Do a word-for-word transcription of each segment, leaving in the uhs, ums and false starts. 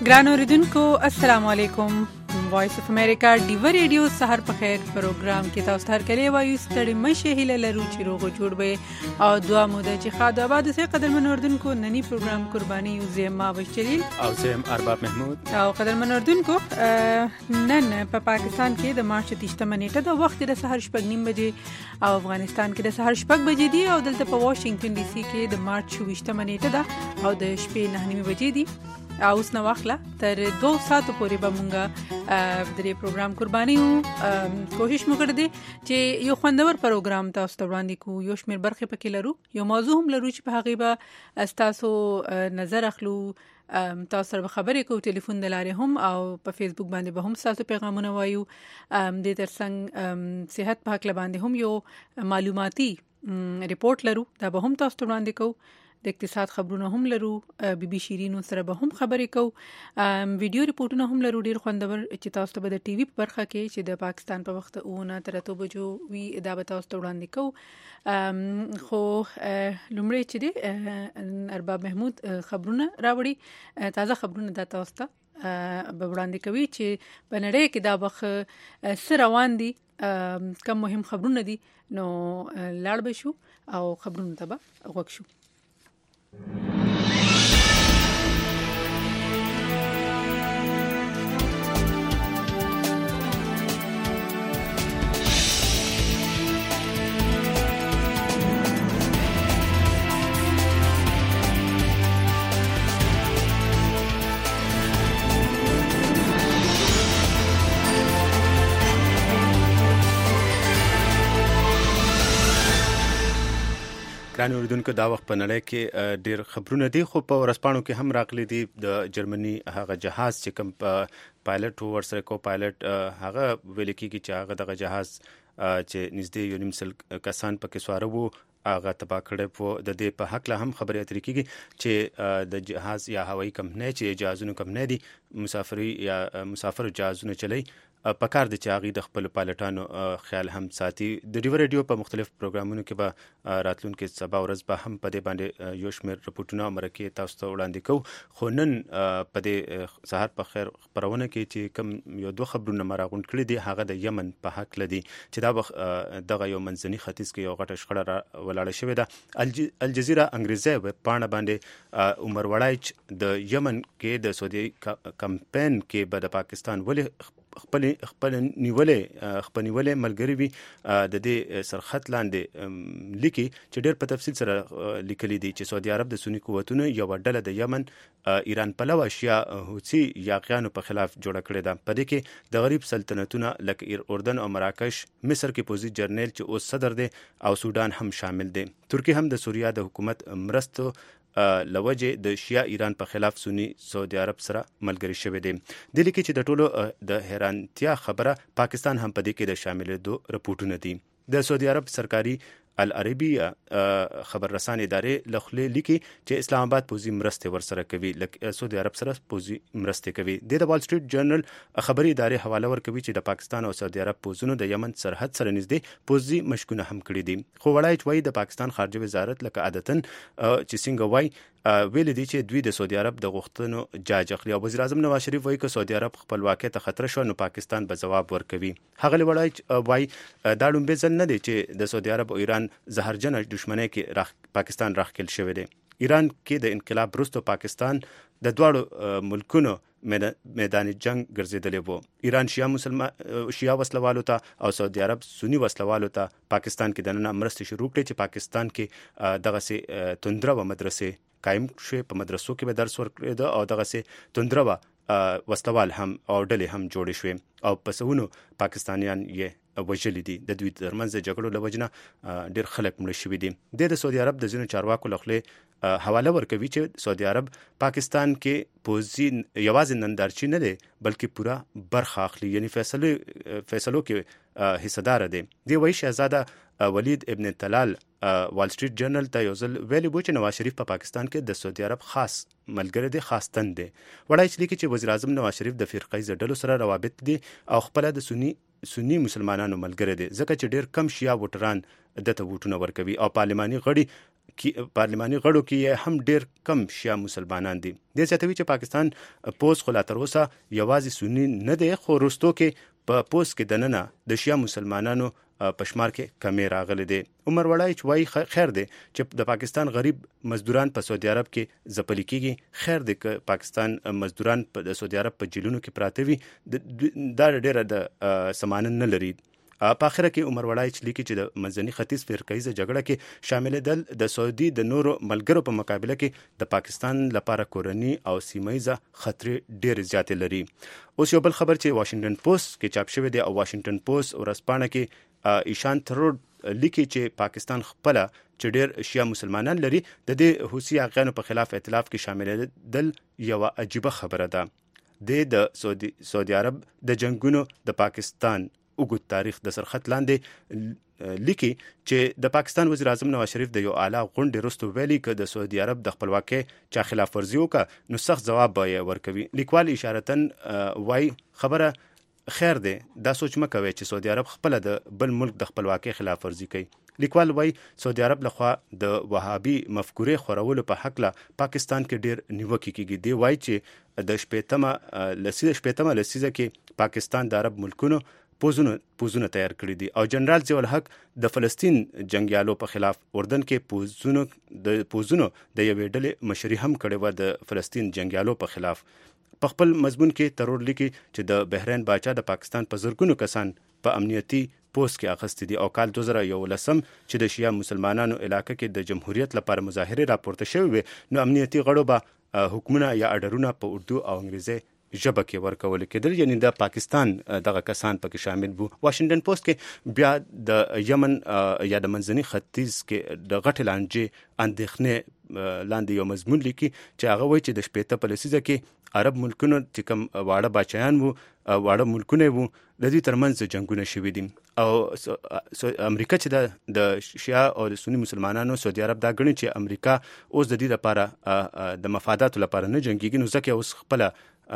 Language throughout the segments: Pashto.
ګران اوریدونکو السلام علیکم. وایس اف امریکا ډیو ریډیو سحر په خیر پروګرام کې تاسو ته هرکلی وایو. ستړي مشه هیله لرو چې روغ جوړ به او دعا مو ده چې خاد آباد سه قدرمن اوریدونکو ننی پروګرام قرباني یو زما بشریل او زم ارباب محمود او قدرمن اوریدونکو نن په پاکستان کې د مارچ تیشتمه نیټه د وخت د سحر شپږ نیم بجې او افغانستان کې د سحر شپږ بجې دی او دلته په واشنگټن ډي سي کې د مارچ شپږمه نیټه ده او د شپې نه نیمه بجې دی. اوس نو واخله تر دوه ساعتو پورې به مونږه د دې پروګرام قرباني یو کوشش مو کړی دی چې یو خوندور پروګرام تاسو ته وړاندې کوو. یو شمېر برخې پکې لرو، یو موضوع هم لرو چې په هغه به تاسو نظر اخلو، تاسو سره خبرې کوو ټلیفون د لارې هم او په فیسبوک باندې به هم تاسو پیغامونه وایو. د ترڅنګ صحت په حق باندې هم یو معلوماتي ریپورت لرو، دا به هم تاسو ته وړاندې کوو. د اقتصاد خبرونه هم لرو، بي بي شیرینو سره به هم خبرې کوو، ویډیو ریپورتونه هم لرو ډیر خوندور چې تاسو ته به د ټي وي په برخه کې چې د پاکستان په وخت اونه تر اتو بجو وی دا به تاسو ته وړاندې کوو. خو لومړی چې دی ارباب محمود خبرونه راوړي، تازه خبرونه د تاسو ته به وړاندې کوي چې په نړۍ کې دا وخت سره روان دي، کم مهم خبرونه دي. نو لاړ به شو او خبرونه ته به غوږ شو. ګران اوریدونکو دا وخت په نړۍ کې ډیر خبرونه دي، خو په ورځپاڼو کې هم راغلي دي د جرمني هغه جهاز چې کوم پایلټ ورسره کو پایلټ هغه ویل کېږي چې هغه دغه جهاز چې نږدې یو نیم سل کسان پکې سواره وو هغه تباه کړی وو. د دې په حق له هم خبرې اترې کېږي چې د جهاز یا هوایي کمپنۍ چې جهازونو کمپنۍ دي مسافري یا مسافر جهازونه چلي په کار دي چې هغه د خپل پایلټانو خیال هم ساتي. د ډیو ریډیو په مختلف پروګرامونو کې به راتلونکي سبا ورځ به هم په دې باندې یو شمېر رپورټونه او مرکې تاسو ته وړاندې کوو. خو نن په دې سحر په خیر خبرونه کې چې کوم یو دوه خبرونه مراغونډ کړي دي هغه د یمن په حق لدی چې دا دغه یو منځني ختیځ کې یو غټه شخړه ولاړه شوې ده. الجزیره انګریزي ویب پاڼه باندې عمر وړای د یمن کې د سعودي کمپاین کې به د پاکستان ولې خپل خپل نیولې خپل نیولې ملګری وي د دې سرخط لاندې لیکي چې ډېر په تفصیل سره لیکلي دي چې سعودي عرب د سنی قوتونو یو ډله د یمن ایران پلوه شیا حوثي یاغیانو په خلاف جوړه کړې ده. په دې کې د غریب سلطنتونه لکه اردن او مراکش، مصر کې پوزي جرنیل چې اوس صدر دی او سودان هم شامل دي. ترکیه هم د سوریه د حکومت مرستو لوجه د شیا ایران په خلاف سنی سعودي عرب سره ملګری شوی دی. د لیکي چې د ټولو د حیرانتیا خبره پاکستان هم په دې کې د شاملېدو رپورټونه دي. د سعودي عرب سرکاري العربیه خبر رسانې ادارې لخوا لیکي چې اسلام آباد پوزي مرسته ورسره کوي، لکه سعودي عرب سره پوزي مرسته کوي. د وال سټریټ جرنل خبري ادارې حواله ورکوي چې د پاکستان او سعودي عرب پوزونو د یمن سرحد سره نږدې پوزي مشکونه هم کړی دي. خو وړای وایي د پاکستان خارجه وزارت لکه عادتن چې څنګه وایي ویل دي چې دوی د سعودي عرب د غوښتنو جاج اخلي او وزیر اعظم نواز شریف وایي چې سعودي عرب خپلواکۍ ته خطر شو نو پاکستان به جواب ورکوي. هغه وړای وایي دا لومبه ځل نه دی چې د سعودي عرب او ایران زهرجن دښمنۍ کې راخ پاکستان راخکل شوی دی. ایران کې د انقلاب وروسته پاکستان د دواړو ملکونو میدان جنگ ګرځیدلی وو. ایران شیا مسلمان شیا وسلوالو ته او سعودي عرب سنی وسلوالو ته پاکستان کې دننه مرسته شروع کړې چې پاکستان کې دغه سي توندره و مدرسې قائم شوه، په مدرسو کې به درس ورکړي او دغه سي توندره وسلوال هم او ډلې هم جوړې شوې او په سونو پاکستانیان یې وژلي دي. د دوی ترمنځ د جګړو له وجنه ډېر خلک مړه شوي دي. د سعودي عرب د ځینو چارواکو لخوا حواله ورکوي چې سعودي عرب پاکستان کې پوزي یوازې نندارچی نه دی بلکې پورا برخه اخلي، یعنی فیصله فیصلو کې حصدار دی. دی وایي شهزاده ولید ابن طلال وال سټریټ جرنل ته یو ځل ویلي وو چې نواز شریف په پا پاکستان کې د سعودي عرب خاص ملګری دی، خاص تن دی. وړای چې لیکي چې وزیر اعظم نواز شریف د فرقه ډلو سره روابط دي او خپل د سنی سنی مسلمانانو ملګری دی، ځکه چې ډیر کم شیا ووټران دته ووټونه ورکوي او پارلماني غړي پارلماني غړو کې هم ډیر کم شیا مسلمانان دي. د زیاتوي چې پاکستان پوس خو لا تر اوسه یوازې سنی نه دی، خو وروستو کې په پوس کې دننه د شیا مسلمانانو پشمار کې کمی راغلی دی. عمر وړای وایي خیر دی چې د پاکستان غریب مزدوران په سعودي عرب کې ځپلي کېږي. خیر دی که پاکستان مزدوران په سعودي عرب په جیلونو کې پراته وي، دا ډیره د سمانه نه لري. په اخره کې عمر وړای چې لیکي چې د منځني ختیځ فرقیزه جګړه کې شاملېدل د سعودي د نورو ملګرو په مقابله کې د پاکستان لپاره کورني او سیمایزه خطرې ډېرې زیاتې لري. اوس یو بل خبر چې واشنگټن پوسټ کې چاپ شوی دی او واشنگټن پوسټ ورځپاڼه کې ایشان ترور لیکي چې پاکستان خپل چې ډېر شیا مسلمانان لري، د دې حوثي حقانو په خلاف ائتلاف کې شاملېدل یو عجیبه خبره ده. د سعودي سعودي عرب د جنگونو د پاکستان اوږد تاریخ د سرخط لاندې لیکي چې د پاکستان وزیر اعظم نواز شریف د یو اعلی غونډې وروسته ویلي که د سعودي عرب د خپلواکۍ چا خلاف ورزي وکړه نو سخت ځواب به یې ورکوي. لیکوال اشارتن وایي خبره خیر دی، دا سوچ مه کوئ چې سعودي عرب خپله د بل ملک د خپلواکۍ خلاف ورزي کوي. لیکوال وایي سعودي عرب لخوا د وهابي مفکورې خورولو په هکله پاکستان کې ډېر نیوکې کېږي. دی وایي چې د شپېتمه لسیزه شپېتمه لسیزه کې پاکستان د عرب ملکونو پوزونه پوزونه تیار کړی دي او جنرال ضیاء الحق د فلسطین جنگیالو په خلاف اردن کې پوزونو د پوزونو د یوې ډلې مشري هم کړې و د فلسطین جنگیالو په خلاف. په خپل مضمون کې ترور لیکي چې د بحرین باچا د پاکستان په زرګونو کسان په امنیتي پوسټ کې اخیستي دي او کال دوه زره یولسم چې د شیا مسلمانانو علاقه کې د جمهوریت لپاره مظاهرې راپورته شوې وي نو امنیتي غړو به حکمونه یا اډرونه په اردو او انګریزي ژبه کې ورکول کېدل، یعنی د پاکستان دغه کسان پکې شامل وو. واشنگټن پوسټ کې بیا د یمن یا د منځني ختیځ کې د غټې لانجې اندېښنې لاندې یو مضمون لیکي چې هغه وایي چې د شپېته په لسیزه کې عرب ملکونو چې کوم واړه باچایان وو، واړه ملکونه وو، د دوی ترمنځ جنګونه شوي دي او امریکا چې د شیا او د سنی مسلمانانو سعودي عرب دا ګڼي چې امریکا اوس د دې لپاره د مفاداتو لپاره نه جنګیږي، نو ځکه اوس خپله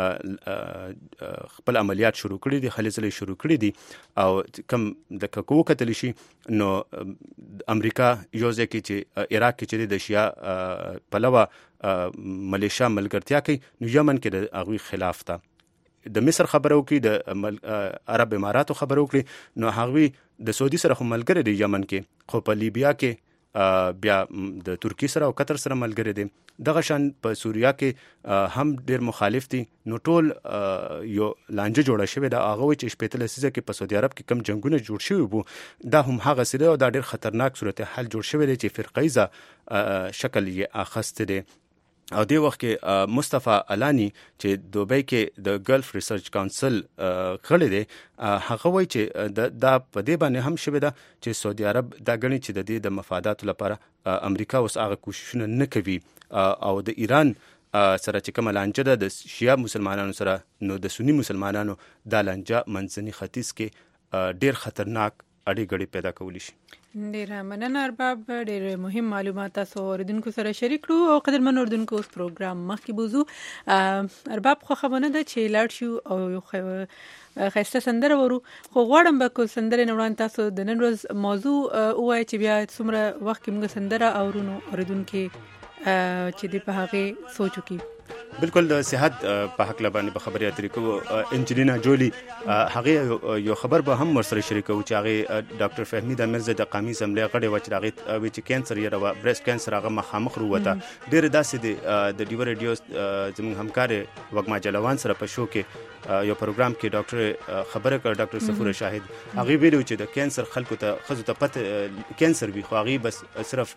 خپل عملیات شروع کړي دي، خلې ځلې شروع کړي دي او کم د ککو کتلی شي نو امریکا یو ځای کې چې عراق کې چې د شیا پلوه ملیشیا ملګرتیا کوي نو یمن کې د هغوی خلاف ده. د مصر خبره وکړي، د عرب اماراتو خبره وکړي نو هغوی د سعودي سره خو ملګري دي یمن کې، خو په لیبیا کې بیا د ترکی سره او قطر سره ملګري دي. دغه شان په سوریه کې هم ډیر مخالف دي. نو ټول یو لانجه جوړه شوې ده. هغه وایي چې شپېته لسیزه کې په سعودي عرب کې کم جنګونه جوړ شوي وو دا هم هغسې دی او دا ډیر خطرناک صورتحال جوړ شوی دی چې فرقیزه شکل یې اخیستی دی. او دې وخت کې مصطفی علانی چې دوبۍ کې د ګلف ریسرچ کونسل غړی دی هغه وایي چې دا په دې باندې هم شوې ده چې سعودي عرب دا ګڼي چې د دې د مفاداتو لپاره امریکا اوس هغه کوششونه نه کوي او د ایران سره چې کومه لانجه ده د شیا مسلمانانو سره نو د سنی مسلمانانو دا لانجه منځني ختیځ کې ډیر خطرناک اړې ګړې پیدا کولی شي. ډیر مننه ارباب، ډیر مهم معلومات تاسو اوریدونکو سره شریک کړو او قدرمن اوریدونکو اوس پروګرام مخکې بوزو. ارباب خو خبرونه ده چې لاړ شو او یو خسته سندره ورو خو غواړم به کو سندره نوړان تاسو د نن ورځ موضوع وای چې بیا څومره وخت کې موږ سندره اورونو اوریدونکو چې د په هغه سوچو کې بالکل د صحت په حق لبانې په خبرې اترې کوو. انجلینا جولی هغه یو خبر به هم ورسره شریکو چې هغه ډاکټر فهمیده مرزا د قومي اسمبلی غړی و چې هغه وی چې کینسر یې راو برست کینسر هغه مخامخ وروته. ډېر داسې دی د ډیو ریډیو زموږ همکار وګما جلوان سره په شو کې یو پروګرام کې ډاکټر خبره کړ ډاکټر صفور شاهد هغه ویلو چې د کینسر خلکو ته خزو ته پته کینسر وي خو هغه بس صرف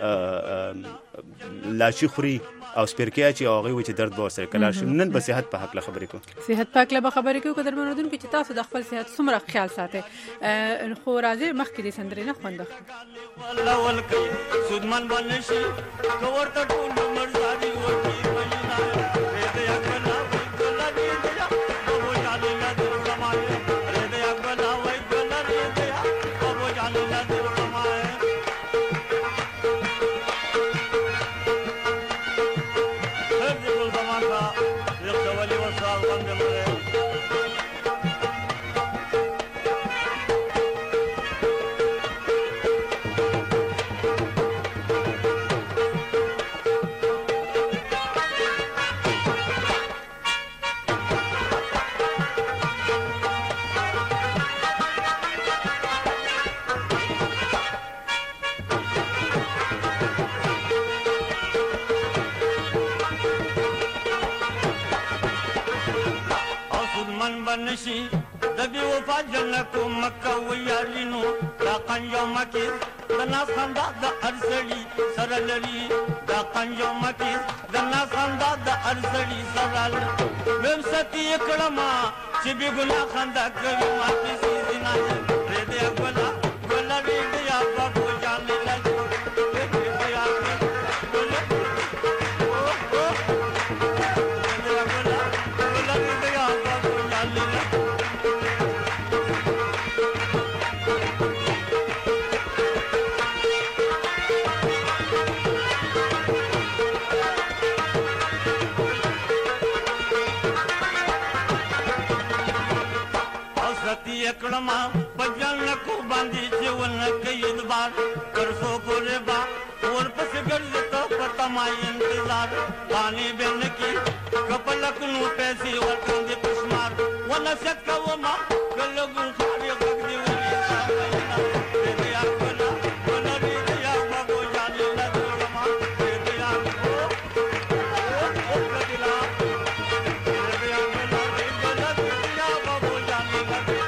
لاشي خوري او سپیرکیا چې هغه و چې درد به ورسره کلار شي. نن به صحت په حق له خبرې کوو. صحت په حق له خبرې کوو قدرمن اوریدونکو چې تاسو د خپل صحت څومره خیال ساتئ. خو راځي مخکې دې سندرې نه خوند اخلو الله ولکې سودمن باندې شي کوورته ټول مرزادي ورکی مجنا دې اکبر الله دې ابو جالو لا دې رمای دې اکبر الله وای ګل دې ابو جالو لا دې رمای نشي د بي وفا جنکو مکه ویالینو دا قنجو مکی د ناس خندا د ارسړي سره لري دا قنجو مکی د ناس خندا د ارسړي سره لري مم ستي کړما چې بي ګنا خندا کوي ما سي زنا دې دې ګلا ګلا دې یا بابو جان لګي کړما پجن کو باندې جون کې ادبار کرسو پورې با اور پس ګرځ ته پتا ما انتظار پانی بن کی کپلک نو پیسې ورکړم دې پسمار ونه شک و ما کلګو خاري وګ دی ولي دې یا کلا کلا دې یا بابو جان لا دما دې یا او او کلا دې یا کلا دې یا بابو جان لا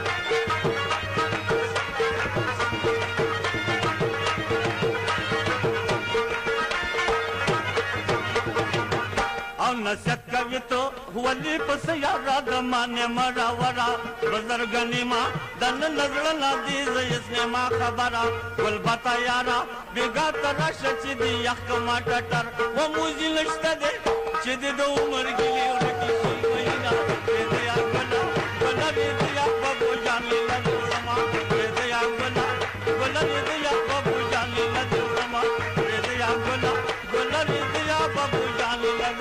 नशक कवि तो हुली पस यारा दमाने मरा वरा बजरगनी मां दन नजर नदीज इसने मां खबरा कुल बता यारा बिगा तरा शचिदी यखमा टटर वो मुझी नष्ट दे चिदी दो उमर गिली उनकी महीना दे या गला गला दे या बाबू जान ला समा दे या गला गला दे या बाबू जान ला समा दे या गला गला दे या बाबू जान ला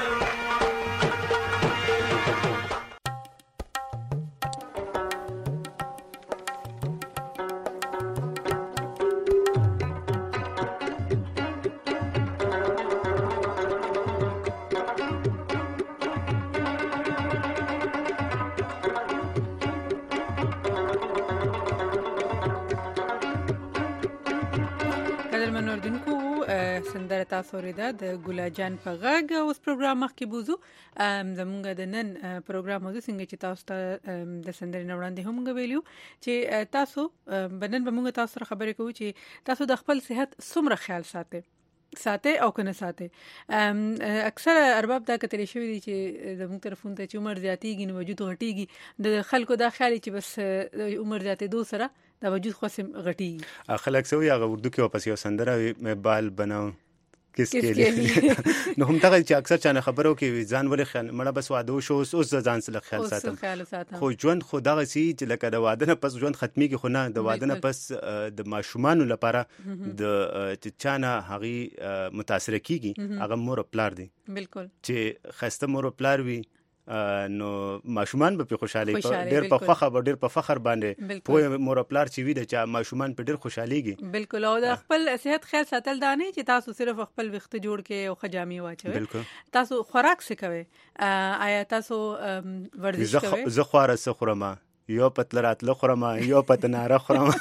سندره تاسو ورته د ګولا جان په غږ اوس پروګرام مخکې بوزو زمونږ د نن پروګرام موضوع څنګه چې تاسو ته د سندرې وړاندې هم ویلو چې تاسو بنن به موږ تاسو سره خبرې کوو چې تاسو د خپل صحت څومره خیال ساتئ ساتي او کنه ساتي اکثر ارباب دا کتلی شوی دي چې زموږ طرفون ته چې عمر زیاتیږي نو وجود غټیږي د خلکو دا خیال چې بس عمر زیاتې دو سره دا وجود خاصم غټیږي خلک سوی هغه اردو کې واپس یو سندره مې بال بناو کس کې نو هم دا چې اکثر چانه خبرو کې ځان ولې خیال مړه بس واده شو اوس ځان سره خیال ساتم خو ژوند خو دغه سي چې لکه د واده نه پس ژوند ختمي کې خو نه د واده نه پس د ماشومان لپاره د چانه هغه متاثر کیږي هغه مور پلار دي بالکل چې خسته مور پلار وي نو ماشومان به خوشحالي ډېر په فخر ډېر په فخر باندې په مور پلار چې وي د چا ماشومان په ډېر خوشحاليږي بالکل او د خپل صحت خیال ساتل دانه چې تاسو صرف خپل وخت جوړ کې او خجامي واچوي تاسو خوراک څه کوي آیا تاسو ورزش کوي زه خواره څه خورم یو پتل راتله خورم یو پتناره خورم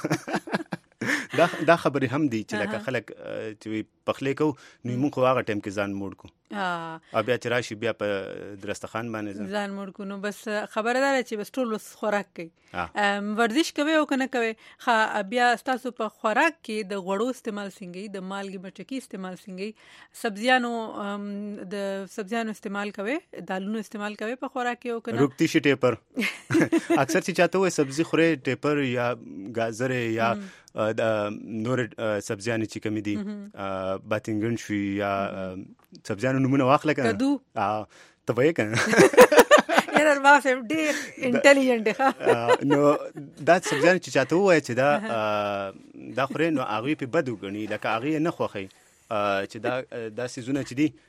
دا دا خبرې هم دي چې لکه خلک چې پخلې کو نو موږ خو هغه ټیم کې ځان موړ کو ا بیا چې راشي بیا په درستخان باندې ځان موړ کو نو بس خبره ده چې بس ټول خوراک کوي ورزش کوي او کنه کوي خا بیا تاسو په خوراک کې د غوړو استعمال څنګه د مالګي مرچکی استعمال څنګه سبزیانو د سبزیانو استعمال کوي دالونو استعمال کوي په خوراک کې او کنه روکتی شي ټیپر اکثر چې چاته وي سبزی خوري ټیپر یا گازر یا نور سبزیانې چې کمی دي باتنګن شوي یا سبزیانو نمونه واخله کنه کدو ته وایې کنه یاره واسه ډېر انټيليجنت ښه نو دا سبزیانې چې چاته وایي چې دا دا خوري نو هغه په بدو غني لکه هغه نه خوخي چې دا دا سيزونه چې دي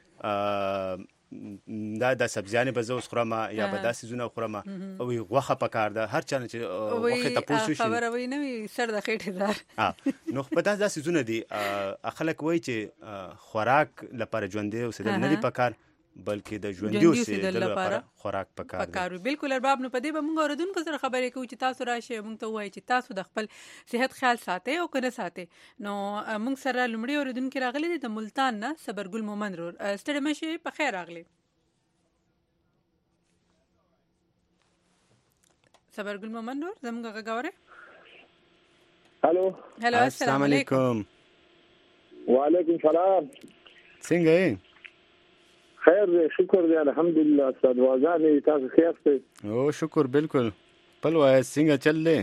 دا د سبزیانې به زه اوس خورم یا به دا سيزونه خورم او غوښه پکار ده هر چا چې غوښه ته پوښتنه شي خبره وي نه وي سر د خېټه دار نو په دا د سيزونه دي خلک وایي چې خوراک لپاره ژوند دی او سده نه دی پکار بلکې د ژوندۍ اوسېدل لپاره خوراک پکار دی پکار بالکل ارباب نو پدې به موږ اوردونکو سره خبرې کوو چې تاسو راشي موږ ته وایي چې تاسو د خپل صحت خیال ساتئ او کنه ساتئ نو موږ سره لمړي اوردونکو راغلي د ملتان نه صبرګل مومن رور ستړي مشه په خیر راغلي صبرګل محمد نور زموږ غاوره. هلو هلو السلام علیکم. وعلیکم السلام. څنګه یې؟ خیر دی شکر دی الحمدلله. استاد واغانې تاسو ښه یاست؟ او شکر بالکل. بل وایه څنګه چل دی؟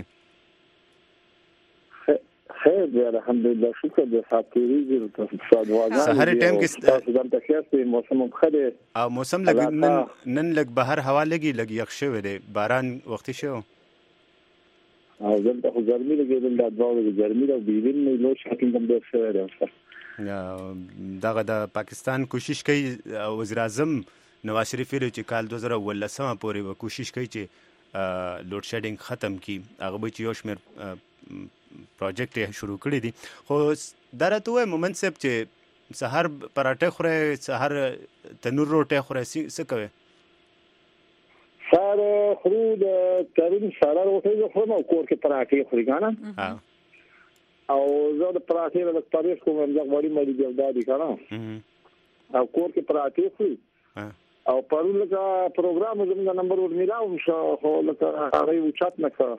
خیر دی الحمدلله شکر دی. خاطرېږي استاد واغانې سهار ټایم کې تاسو دلته ښه یاست؟ موسم هم ښه دی او موسم لږ نن نن لږ بهر هوا لګي لږ یخ شوی دی باران وختي شو او دلته خو ګرمي لګېدل دا دواړه د ګرمي او بیرین نه لو شاکینګ هم ډېر شوی دی. دغه د پاکستان کوشش کوي وزیر اعظم نواز شریف ویلي چې کال دوه زره اوولسمه پورې به کوشش کوي چې لوډ شیډینګ ختم کړي. هغه به چې یو شمېر پروجیکټ یې شروع کړی دي. خو دا راته ووایه مومند صاحب چې سهار پراټه خورئ سهار تنور روټۍ خورئ څه کوئ؟ سهار خورو د کریم سهار روټۍ زه خورم او کور کې پراټې خوري که نه او زه د پراټې نه لږ پرهېز کوم همدا غوړي مړي دي او دا دي که نه او کور کې پراټې خوري او پرون لکه پروګرام زموږ نمبر ور میلاو شو خو لکه هغه یې اوچت نه کړه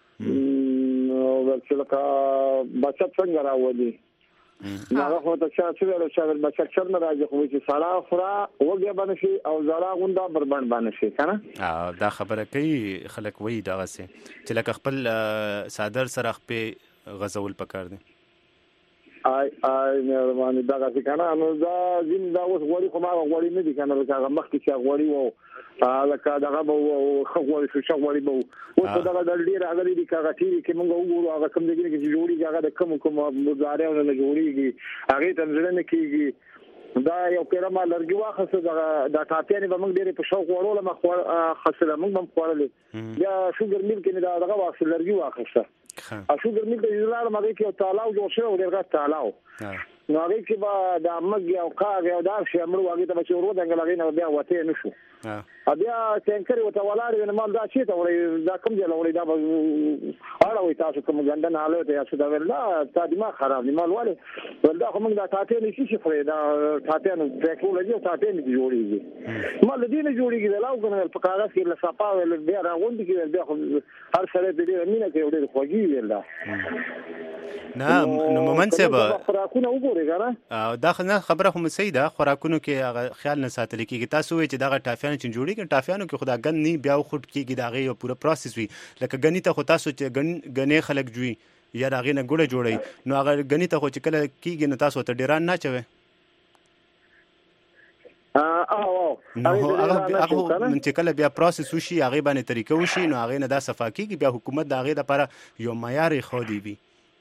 نو چې لکه بچت څنګه راولي هغه خو ته چا چې ویل چې بچت چر نه راځي خو چې سارا خورا وګیا باندې شي او زړه غونډه بربند باندې شي که نه دا خبره کوي خلک وایي دغسې چې لکه خپل څادر سره خپې غځول پکار دی. آی آی مهرباني دغسې که نه نو دا ځینې دا اوس غوړي خو ما هغه غوړي نه دي که نه لکه هغه مخکې چې هغه غوړي وو لکه دغه به ښه غوړي شو ښه غوړي به وو اوس خو دغه ډېر ډېر راغلي دي که هغه ټیرې کې موږ وګورو هغه کوم ځای کې چې جوړېږي هغه د کومو کومو مزاریانو نه جوړېږي هغې ته هم زړه نه کېږي. دا یو پیره ما لرګي واخیسته دغه دا ټاپیانې به موږ ډېرې په شوق وړوله ما خرڅېده موږ به هم خوړلې بیا شوګر میل کې مې دا دغه واخیسته لرګي واخیسته او شوګر میل ته چې لاړم هغې کې یو تالاو جوړ شوی و ډېر غټ تالاو نو هغې کې به دا مږ او قاغ او دا شی مړ و هغې ته به چې ور ودنګل هغې نه بیا وتی نه شو بیا ټینکر ورته ولاړ وي نو مال دا چېرته وړئ دا کوم ځای له وړئ دا به اړوئ تاسو کوم ګنډه نالۍ ته یا څه دا ویل نه ستا دماغ خراب دی مال ولې ویل دا خو موږ دا ټاټې نه شي شي خورئ دا ټاټیانو ټریکټرونه دي او ټاټې نه جوړېږي مال له دې نه جوړېږي ویل او که نه ویل په کاغذ کې له صفا ویل بیا راغونډې کړي ویل بیا خو هر سړی پرې ډېره مینه کوي او ډېر خوږي ویل دا نه نو مومند صاحب خوراکونه وګورئ که نه دا نه خبره خو صحیح ده خوراکونو کې هغه خیال نه ساتل کېږي. تاسو وایئ چې دغه ټافیانو چې جوړېږي ټافیانو کې خو دا ګند نه بیا وخوټ کېږي د هغې یو پوره پروسس وي لکه ګني ته خو تاسو چې ګنې خلک جوړي یا د هغې نه ګوړه جوړوي نو هغه ګني ته خو چې کله کېږي نو تاسو ورته ډېران نه اچوئ نو هغه چې کله بیا پروسس وشي هغې باندې طریقه وشي نو هغې نه دا صفا کېږي بیا حکومت د هغې دپاره یو معیار ښودی وي.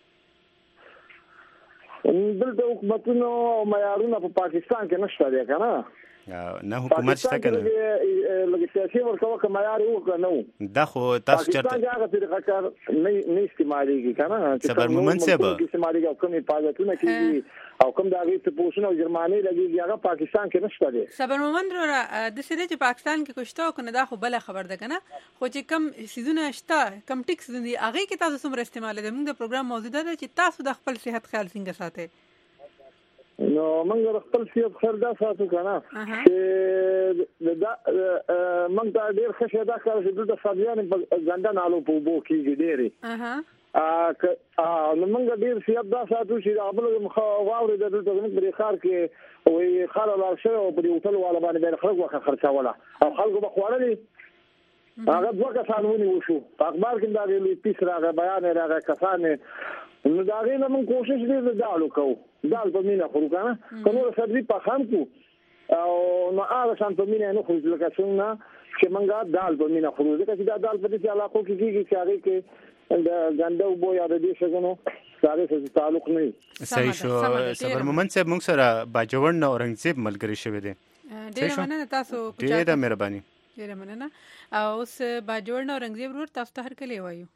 دلته حکومتونو او معیارونه په پاکستان کې نشته دی که نه نه حکومت شته که نه لږ سیاسي ورکوه که معیار یې وکړه نه و دا خو تاسو چېرته پاکستان کې هغه طریقه کار نه استعمالېږي که نه صبر مومند صاحب استعمالېږي او کوم حفاظتونه کېږي او کوم د هغې تپوسونه او جرمانې لګېږي هغه پاکستان کې نشته دی. صبر مومند وروره داسې دی چې پاکستان کې کوم شته او که نه دا خو بله خبر ده که نه خو چې کوم څیزونه شته کوم ټیکس دي هغې کې تاسو څومره استعمالوئ زموږ د پروګرام موضوع دا ده چې تاسو د خپل صحت خیال څنګه ساتئ؟ نو موږ د خپل صحت خیال دا ساتو که نه چې دا موږ ته ډېر ښه شی دا ښکاره چې دلته سبزیانې په ګنډه نالو په اوبو کېږي ډېرې نو موږ ډېر صحت دا ساتو چې د بله واورېده دلته زموږ په دې ښار کې وایي خره لاړ شوی او په دې هوټل والا باندې بیا د خلک غوښه خرڅوله او خلکو به خوړلې هغه دوه کسان ونیول شو په اخبار کې د هغې لوی پیس راغی بیان یې راغی کسان نو د هغې نه موږ کوشش ډېر د دالو کوو دال په مینه خورو که نه که نوره سبزي پخه هم کړو او نو هغه شان په مینه یې نه خورو لکه څنګه چې موږ دال په مینه خورو ځکه چې دا دال په داسې علاقو کې کېږي چې هغې کې د ګنده اوبو یا د دې شیانو هغې سره تعلق نه وي. صحیح شو صبر مومند صاحب موږ سره باجوړ نه اورنګزیب ملګری شوی دی. ډېره مننه تاسو ډېره مهرباني ډېره مننه او اوس باجوړ نه اورنګزیب ورور تاسو ته هرکلی وایو.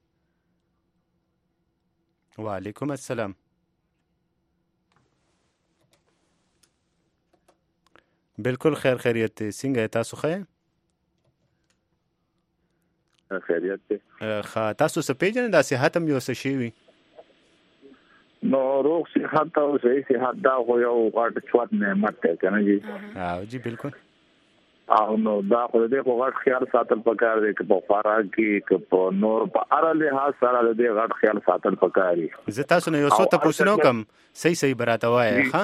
وعلیکم السلام. بالکل خیر خیریت دی څنګه تاسو ښه خیریت دی ښه تاسو څه پېژنئ دا صحت هم یو څه شی وي نو روغ صحت او صحیح صحت دا خو یو غټ چوت نعمت دی که نه جي او جی بالکل او نو دا خو دې خو غټ خیال ساتل پکار دی چې په خوراک کې چې په نور په اړه له سره دې غټ خیال ساتل پکاري. زه تاسو نه یو څه تاسو نو کوم صحیح صحیح براته وایي ها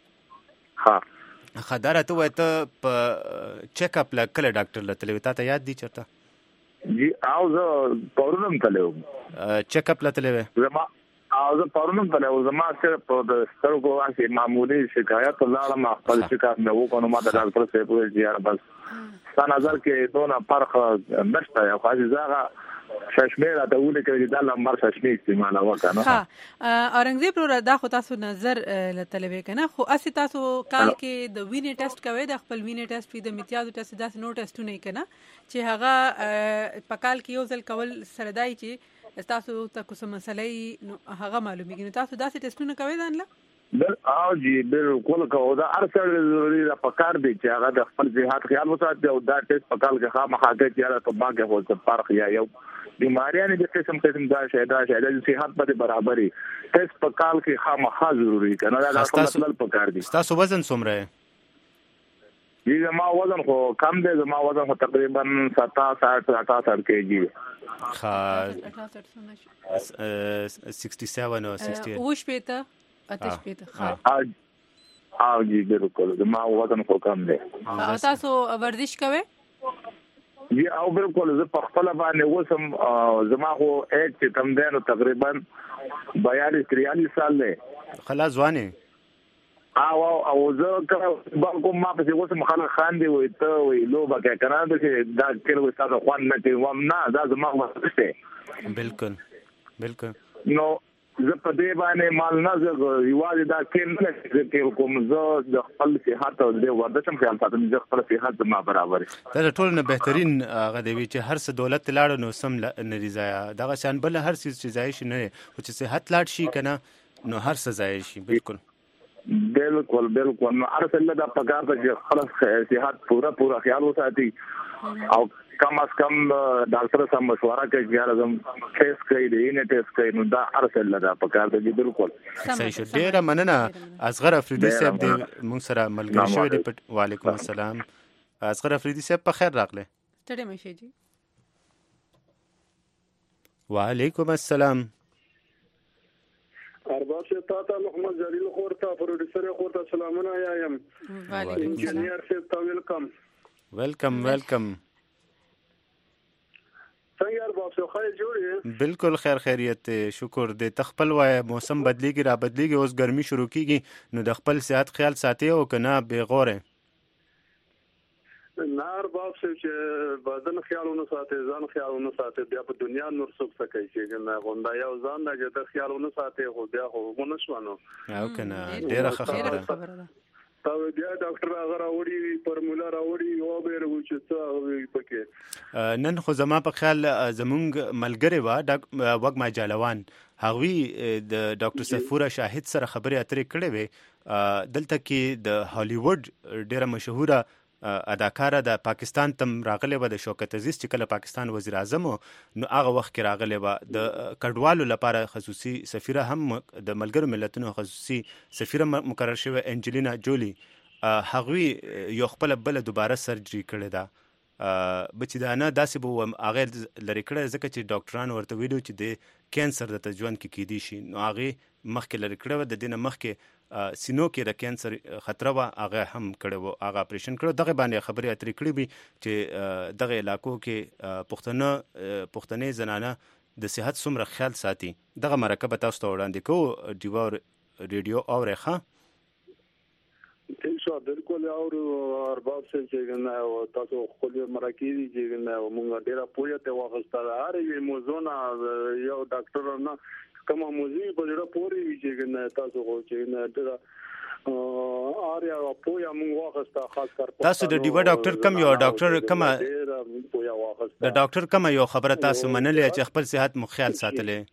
ها خداره ته وای ته په چیک اپ لا کله ډاکټر لته وتا ته یاد دي چرته جی او زه پرونم تلو چیک اپ لته وای زما او زه پرونم تلو زما سره په د سترګو واسي معمولی شکایت لاړه ما خپل شکایت نه وکړم ما د ډاکټر صاحب په زیار بس ستاسو نظر کې دونه فرق نشته یو خاص ځای ششمیر ته ولې کې د لمبر ششمیر استعمال وکړه ها اورنګزیب رو دا خو تاسو نظر لته کنه خو اسی تاسو کال کې د وینې ټیسټ کوي د خپل وینې ټیسټ په د امتیاز ټیسټ داس نو ټیسټونه کنه چې هغه په کال کې یو ځل کول سره دای چې تاسو ته کوم مسلې هغه معلومیږي نو تاسو داسې ټیسټونه کوي ځان له بل او جی بالکل کوو دا ارسل ضروري دا پکار دی چې هغه د خپل صحت خیال وساتي او دا ټیسټ په کال کې خامخا کې چې په ما کې هو فرق یا یو بیماریاں د قسم قسم دا شایدا شایدا د صحت په برابرۍ ټیسټ په کال کې خامخا ضروري کنه دا خپل پکار دی. تاسو وزن څومره دی؟ زما وزن خو کم دی، زما وزن خو تقریبا ستاسو اٹھاسٹھ کېجی خا سکسٹی سیون او سکسٹی ایٹ وش پته اتش پته ها او جی بالکل زما وزن خو کم دی. تاسو ورزش کوئ؟ جی او بالکل زه په خپل باندې وسم زما خو ایج چې کم دی نو تقریبا بیالیس تریالیس سال دی. خلاص ځواني او او زه کوم ما په وسم خلک خاندي وي ته وي لوبه کې کنه چې دا کله وستاسو خوان نه کوي وم نه دا زما وسته بالکل بالکل نو زه په دې باندې مال نه زه یوازې دا کې نه چې کوم زه د خپل صحت او د ورزشم خیال ساتم چې خپل صحت زما برابر دا ټول نه بهترین هغه دی چې هر څه دولت لاړ نو سم نه ریزایا دا شان بل هر څه چې ځای شي نه او چې صحت لاړ شي کنه نو هر څه ځای شي. بالکل بالکل بالکل نو ارسل دا پکار ته چې خپل صحت پورا پورا خیال وساتي او کم از کم ډاکټر سره مشوره کوي چې لازم ټیسټ کوي دی نه ټیسټ کوي نو دا ارسل دا پکار ته بالکل صحیح شو. ډیره مننه اصغر افریدي صاحب دې موږ سره ملګری شوی دی. وعلیکم السلام اصغر افریدي صاحب په خیر راغله. ستړي مشه جی. وعلیکم السلام ارباب سے تا محمد جلیل خورتا پروډوسر خورتا سلامونه یایم. وعلیکم السلام انجینیر سے تا ویلکم ویلکم ویلکم څنګه ارباب سے خیر جوړی؟ بالکل خیر خیریت شکر دې تخپل وای موسم بدلیږي را بدلیږي اوس ګرمي شروع کیږي نو د خپل صحت خیال ساتي او کنه به غوره نار باب سے چې بدن خیالونه ساتي ځان خیالونه ساتي بیا په دنیا نور څوک څه کوي چې نه غونډه یو ځان نه چې د خیالونه ساتي خو بیا خو مونږ شوانو او کنه ډیره خبره تا بیا ډاکټر هغه راوړي فارمولا راوړي او به ورو چې څه پکې نن خو زما په خیال زمونږ ملګری و وګما جالوان هغوی د ډاکټر سفوره شاهد سره خبرې اترې کړې وې دلته کې د هالیوډ ډیره مشهوره اداکاره د پاکستان تم راغله و د شوکت عزیز چې کله پاکستان وزیر اعظم نو هغه وخت کې راغله و د کډوالو لپاره خصوصي سفیره هم د ملګرو ملتونو خصوصي سفیره مقرر شوه انجلینا جولی هغوی یو خپل بل دوباره سرجری کړې ده بچی دا نه داسې به هغه لري کړه ځکه چې ډاکټران ورته ویلو چې د کینسر د تجوان کې کېدی شي نو هغه مخکې لري کړه د دینه مخکې سینو کې د کینسر خطر و هغه هم کړو هغه اپریشن کړو دغه باندې خبرې اترې کړې وي چې دغه علاقو کې پښتنه پښتنې زنانه د صحت څومره خیال ساتي. دغه مرکه به تاسو ته وړاندې کوو ډیوا ریډیو اورخه ان شاء الله بالکل او ارباب سے چې نه تاسو خپل مرکه دي چې نه موږ ډیره پوهه ته واغستل هر یو موضوع نه یو ډاکټر نه کومه موضوع په ډیره پوری چې نه تاسو خو چې نه ډیره آریا پوهه موږ واغسته خاص کار تاسو د ډیوا ډاکټر کم یو ډاکټر کومه د ډاکټر کومه یو خبره تاسو منلې چې خپل صحت مو خیال ساتلې؟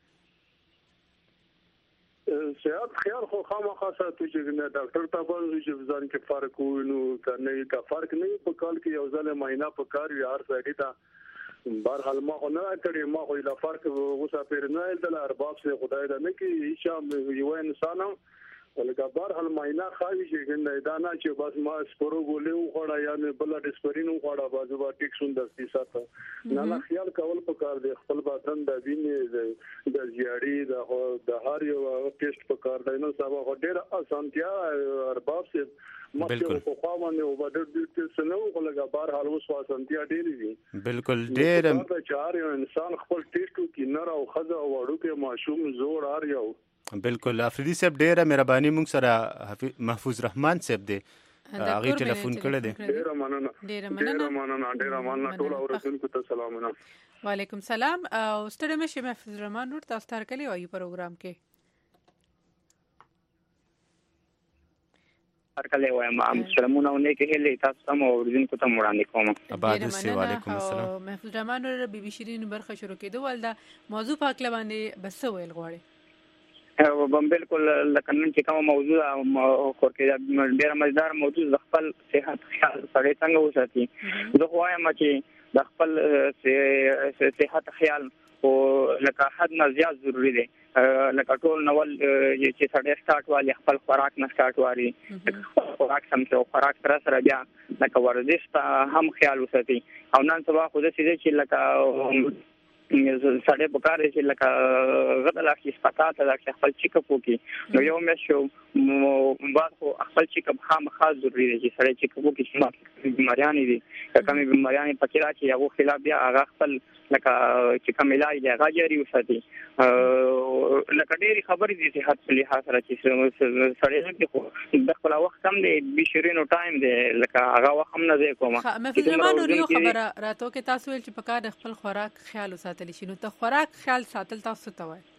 صحت خیال خو خامخا ساتو چې نه ډاکټر ته باندې چې ځان کې فرق وینو کنه کا فرق نه په کال کې یو ځله مهینه په کار وی هر ځای ته بهر حال ما خو نه کړی ما خو لا فرق وسه پیر نه دل ارباب سے خدای دا نه کې هیڅ یو انسان ولکه بهر حال معاینه خاوي چې کنه دا نه چې بس ما سپورو ګولې وخوړا یا نه بل ډسپرین وخوړا بازو با ټیکسون د سیساته نه نه خیال کول پکار دی خپل بدن د وینې د زیاړي د د هر یو ټیسټ پکار دی نو سبا ډېر اسانتیا ارباب سي بالکل په خوا باندې او بدر د سنو ولګه بهر حال اوس اسانتیا ډېری دي بالکل ډېر دا چار یو انسان خپل ټیسټو کې نر او خزه او وړو کې ماشوم زور ار یو بالکل افریدي صاحب ډیره مهرباني مونږ سره محفوظ رحمان صاحب دی هغه ټلیفون کړی دی ډیره مننه ډیره مننه مننه ډیره مننه ټول اورېدونکو ته سلامونه وعلیکم سلام او ستړي مشه محفوظ رحمان نور تاسو تر کلی وایي پروګرام کې هر کله وایم ام سلامونه ونه کې هلي تاسو هم اوریدونکو ته وړاندې کوم آباد سي وعلیکم السلام محفوظ رحمان نور بي بي شيرين برخه شروع کېدو ولدا موضوع پاک لباندې بس ویل غواړي بم بالکل لکه نن چې کوم موضوع خور کې ډېر مزدار موضوع د خپل صحت خیال سره څنګه وساتي زه وایم چې د خپل صحت خیال او لکه حد نه زیات ضروری دی لکه ټول نول چې سړی سٹارټ والی خپل خوراک نه سٹارټ والی خوراک سم ته خوراک سره سره بیا لکه ورزش ته هم خیال وساتي او نن سبا خو دې چې لکه سړی په کار چې لکه غدل اخی سپاتات د خپل چیک اپ وکي نو یو مې شو بعد خو خپل چیک اپ خام خاص ضروری دی چې سړی چیک اپ وکي چې بیماریاں دي کومې بیماریاں پکې راځي هغه خلاف بیا هغه خپل لکه چې کوم علاج دی هغه جاري وساتي لکه ډېری خبرې دي چې حد له حاصله چې سړی کې د خپل وخت کم دی بشرینو ټایم دی لکه هغه وخت هم نه دی کومه محفوظ رحمان نور یو خبره راته کې تاسو ول چې په کار د خپل خوراک خیال وساتل شي نو ته خوراک خیال ساتل تاسو ته وای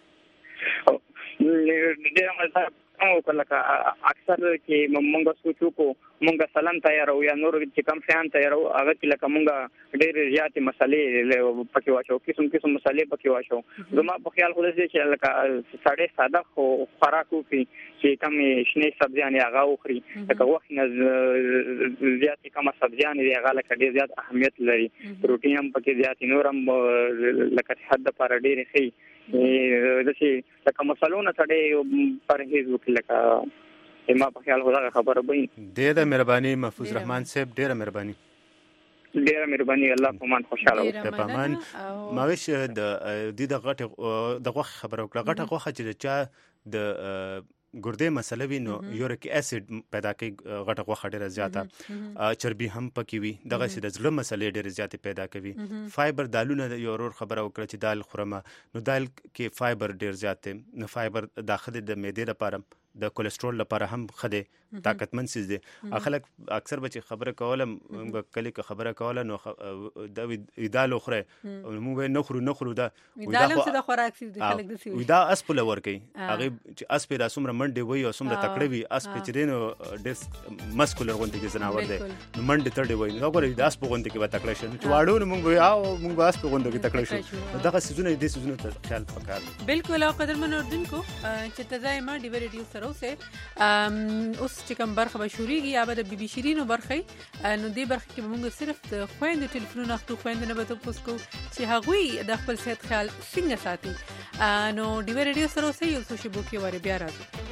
ډېر مزه او کله اکثر کې مونږ سوچو کو مونږ سلام تیارو یا نور چې کم شان تیارو هغه چې لکه مونږ ډېر زیاتې مسالې پکې واچو قسم قسم مسالې پکې واچو زما په خیال خو دې چې لکه ساده ساده خو خوراک وکړي چې کم شنه سبزیان هغه وخوري لکه وخت نه زیاتې کم سبزیان هغه لکه ډېر زیات اهمیت لري پروتین هم پکې زیات نور هم لکه حد پر ډېر ښه دغه لکه مسالونه سړی پرهیز وکړي لکه ما په خیال غوړه خبره وای ډیره مهرباني محفوظ رحمان صاحب ډیره مهرباني ډیره مهرباني الله کومان خوشاله وکړه پامان ماوش د دې د غټه د غوخه خبره وکړه غټه غوخه چې چا د ګردې مسله وي نو یوریک اسید پیدا کوي غټه غوخه ډیره زیاته چربي هم پکې وي دغه سي د زړه مسلې ډیره زیاته پیدا کوي فایبر دالونه یو ورور خبره وکړه چې دال خورمه نو دال کې فایبر ډیر زیات دی نو فایبر داخله د معدې لپاره د کولیسټرول لپاره هم خده طاقتمن سیز دي خلک اکثر بچي خبره کوله کله که خبره کوله نو د ایدالو خره مو نه خورو نه خورو دا ایدالو څه د خوراک سیز دي خلک د سی دا اس په لور کوي هغه چې اس په رسوم منډه وي او سمره تکړه وي اس په چرینو ډیس مسکولر غونډه کې زناور دی منډه تړي وي نو غوړي داس په غونډه کې به تکړه شي چې واړو نو موږ او موږ اس په غونډه کې تکړه شو دغه سيزونه دي سيزونه ته خیال پکار بالکل او قدرمن اردوونکو چې تزای ما ډیو ریډیو سره اوسه اوس چې کوم برخه بشوريږي یا به د بي بي شيرینو برخه نو دې برخه کې موږ صرف د خويند ټلیفون اخلو خويند نه به تاسو کو چې هغوی د خپل صحت خیال څنګه ساتي نو ډیو ریډیو سره اوسه یو څه شی بو کې وری بیا راځي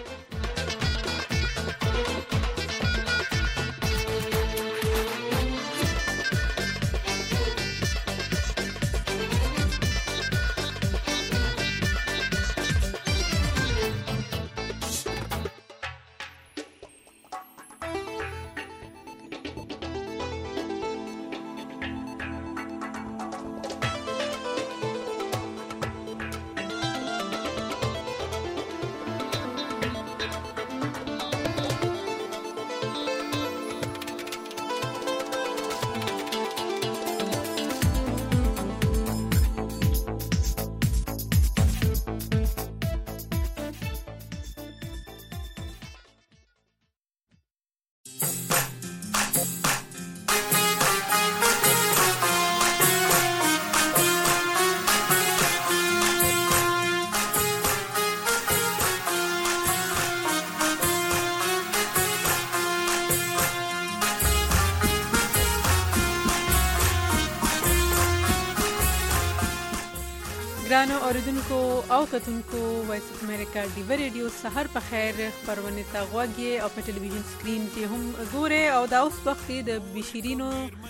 ګرانو اوریدونکو او کتونکو وایس اف امریکا ډیو ریډیو سحر په خیر خبرونه تا غوږی او په ټلویزیون سکرین کې هم ګوره او دا اوس وخت د بشیرینو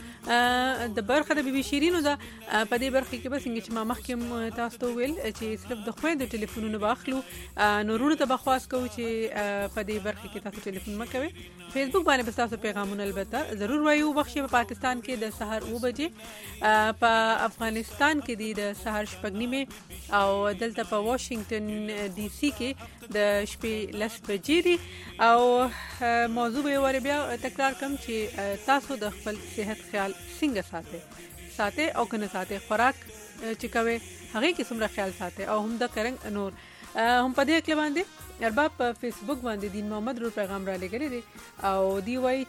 د برخه د بي بي شیرینو دا په دې برخه کې به څنګه چې ما مخکې تاسو ته ویل چې صرف د خويندو ټلیفونونه واخلو نورونو ته بخواس کوو چې په دې برخه کې تاسو ټلیفون مکوي فیسبوک باندې به تاسو پیغامونه البته ضرور وایو بخښي په پاکستان کې د سحر او بجې په افغانستان کې د سحر شپږ نیمه او دلته په واشنگټن ډي سي کې د شپې لس بجې دي او موضوع به ور بیا تکرار کوم چې تاسو د خپل صحت خیال څنګه ساتي ساتي او کنه ساتي خوراک چې کوي هغه کې څومره خیال ساتي او هم د کرنګ نور هم په دې کې باندې ارباب په فیسبوک باندې دین محمد رو پیغام را لګی دی او دی وای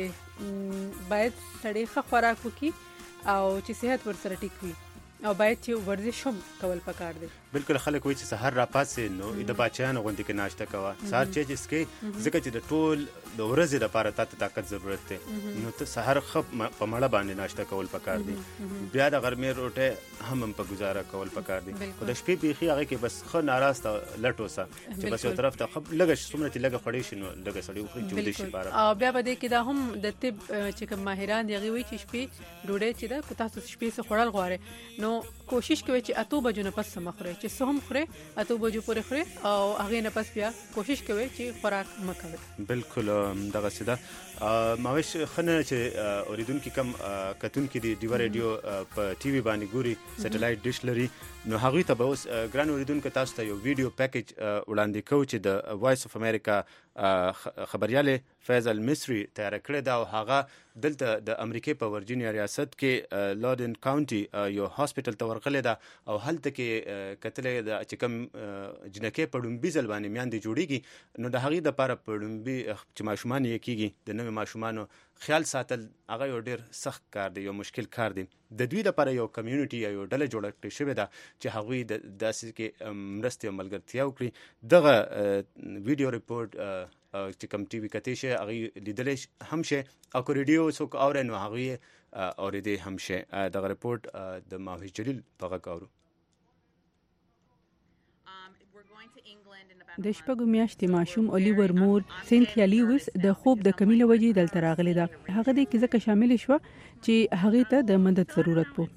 چې باید سړی ښه خوراک وکړي او چې صحت ورسره ټیک وي او باید چې ورزش هم کول پکار دی بالکل خلک وایي چې سحر را پاسې نو د بچیانو غوندې کې ناشته کوه سحر چې چې سکي ځکه چې د ټول د ورځې لپاره تاسو طاقت ضرورت دی نو ته سحر خپ په مړه باندې ناشته کول پکار دی بیا د غرمې روټه هم په گزاره کول پکار دی خو د شپې بيخي هغه کې بس خو ناراسته لټوسه چې بس یو طرف ته خپ لګ څومره تی لګ خړې شنو لګ سړی خو جوړ شي بار او بیا به دې کې دا هم د طب چې کوم ماهران دی غوي چې شپې ډوډۍ چې دا تاسو شپې څخه خورل غواړي نو کوشش کوي چې اته بجو نه پس مخره چې سهم خوري اته بجو پورې خوري او هغه نه پس بیا کوشش کوي چې خوراک مکوي بالکل دغه سیده ماوش خنه چې اوریدونکو کم کتون کې دی ډیو ریډیو په ټي وي باندې ګوري سټلایټ ډیش لري نو هغه ته به اوس ګران اوریدونکو تاسو ته یو ویډیو پیکیج وړاندې کوي چې د وایس اف امریکا خبرياله فیضل مصری تیار کړی دا او هغه دلته د امریکای په ورجینیا ریاست کې لودن کاونټي یو هاسپټل ته ورغلی دا او هلته کې کتلې د چې کوم جنکې په ډومبي ځل باندې میاندې جوړیږي نو د هغې دپاره په ډومبي چې ماشومان یې کېږي د نوې ماشومانو خیال ساتل هغه یو ډېر سخت کار دی یو مشکل کار دی د دوی لپاره یو کمیونټي یا یو ډله جوړه کړې شوې ده چې هغوی د داسې کې مرستې او ملګرتیا وکړي دغه ویډیو ریپورټ چې کوم ټي وي کتې شي هغه لیدلی هم شي او که ریډیو څوک اوري نو هغه یې اورېدی هم شي دغه ریپورټ د ماهوش جلیل په غږ اورو د شپږو میاشتې ماشوم الیور مور سینتیا لیوس د خوب د کمی له وجې دلته راغلی ده هغه دې کې ځکه شامل شوه چې هغې ته د مدد ضرورت و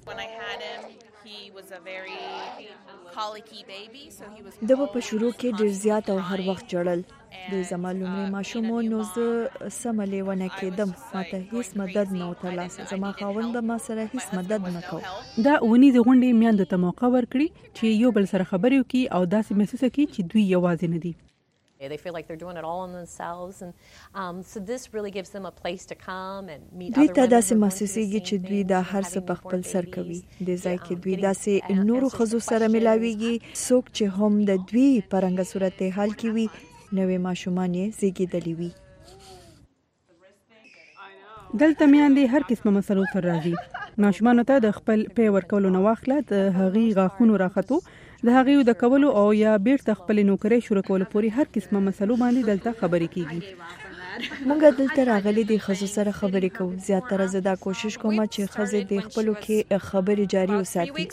د په شروع کې ډیر زیات او هر وخت جړل د زما لومړی ماشوم نو زه سم لیونه کېدم ماته هیڅ مدد نه وترلاسه زما خاوند ما سره هیڅ مدد نه کو دا ونی د غونډې میاندو ته موقع ورکړي چې یو بل سره خبرې وکړي او داسې محسوس کړي چې دوی یوازې نه دي They feel like they're doing it all on themselves and um, so this really gives them a place to come and meet دوی other ته women داسې who are محسوسېږي going چې through دوی the دا same هر things, څه په having خپل more سر babies. کوي د ځای کې Um, دوی getting داسې a- نورو answers ښځو to سره questions. ملاويږي څوک چې هم د دوی پرنګ صورت حال کې وي نوې ماشومان یې زیږیدلې وي دلته میاندې هر قسمه مسلو سره راځي ماشومانو ته د خپل پی ورکولو نه واخله د هغې غاښونو راختو د هغې د کولو او یا بیرته خپل نوکرۍ شروع کولو پورې هر قسمه مسلو باندې دلته خبرې کیږي مونږ دلته راغلي دي ښځو سره خبرې کوو زیاتره زه دا کوشش کوم چې ښځې د خپلو کې خبرې جاري وساتي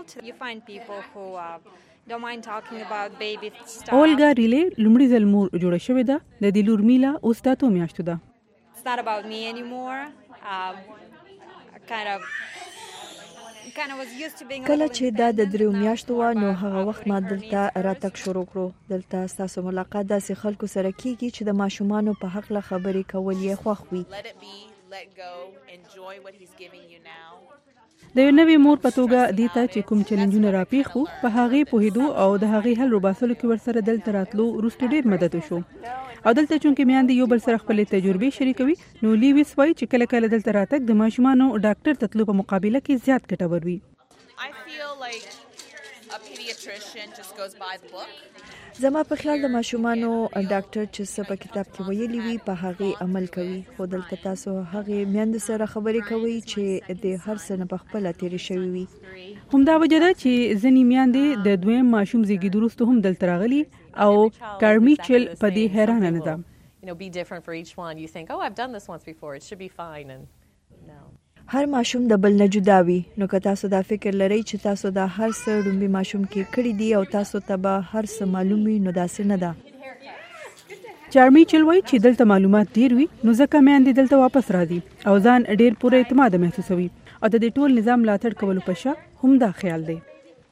اولګا ریلې لومړي ځل مور جوړه شوې ده د دې لور میلا اوس د اتو میاشتو ده It's not about me anymore. Um, I kind of, kind of was used to being. کله چې دا د دریو میاشتو و نو هغه وخت ما دلته راتګ شروع کړو دلته ستاسو ملاقات داسې خلکو سره کیږي چې د ماشومانو په حق له خبرې کول یې خوښ وي Let it be, let go, enjoy what he's giving you now. د یو نوې مور په توګه دې ته چې کوم چیلنجونه راپېښ وو په هغې پوهېدو او د هغې حل وباسلو کې ورسره دلته راتلو وروسته ډېر مدد وشو او دلته چونکې میاندې یو بل سره خپلې تجربې شریکوي نو لیویس وایي چې کله کله دلته راتګ د ماشومانو ډاکټر ته تلو په مقابله کې زیات ګټور وي I feel like a pediatrician just goes by the book. زما په خیال د ماشومانو ډاکټر چې څه په کتاب کې ویلي وي په هغې عمل کوي خو دلته تاسو هغې میندو سره خبرې کوي چې د هر څه نه په خپله تېرې شوي وي همدا وجه ده چې ځینې میندې د دویم ماشوم زیږېدو وروسته هم دلته راغلي او کارمیچل په دې حیرانه نه ده you know be different for each one you think oh I've done this once before it should be fine and no هر ماشوم د بل نه جدا وي، نو که تاسو دا فکر لرئ چې تاسو دا هر څه ډومبي ماشوم کې کړی دی او تاسو ته به هر څه معلوم وي، نو داسې نه ده. چارمي چلوي چې دلته معلومات ډیر وي، نو ځکه میندې دلته واپس راځي او ځان ډیر پوره اعتماد محسوسوي او د دې ټول نظام ملاتړ کولو په شا هم دا خیال دی.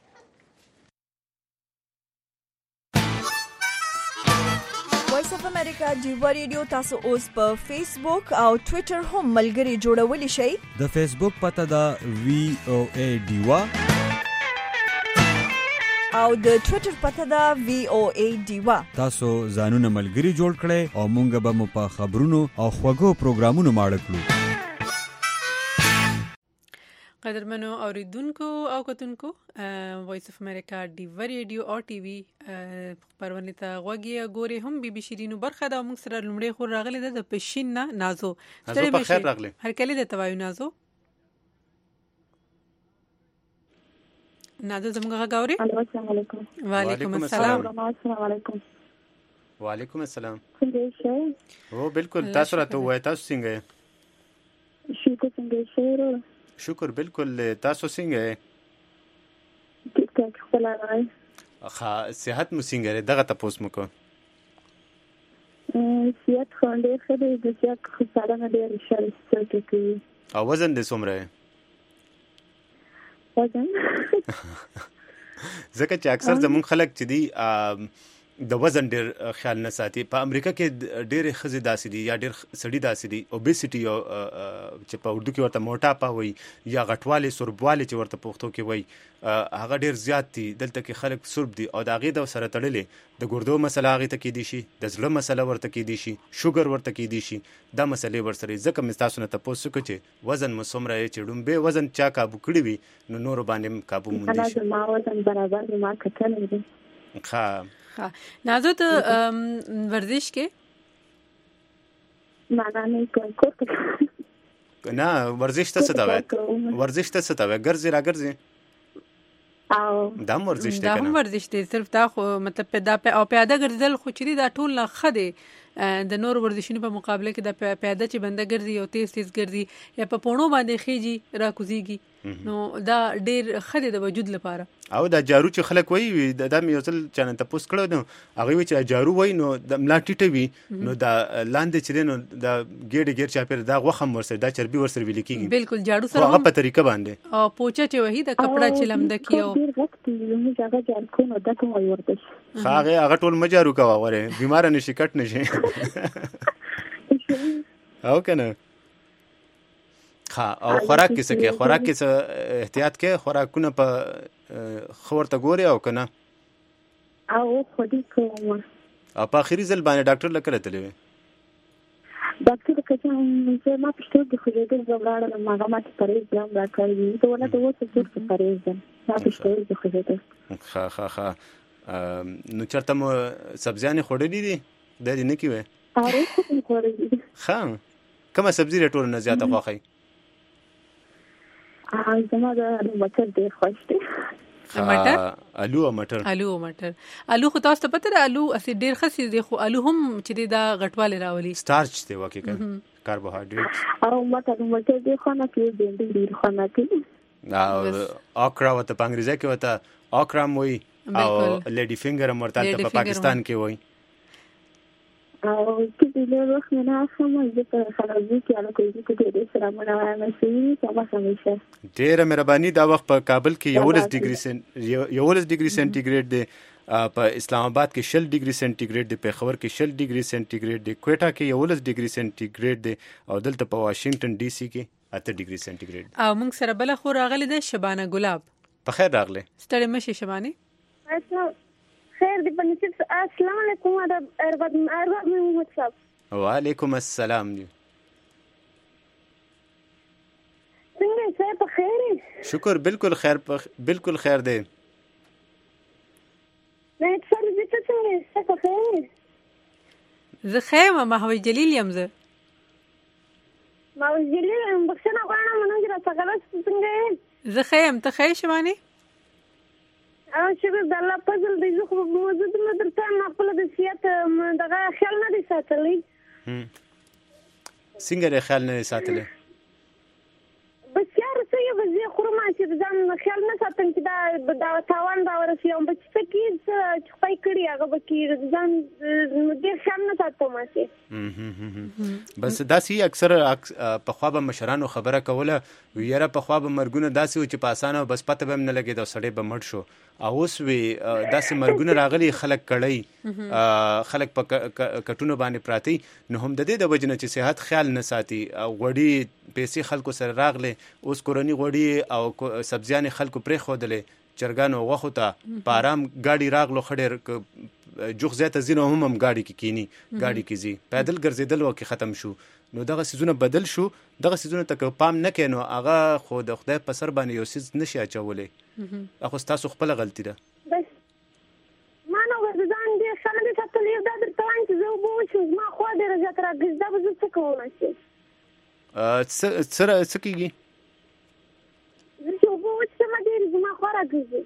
وایس اف امریکا ډیوا ریډیو تاسو اوس په فیسبوک او ټوئیټر هم ملګري جوړولی شئ. د فیسبوک پته ده وی او ای ډیوا او د ټوئیټر پته ده وی او ای ډیوا. تاسو ځانونه ملګري جوړ کړئ او مونږ به مو په خبرونو او خوږو پروګرامونو ماړه کړو. قدرمنو اوریدونکو او کتونکو، وایس اف امریکا ډیوا ریډیو او ټي وي پرونی ته غوږی ګوري هم بي بي شیرینو برخه دا موږ سره لمړی خور راغلی ده د پښین نه نازو. ستړي په خیر راغلی. هر کله د توایو نازو. نازو زموږه غاوري. السلام علیکم. وعلیکم السلام. السلام علیکم. وعلیکم السلام. څنګه شئ؟ او بالکل تاسو راته وای تاسو څنګه یې؟ شکر څنګه شئ؟ شکر بالکل تاسو څنګه یې؟ ټیک ټاک خپل راي. ښه صحت مو څنګه دی؟ دغه تاسو مو کو. صحت خو ډېر ښه دی، د صحت خساره نه ډېر شل کوي. او وزن دې څومره دی؟ وزن ځکه چې اکثر زموږ خلک چې دي د وزن ډېر خیال نه ساتي. په امریکا کې ډېرې ښځې داسې دي یا ډېر سړي داسې دي اوبیسټي او چې په اردو کې ورته موټاپا وایي یا غټوالی سوربوالی چې ورته پښتو کې وایي، هغه ډېر زیات دي. دلته کې خلک سورب دي او د هغې د سره تړلې د ګردو مسله هغې ته کیدی شي، د زړه مسله ورته کیدی شي، شوګر ورته کیدی شي، دا مسلې ورسره. ځکه مې تاسو نه تپوس وکړ چې وزن مو څومره یې، چې ډومبې وزن چا کابو کړی وي نو نورو باندې هم کابو موندلی شي. ما وزن برابر دی، ما کتلی دی. ښه نازو ته ورزش کې معنا نه کوم. نه ورزش ته څه ته وایي؟ ورزش ته څه ته وایي؟ ګرځې را ګرځې او دا هم ورزش دی دا که هم نه؟ ورزش دی، صرف دا خو مطلب دا او پیاده ګرځېدل خو چې دا ټول نه ښه دی. د نور ورزشونو په مقابله کې د پیاده چې بنده ګرځي او تیز تیز ګرځي یا په پونو باندې خېږي را کوزيږي، نو دا ډېر ښه دی د وجود لپاره. او دا جارو چې خلک وایي دا مې یو ځل چا نه تپوس کړی نو هغوی وایي چې جارو وایي نو د ملا ټیټه وي نو دا لاندې چې دی نو دا ګېډې ګېر چاپېره دا غوښه هم ورسره دا چربي ورسره ویلې کېږي. بالکل جارو خو سره هغه په طریقه باندې او پوچه چې وهي د کپړه چې لمده کړي او ډېر وخت موږ هغه جار کوو نو دا کوم وایي ورزش. ښه هغې هغه ټول مه جارو کوه غورې بیماره نه شي کټ نه شي او که نه. ښه او خوراک کې څه کې؟ خوراک کې څه احتیاط کې؟ خوراکونه په ښه ورته ګورې او که نه؟ او خو دې کوم. او په اخري ځل باندې ډاکټر له کله تللی وې؟ ډاکټر که چې ما پښتو کې خوځېدل زه ولاړم، هغه ما ته پرهیز هم راکړی دي. زه ولې د اوس ډېر څه پرهیز یم، ما پښتو کې خوځېدل. ښه ښه ښه نو چېرته مو سبزیانې خوړلي دي؟ دا دې نه کوې؟ هغې خو مې خوړلي دي. ښه کومه سبزي دې ټولو نه زیاته خوښوي؟ زما د الو مټر ډېر خوښ دی. مټر الو او مټر الو او مټر الو خو تاسو ته پته ده الو اسی ډېر ښه څیز دی، خو الو هم چې دا غټوالی راولي، سټارچ دی واقعا کاربوهایډریټ. او مټر مټر ډېر خوند کوي، بینډي ډېر خوند کوي. او آکرا ورته په انګریزي کې ورته آکرا هم وایي او لیډي فینګر هم ورته په پاکستان کې وایي. او چې د وخت نه اخلم زه په خرابي کې اله کوي چې د سلامونه وایم چې سبا همیشه ډېره مهرباني. دا وخت په کابل کې یولس ډیګري سنټ یولس ډیګري سنټیګریډ دی، په اسلام آباد کې شل ډیګري سنټیګریډ دی، پېښور کې شل ډیګري سنټیګریډ دی، کوټا کې یولس ډیګري سنټیګریډ دی او دلته په واشنگټن ډي سي کې اته ډیګري سنټیګریډ. او موږ سره بل خو راغلی ده شبانه ګلاب. په خیر راغلی. ستړې مشي شبانه. خیر دی په نصیب. السلام علیکم ادب ارغب ارغب محمد صاحب. وعلیکم السلام. څنګه یې په خیر؟ شکر بالکل خیر بالکل خیر دی. نه څه دې ته څنګه په خیر؟ زه خیر ما هوی جلیل یم. زه ما هوی جلیل یم. بخښنه غواړم منو را څنګه څنګه زه خیر ته خیر شوانی. او چې د الله فضل دی زه خو موجود نه درته ما خپل د سیاست دغه خیال نه دی ساتلی. څنګه یې خیال نه دی ساتلی؟ ډېر خورم چې ځان خیال نه ساتم چې دا دا تاوان دا ورسي او بچ پکې چې خپل کړی هغه بکې ځان ډېر خیال نه ساتم چې بس داسې اکثر په خوا به مشرانو خبره کوله ویره په خوا به مرګونه داسې و چې په اسانه بس پته به هم نه لګېد او سړی به مړ شو او اوس وی داسې مرګونه راغلي خلک کړی خلک په کټونو باندې پراتی نو هم د دې د وجه نه چې صحت خیال نه ساتي غوړي پیسې خلکو سره راغلي اوس کورني غوړي او سبزیانې خلکو پرې ښودلې چرګانو غوښو ته په ارام ګاډي راغلو ښه ډېر جوخ زیاته ځي نو هم هم ګاډي کې کینی ګاډي کې ځي پیدل ګرځېدل وکې ختم شو نو دغه څیزونه بدل شو دغه څیزونه ته که پام نه کوې نو هغه خو د خدای په سر باندې یو څیز نشي اچولی هغه ستاسو خپله غلطي ده ما نو ځان ډېر ښه نه دي ساتلی دا درته وایم چې زه اوبه وڅښم زما خوا ډېره زیاته راګرځي دا به زه څه کولی شم څه څه کېږي زه چې اوبه وڅښم ډېرې زما خوا راګرځي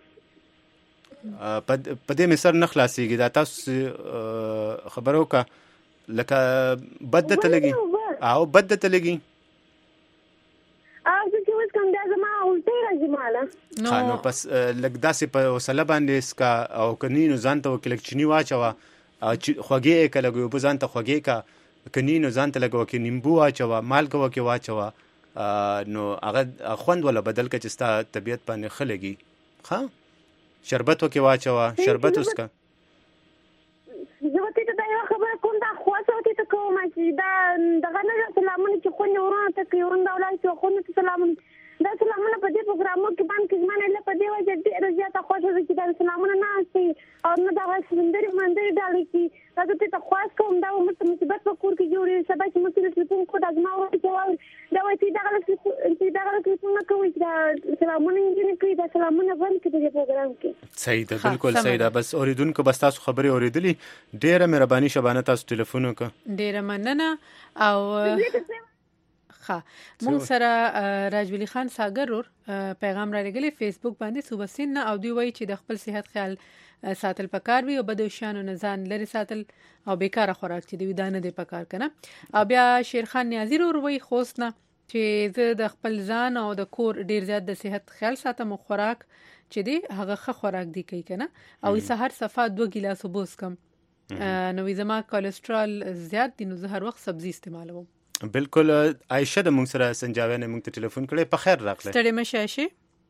په دې مې سر نه خلاصېږي دا تاسو خبره وکړه لکه بد درته لګي او بد درته لګي او زه چې اوس کوم دا زما الټۍ راځي ماله نو پس لږ داسې په حوصله باندې سکه او که نی نو ځان ته وکړه لږ چیني واچوه خوږې یې که لږ اوبه ځان ته خوږې که که نی نو ځان ته لږ وکړې نیمبو واچوه مالګه وکړې واچوه نو هغه خوند ولا بدل کړه چې ستا طبیعت باندې ښه لګي ښه شربت وکړې واچوه شربت وسکه زه به ته دا یوه خبره کوم دا خواصه ورته ته کوم چې دا دغه نه ده سلامونه چې خوندې ورونه ته کوي ورونه ولاړ شي خوندې ته سلامونه دا سلامونه په دې پروګرامونو کې باندې کې زما نه په دې وجه ډېره زیاته خوښه ده چې دا سلامونه نه اخلي او نه دغه سندرې مندرې ډالې کړي دا زه ته خواست کوم دا ورته مصیبت په کور کې جوړوي سبا چې موږ ته تلیفون کړو دا زما ورته چې واوري دا وایي چې دغه چې دغه تلیفون نه کوئ چې دا سلامونه نجونې کوي دا سلامونه بند کړي په دې پروګرام کې صحیح ده بالکل صحیح ده بس اوریدونکو بس تاسو خبرې اوریدلي ډېره مهرباني شبانه تاسو ټلیفون وکړه ډېره مننه او ها مونږ سره راجولی خان ساګر ور پیغام را لګلی فیسبوک باندې صوبه سین او دی وایي چې د خپل صحت خیال ساتل پکار وي او بده شانو نه ځان لري ساتل او بیکاره خوراک چې دی ودانه دی پکار کنه او بیا شیرخان نیازی ور وایي خوستنه چې زه د خپل ځان او د کور ډیر زیات د صحت خیال ساتم خوراک چې دی هغه ښه خوراک دی کوي کنه او سحر صفه دو ګیلاس وبوس کم نو زما کولیسټرول زیات دي نو زه هر وخت سبزی استعمالوم بالکل عائشه د مونږ سره سنجاوی نه مونږ ته ټلیفون کړی په خیر راغله ستړي مشه عائشه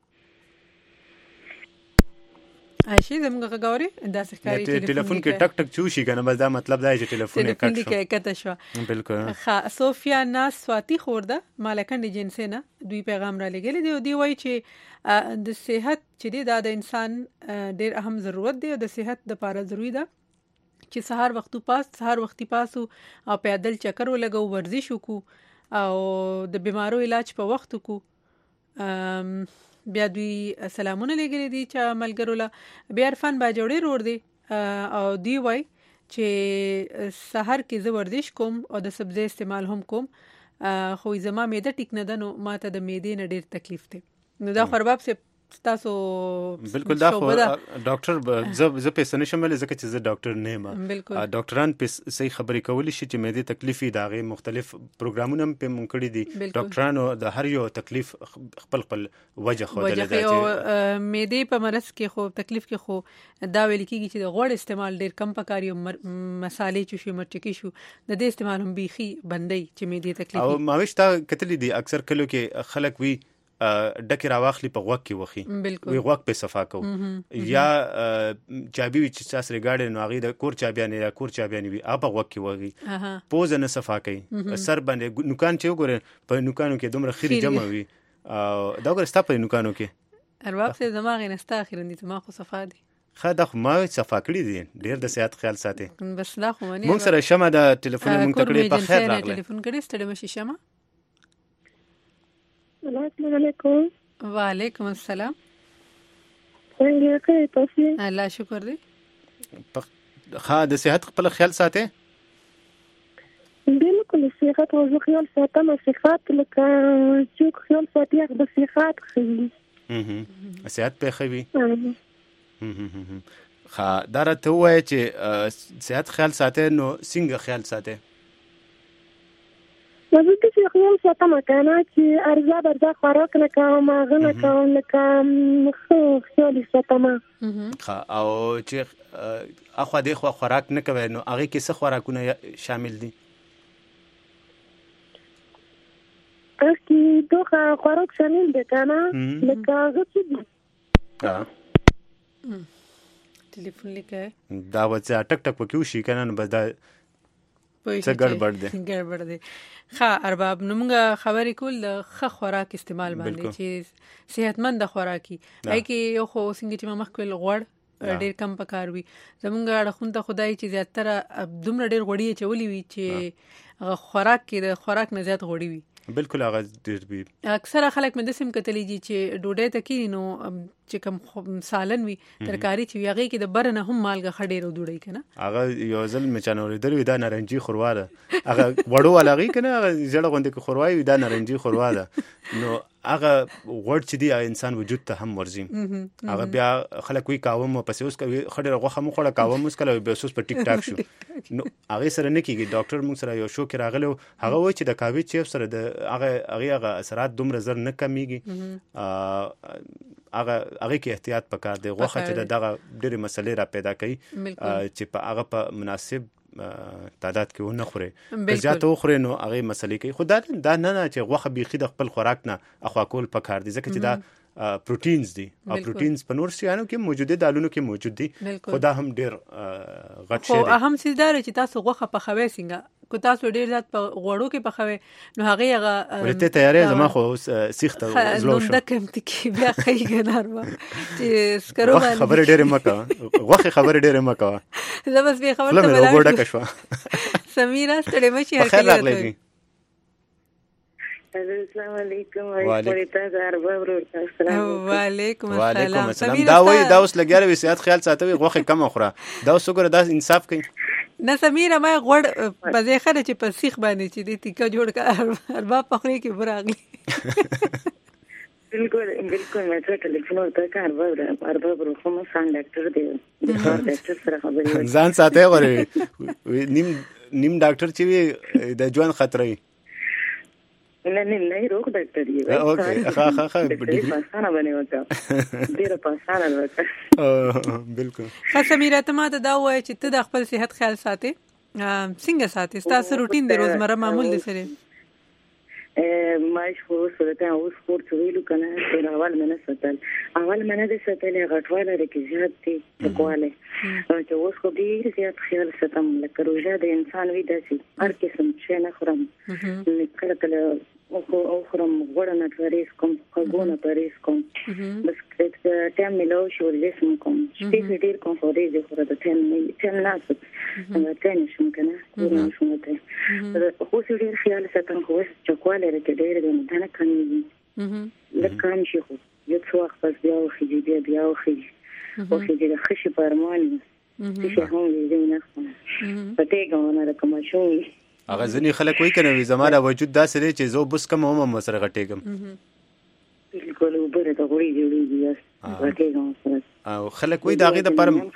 عائشه زموږ غاوري دا ښکاری ټلیفون کې ټک ټک چوشي کنه بس دا مطلب دا چې ټلیفون یې کټ شو ټلیفون کې کټ شو بالکل ها صوفیا ناس سواتی خورده مالکان جنسه نه دوی پیغام را لګل دی دی وای چې د صحت چې دی د انسان ډیر اهم ضرورت دی او د صحت لپاره ضروری ده چې سهار وختو پاس سهار وختي پاسو او پیدل چکر ولګو ورزش وکړو او د بیمارو علاج په وخت وکړو بیا دوی سلامونه لګلې دي چې ملګرو له بیا عرفان باجوړي روړ دي او دی وای چې سهار کې زه ورزش کوم او د سبزی استعمال هم کوم خو زما معده ټیک نه ده نو ماته د معدې نه ډیر تکلیف دی نو دا خرباب سه تاسو بالکل دا خو ډاکټر زه زه پیسې نشم ولې ځکه چې زه ډاکټر نه یم ډاکټران په صحیح خبرې کولی شي چې معدې تکلیف دا غي مختلف پروګرامونه په مونږ کړی دي ډاکټرانو د هر یو تکلیف خپل خپل وجه خو درلته چې معدې په مرز کې خو تکلیف کې خو دا ویل کیږي چې د غوړ استعمال ډیر کم پکاري مصالې چې شي مرچکی شو د دې استعمال هم بيخي بندي چې معدې تکلیف او ماوشتا کتلې دي اکثر کلو کې خلک وی ډکه راواخلی په غوږ کې وخی وی غوږ په صفا کو یا چابي چې تاسو رګاړې نو هغه د کور چابيانه یا کور چابيانه وی هغه غوږ کې وږي پوز نه صفا کوي سر باندې نوکان چې وګوره په نوکانو کې دومره خري جمع وي دا وګوره ستا په نوکانو کې ارواح سه دماغ نه ستا اخر دي دماغ خو صفا دي خا د ما صفا کړی دي ډیر د صحت خیال ساتي بس دا خو منی مونږ سره شمه د ټلیفون مونږ تکړه په خیر راغله ټلیفون کړی ستړي مشي شمه السلام علیکم وعلیکم السلام څنګه کوي تاسو الله شکر دی خا د صحت خپل خیال ساتي بالکل صحت او خیال ساتم صحت لکه چې خیال ساتي د صحت خوي اها صحت په خوي خا دا راته وایي چې صحت خیال ساتي نو څنګه خیال ساتي زه چې خپل ساتم کنه چې ارزا برزا خوراک نه کوم هغه نه کوم نه کوم خو خیال ساتم. ها او چې اخو دې خو خوراک نه کوي نو هغه کې څه خوراکونه شامل دي؟ اکی دوه خوراک شامل دي کنه لکه هغه چې ها ټلیفون لیکه دا وځه ټک ټک وکیو شي کنه نو بس دا څه ګډوډ دي ګډوډ دي. ښه ارباب نو موږ خبرې کول د ښه خوراک استعمال باندې چې صحتمند خوراکي هي کې یو خو څنګه چې ما مخکې غوړ ډېر کم پکار وي زمونږ اړخون ته خدای چې زیاتره دومره ډېر غوړي چولي وي چې خوراک کې د خوراک نه زیات غوړي وي. بالکل هغه ډېر وي. اکثره خلک مې د سیم کتلېږي چې ډوډۍ ته کې نو چې کوم سالن وي ترکاری چې هغه کې د برنه هم مالګه خډېرو دوړي کنه هغه یو ځل مې چانوري درې دا نارنجي خوروا ده هغه وړو ولغي کنه هغه زړه غوندې کې خورواي دا نارنجي خوروا ده نو هغه وړ چې دی انسان وجود ته هم ورزي هغه بیا خلک وی کاوم پسې اوس کوي خډېر غوخه مو خړه کاوم اوس کله به اوس په ټیک ټاک شو نو هغه سره نه کیږي ډاکټر موږ سره یو شو کې راغلو هغه وای چې د کاوي چیف سره د هغه هغه اثرات دومره زر نه کمیږي هغه هغه کې احتیاط پکار دی غوخه چې دغه ډېرې مسلې را پیدا کوي چې په هغه په مناسب تعداد کې ونه خوري که زیات وخوري نو هغه مسلې کوي خو دا دا نه نه چې غوخه بيخي د خپل خوراک نه اخوا کول پکار دي ځکه چې دا پروتینز دي او پروتینز په نور شیانو کې موجوده دالونو کې موجود دي خو دا هم ډېر غټ شي. خو اهم څه دا چې تاسو غوخه پخوي څنګه کو تاسو ډېر زیات په غوړو کې پخوي نو هغه هغه ورته تیارې زما خو سیخته زلو شو نو د کوم تکي بیا خیګنار و چې سکرو باندې خبره ډېره مکه غوخه خبره ډېره مکه زه بس به خبره ته ولاړم وګړه کښوا سمیرا ستړي مشي هر کله السلام علیکم وعلیکم السلام. دا وای دا اوس لګیاره وي صحت خیال ساتوي غوخه کم خوره دا اوس وګوره دا انصاف کوي نه سمیرا ما غوړ په ځای خره چې په سیخ باندې چې دې ټیکا جوړ کا ارباب پخړې کې براغلی بالکل بالکل مې ته ټلیفون ورته کار وره ارباب روخه مې سان ډاکټر دی د کار ډاکټر سره خبرې ځان ساتي غوړې نیم نیم ډاکټر چې وي د ژوند خطرې نه نه نه روغ ډاکټر دی اوکې ها ها ها ډېر پاسانه باندې وکړه ډېر پاسانه وکړه بالکل. ښه سمیرا ته ما ته دا وایي چې ته د خپل صحت خیال ساتي څنګه ساتي ستاسو روټین د روزمره معمول دی سره ماش خو سره ته اوس خور ویلو کنه چې اول منه ستل اول منه د ستل غټواله لري زیات دي کوله چې اوس خو ډیر زیات خیال ساتم لکه روزه د انسان وی داسي هر قسم شي نه خورم کله کله او خورم غوړه نه پریس کوم خګونه پریس کوم بس ټایم ملو شو ورزش کوم سپیډ ډیر کوم خو دې خو د ټایم ټایم نه څه ټایم شم کنه نو شو ته خو ډیر خیال ساتم خو چې کوله لري ډیر د نه کمېږي لکه هم شي خو یو څو وخت بس بیا خو دې بیا خو او خو دې خشي پرمانی چې هم دې نه خو پټه غوونه راکم شوې هغه ځنی خلک وای کنه زماره وجود داسې دی چې زه بس کوم هم سره غټېږم بالکل وبره ته غوړي جوړیږي غټېږم او خلک وای داغه د پرم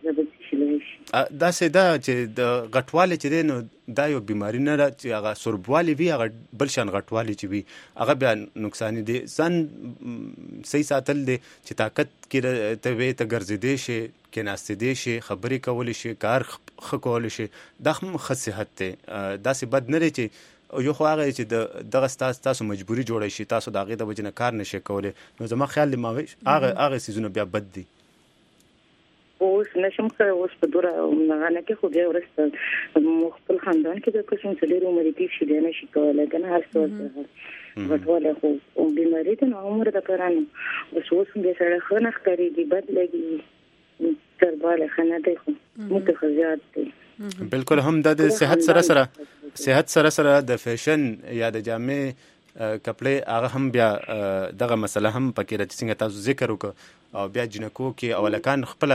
داسې دا چې د غټواله چې دی نو دا یو بیماری نه چې هغه سربوالی وي هغه بل شان غټوالی چې وي هغه بیا نقصان دي ځان صحیح ساتل دي چې طاقت کې ته وې ته ګرځېدې شي کې ناستې دي شي خبرې کول شي کار خکول شي دا هم خصيحت ته داسې بد نه لري چې یو خو هغه چې د دغه تاسو تاسو مجبوری جوړی شي تاسو دغه د وجنه کار نشي کولای نو زما خیال دی ما هغه هغه سيزونه بیا بد دي اوس نشم خو اوس په دوره نه کې خو بیا ورسته مخبل خاندان کې د کوم څه ډیرو مریض شي نه شي کولای کنه هر څه غټواله خو او بیماری ته نو عمر د پرانه اوس اوس به سره خنخ کوي بد لګي ترباله خنه دی خو متخزیات دی بالکل هم د صحت سره سره صحت سره سره د فیشن یا د جامې کپڑے هغه هم بیا دغه مسله هم پکې راځي څنګه تاسو ذکر وکړو او بیا جنکو کې اولکان خپل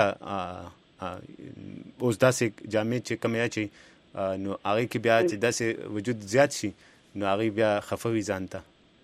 اوس داسې جامې چې کم یا چې نو هغه کې بیا چې داسې وجود زیات شي نو هغه بیا خفوي ځانته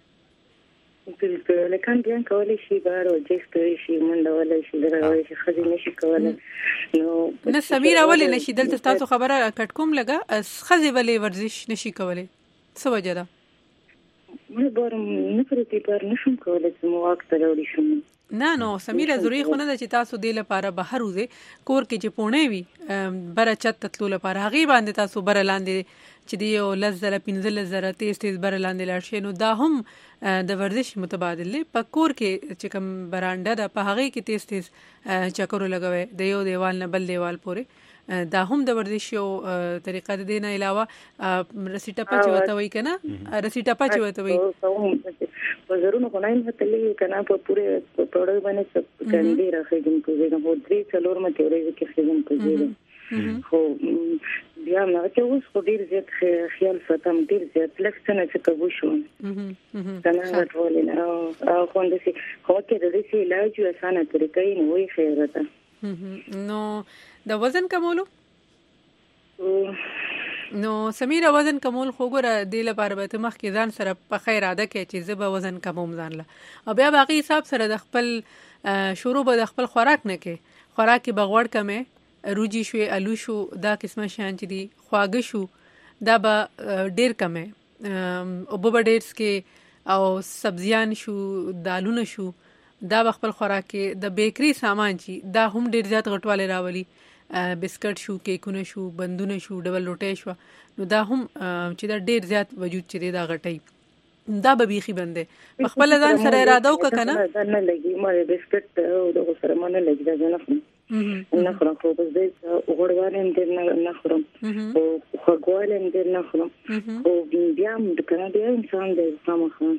بالکل لکه بیا کولای شي بارو جست شي منډه ولای شي دغه شي خزي نشي کولای نو نه سمیرا ولې نشي دلته تاسو خبره کټ کوم لګا خزي ولې ورزش نشي کولای څه وجه ده؟ مې بارم نه پرې پر نشم کولای چې مو وخت راوړی شم. نه نو سمیره ضروري خو نه ده چې تاسو دې لپاره بهر وځئ. کور کې چې پونه وي بره چت تطلو لپاره هغې باندې تاسو بره لاندې چې دی یو لس زره پنځلس زره تیز تیز بره لاندې لاړ شئ، نو دا هم د ورزش متبادل دی. په کور کې چې کوم برانډه ده په هغې کې تیز تیز چکرو لګوئ د یو دیوال نه بل دیوال پورې. دا هم د ورزش یو طریقه ده. دې نه علاوه رسی ټپه چې ورته وایي که نه، رسی ټپه چې ورته وایي په زرونو خو نه یم هتلې که نه په پورې په پړوی باندې ګنډې راخېږم کوزېږم، خو درې څلور متې ورځې کې خېږم کوزېږم. خو بیا هم هغه چې اوس خو ډېر زیات خیال ساتم، ډېر زیات لږ څه نه چې کبو شوم که نه غټولې نه. خو همداسې خو کې د داسې علاج یو اسانه طریقه یې نو وایي خیره ده. نو د وزن کمولو نو سمیره وزن کمول خو ګوره دې لپاره به ته مخکې ځان سره پخه اراده کوې چې زه به وزن کموم ځان له، او بیا به هغې حساب سره د خپل شروع به د خپل خوراک نه کوې. خوراک کې به غوړ کمې، روجي شوې، الو شو، دا قسمه شیان چې دي خواږه شو دا به ډېر کمې، اوبه به ډېر څکې، او سبزیان شو، دالونه شو، دا به خپل خوراک کې. د بیکري سامان چې دا هم ډېر زیات غټوالی راولي، بسکټ شو، کیکونه شو، بندونه شو، ډبل روټۍ شو، نو دا هم چې دا ډېر زیات وجود چې دی دا غټي، دا به بیخي بندي. په خپل ځان سره اراده وکړه که نه دا نه لګي ما بسکټ او دغه سره ما نه لګي دا نه خورم نه خورم خو بس دې غوړوالی هم ډېر نه خورم او خوږوالی هم ډېر نه خورم. خو بیا هم که نه بیا انسان دی خامخا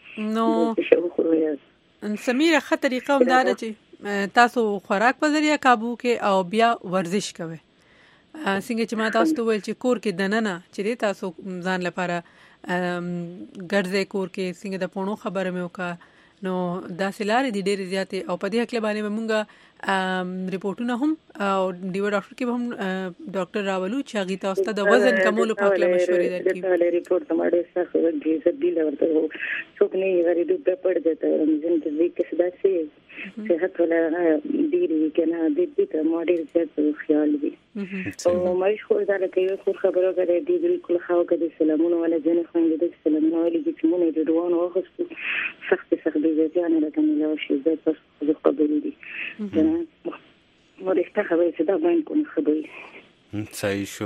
نو سمیره ښه طریقه هم دا ده چې تاسو خوراک په ذریعه کابو کې او بیا ورزش کوئ. څنګه چې ما تاسو ته ویل چې کور کې دننه چې دی تاسو ځان لپاره ګرځئ کور کې، څنګه د پوڼو خبره مې وکړه، نو داسې لارې دي ډېرې زیاتې، او په دې هکله باندې به مونږ ریپورټونه هم او ډیوه ډاکټر کې به هم ډاکټر راولو چې هغې تاسو ته د وزن کمولو په هکله مشورې درکړي. ریپورټ ته ما ډېر سخت وکړي بیله ورته څوک نه یې غریب به پړ دیته زندګي کې داسې صحت ولا ډېر وي که نه دې ته ما ډېر زیات خیال وي. او معیش خو دا لکه یو خور خبره وکړه دې بالکل ښه وکړه سلامونه ولا ځینې خویندې داسې سلامونه ویلي دي چې مونږ یې ډډوانو واخیستو سختې سختې زیاتیانې راته میلاو شي. زه بس ښځو خبرې دي که نه ما رښته خبرې چې دا باید کوم خبرې صحیح شو.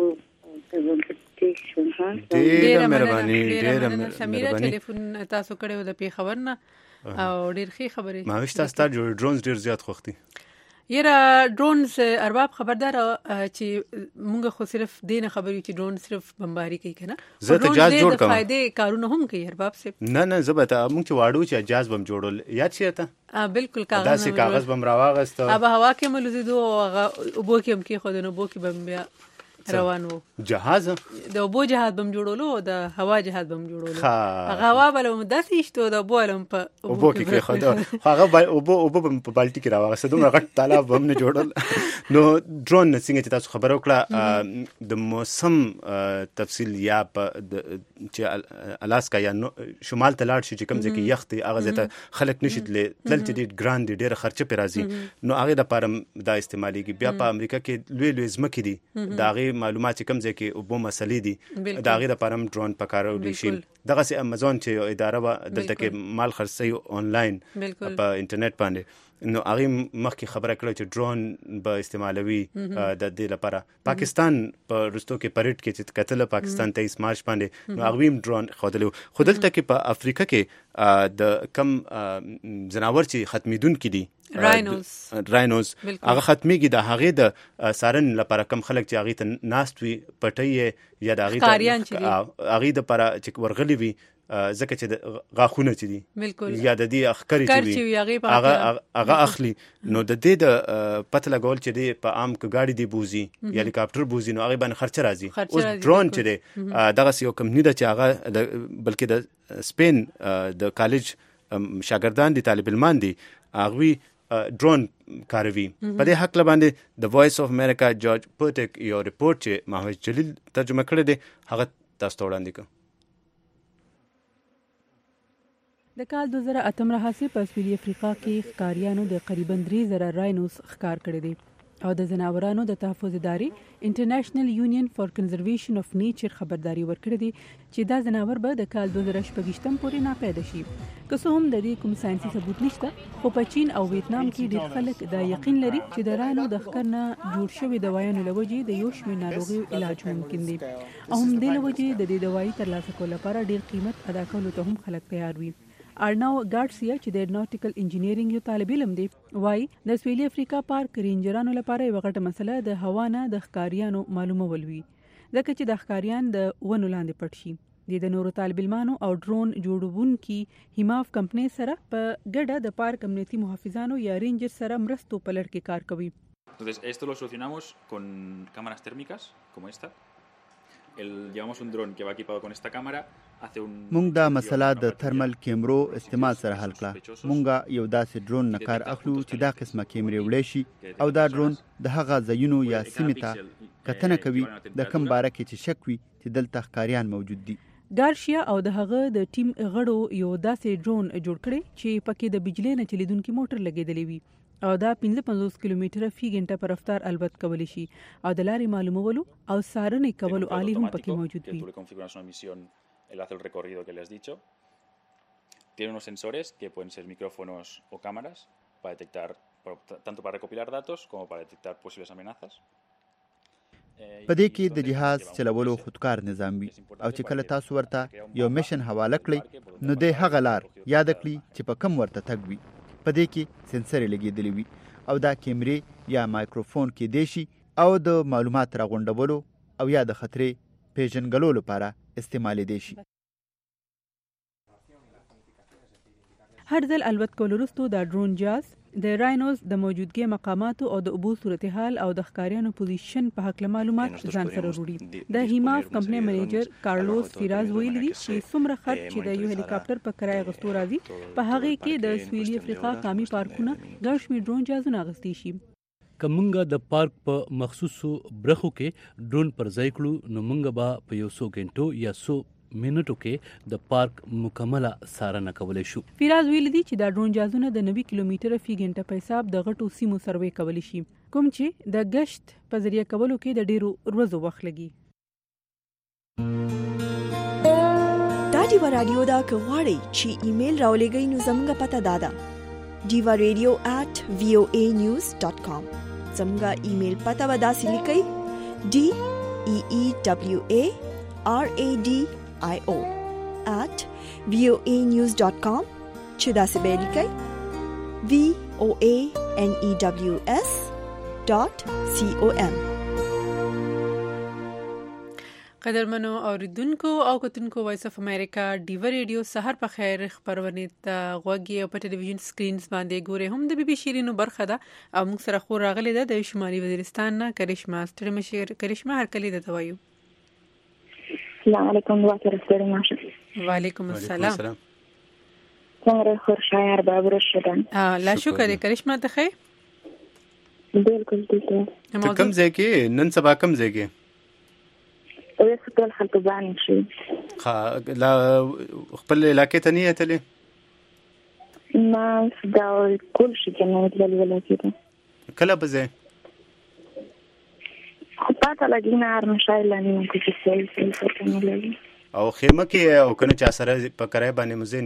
ډېره مهرباني ډېره سمیره ټلیفون تاسو کړی و د پېښور نه او ډېر ښې خبرې. ماویش تاسو ته ډرونز ډېر زیات خوښ دي. یره ډرونز ارباب خبردار چې مونږ خو صرف دې نه خبرې چې ډرون صرف بمباري کوي که نه، زه ته جاز جوړ کوم فائدې کارونه هم کوي ارباب صاحب. نه نه زه به ته مونږ چې واړو چې جاز بم جوړول یاد شي ته بالکل کاغذ داسې کاغذ بم راواغست اب هوا کې ملوزیدو هغه اوبو کې هم کې خو د اوبو کې بم بیا روان وو جهاز د اوبو جهاز بم جوړولو او د هوا جهاز بم جوړولو. هغه هوا بل هم داسې شته د اوبو علم په اوبو کې کې خو هغه اوبو اوبو په بالټي کې راوغسته دومره غټ تالاب بم نه جوړل. نو ډرون څنګه چې تاسو خبرو کړه د موسم تفصیل یا چې الاسکا یا شمال ته لاړ شي چې کوم ځای کې یخ دی هغه ځای ته خلک نشي تللی تلل چې ډېر ګران دي ډېره خرچه پرې راځي، نو هغې دپاره دا استعمالیږي. بیا په امریکا کې لوی لوی ځمکې دي د هغې معلومات چې کوم ځای کې اوبو مسلې دي د هغې دپاره هم ډرون پکارولی شي. دغسې امازون چې یو اداره وه دلته کې مال خرڅوي آنلاین په انټرنیټ باندې، نو هغې مخکې خبره کړه چې ډرون به استعمالوي د دې لپاره. پاکستان په وروستو کې پریډ کې چې کتله پاکستان تیئیس مارچ باندې نو هغوی هم ډرون ښودلی و. خو دلته کې په افریقا کې د کم ځناور چې ختمېدونکي دي راینوز راینوز هغه ختمېږي د هغې د څارنې لپاره کم خلک چې هغې ته ناست وي پټۍ یا د هغې دپاره چې ورغلي وي ځکه چې د غاښونه چې دي یا د دې اخکرې چې وي هغه اخلي، نو د دې د پته لګول چې دی په عام که ګاډي دی بوزي یا هلیکاپټر بوزي نو هغې باندې خرچه راځي. اوس ډرون چې دی دغسې یو کمپني ده چې هغه بلکې د سپین د کالج شاګردان دي طالب علمان دي هغوی ډرون کاروي. په دې هکله باندې د وایس اف امریکا جورج پرټک یو ریپورټ چې محمد جلیل ترجمه کړی دی هغه تاسو ته وړاندې کوم. د کال دوه زره اتم راهیسې په سویلي افریقا کې ښکاریانو د قریبا درې زره راینوس ښکار کړی دی. او د ځناورانو د تحفظ ادارې انټرنیشنل یونین فار کنزرویشن اف نیچر خبرداري ورکړې دي چې دا ځناور به د کال دوه زره شپږ پورې ناپیدا شي. که څه هم د دې کوم ساينسي ثبوت نشته، خو په چین او ویتنام کې ډېر خلک دا یقین لري چې د رانو د ښکر نه جوړ شوي دوايانو له وجې د یو شمېر ناروغیو علاج ممکن دی او هم دې له وجې د دې دوایي ترلاسه کولو لپاره ډېر قیمت ادا کولو ته هم خلک تیار وي. ارناو ګارسیا چې د ایروناټیکل انجینیرینګ یو طالب علم دی، وايي د سویلي افریقا پارک رینجرانو لپاره یو غټه مسله د هوا نه د ښکاریانو معلومول وي، ځکه چې د ښکاریان د ونو لاندې پټ شي. د نورو طالب علمانو او ډرون جوړونکي هیماف کمپنی سره په ګډه د پارک امنیتي محافظانو یا رینجر سره مرستو په لړ کې کار کوي. Entonces, esto lo solucionamos con cámaras térmicas como esta. El, llevamos un dron que va equipado con esta cámara. مونږ دا مسله د ترمل کیمرو استعمال سره حل کړه. مونږ یو داسې ډرون نه کار اخلو چې دا قسمه کیمرې وړې شي او دا ډرون د هغه ځایونو یا سیمې ته کتنه کوي د کوم باره کې چې شک وي چې دلته ښکاریان موجود دي. ګارشیا او د هغه د ټیم غړو یو داسې ډرون جوړ کړی چې پکې د بجلی نه چلیدونکي موټر لګېدلی وي او دا پنځه پنځوس کیلومتره فی غنټه پر رفتار البت کولی شي او د لارې معلومولو او څارنې کولو آلې هم پکې موجود وي. Él hace el recorrido que le has dicho. Tiene unos sensores que pueden ser micrófonos o cámaras para detectar, tanto para recopilar datos como para detectar posibles amenazas. په دې کې د جهاز چلولو خودکار نظام وي او چې کله تاسو ورته یو میشن حواله کړئ نو د هغه لار یاد کړئ چې په کوم ورته تګ وي. په دې کې سنسر لګېدلی وي او دا کیمرې یا مایکروفون کې دی شي او د معلومات راغونډولو او یا د خطرې پیژنګلو لپاره استعمالېدی شي. هر ځل البت کولو وروسته دا ډرون جاز د راینوز د موجودګۍ مقاماتو او د اوبو صورتحال او د ښکاریانو پوزیشن په هکله معلومات ځان سره وړي. د هیماف کمپنۍ منیجر کارلوس فیراز ویلي دي چې څومره خرچ چې د یو هلیکاپټر په کرایه اخیستو راځي په هغې کې د سویلي افریقا قامي پارکونه ګڼ شمېر ډرون جازونه اخیستی شي. که مونږ د پارک په مخصوصو برخو کې ډرون پر ځای کړو نو مونږ به په یو څو غنټو یا څو منټو کې د پارک مکمله څارنه کولی شو. فیراز ویلي دي چې دا ډرون جازونه د نوي کیلومتره فی غنټه په حساب د غټو سیمو سروې کولی شي، کوم چې د ګشت په ذریعه کولو کې د ډیرو ورځو وخت لګي. دا ډیوا رادیو دا که غواړئ چې ایمیل راولېږئ نو زموږ پته دا ده ډیوا ریډیو ایٹ وی او ای نیوز ډاټ کام. زموږ ایمیل پته به داسې لیکئ ډي ای ای ډبلیو ای آر ای ډي آی او at v o a news dot com چې داسې به لیکئ v o a n e w s dot com. قدرمنو اوریدونکو او کتونکو وایس اف امریکا ډیوا ریډیو سحر په خیر خبرونه ته غوږی او په ټلویزیون سکرینز باندې ګوري هم د بي بي شیرینو برخه ده او موږ سره خو راغلی ده د شمالي وزیرستان نه کرشما ستړي مشر کرشما هر کلی ده توایو. السلام علیکم ورحمۃ اللہ وبرکاتہ. وعلیکم السلام. څنګه خورشایر بابر شدن؟ اه لا شکر کرشما ته خیر. بالکل ټیک. ته کوم ځای کې نن سبا کوم ځای کې؟ اوس ټول خلک ځان شي. خا لا خپل علاقې ته نه اتلې؟ ما دا کول شي کنه تللی ولکې. کله به ځای؟ پاته لګی نه ار مشایل نه مو کې څه څه څه نه لګي او خیمه کې او کنه چا سره په کرای باندې مزه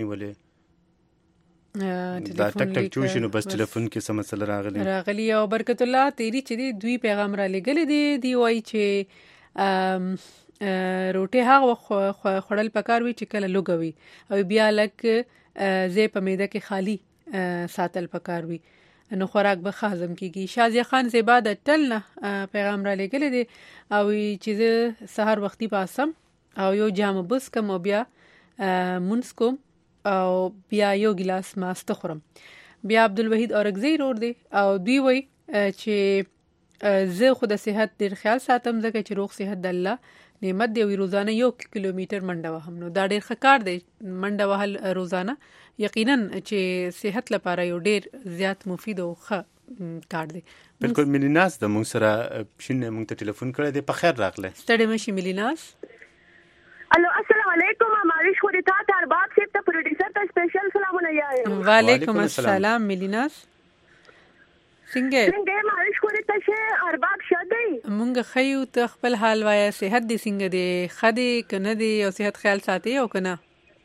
نیولې دا ټک ټک چوشي نو بس ټلیفون کې سم مسله راغلی راغلی او برکت الله تیری چې دوی پیغام را لګل دي دی وای چې روټي هغه خړل پکار وی چې کله لوګوي او بیا لک زې په میده کې خالی ساتل پکار وی نو خوراک به خازم کیږي. شازیه خان زیبا د ټل نه پیغام را لګل دي او چې سحر وختي پاسم او یو جام بس کوم بیا مونږ کوم او بیا یو ګلاس ماست خورم. بیا عبدالوحید اورګزی رور دی او دوی وای چې زه خو د صحت ډیر خیال ساتم ځکه چې روغ صحت د الله نعمت دی. وی روزانه یو کیلومتر منډه وهم نو دا ډیر ښه کار دی منډه وهل روزانه یقینا چې صحت لپاره یو ډیر زیات مفید او ښه کار دی. بالکل ملیناس د موږ سره شنه موږ ته ټلیفون کړی دی. په خیر راغله. ستړي مشي ملیناس. الو السلام علیکم ماریش خو دې تا تر باب سیب ته پروډوسر ته سپیشل سلامونه یایم. وعلیکم السلام ملیناس. څنګه څنګه ماریش خو دې چیرته شي ارباب شدی مونږ خیو ته خپل حال وایا صحت دې څنګه دی خدي کنه دی او صحت خیال ساتي او کنه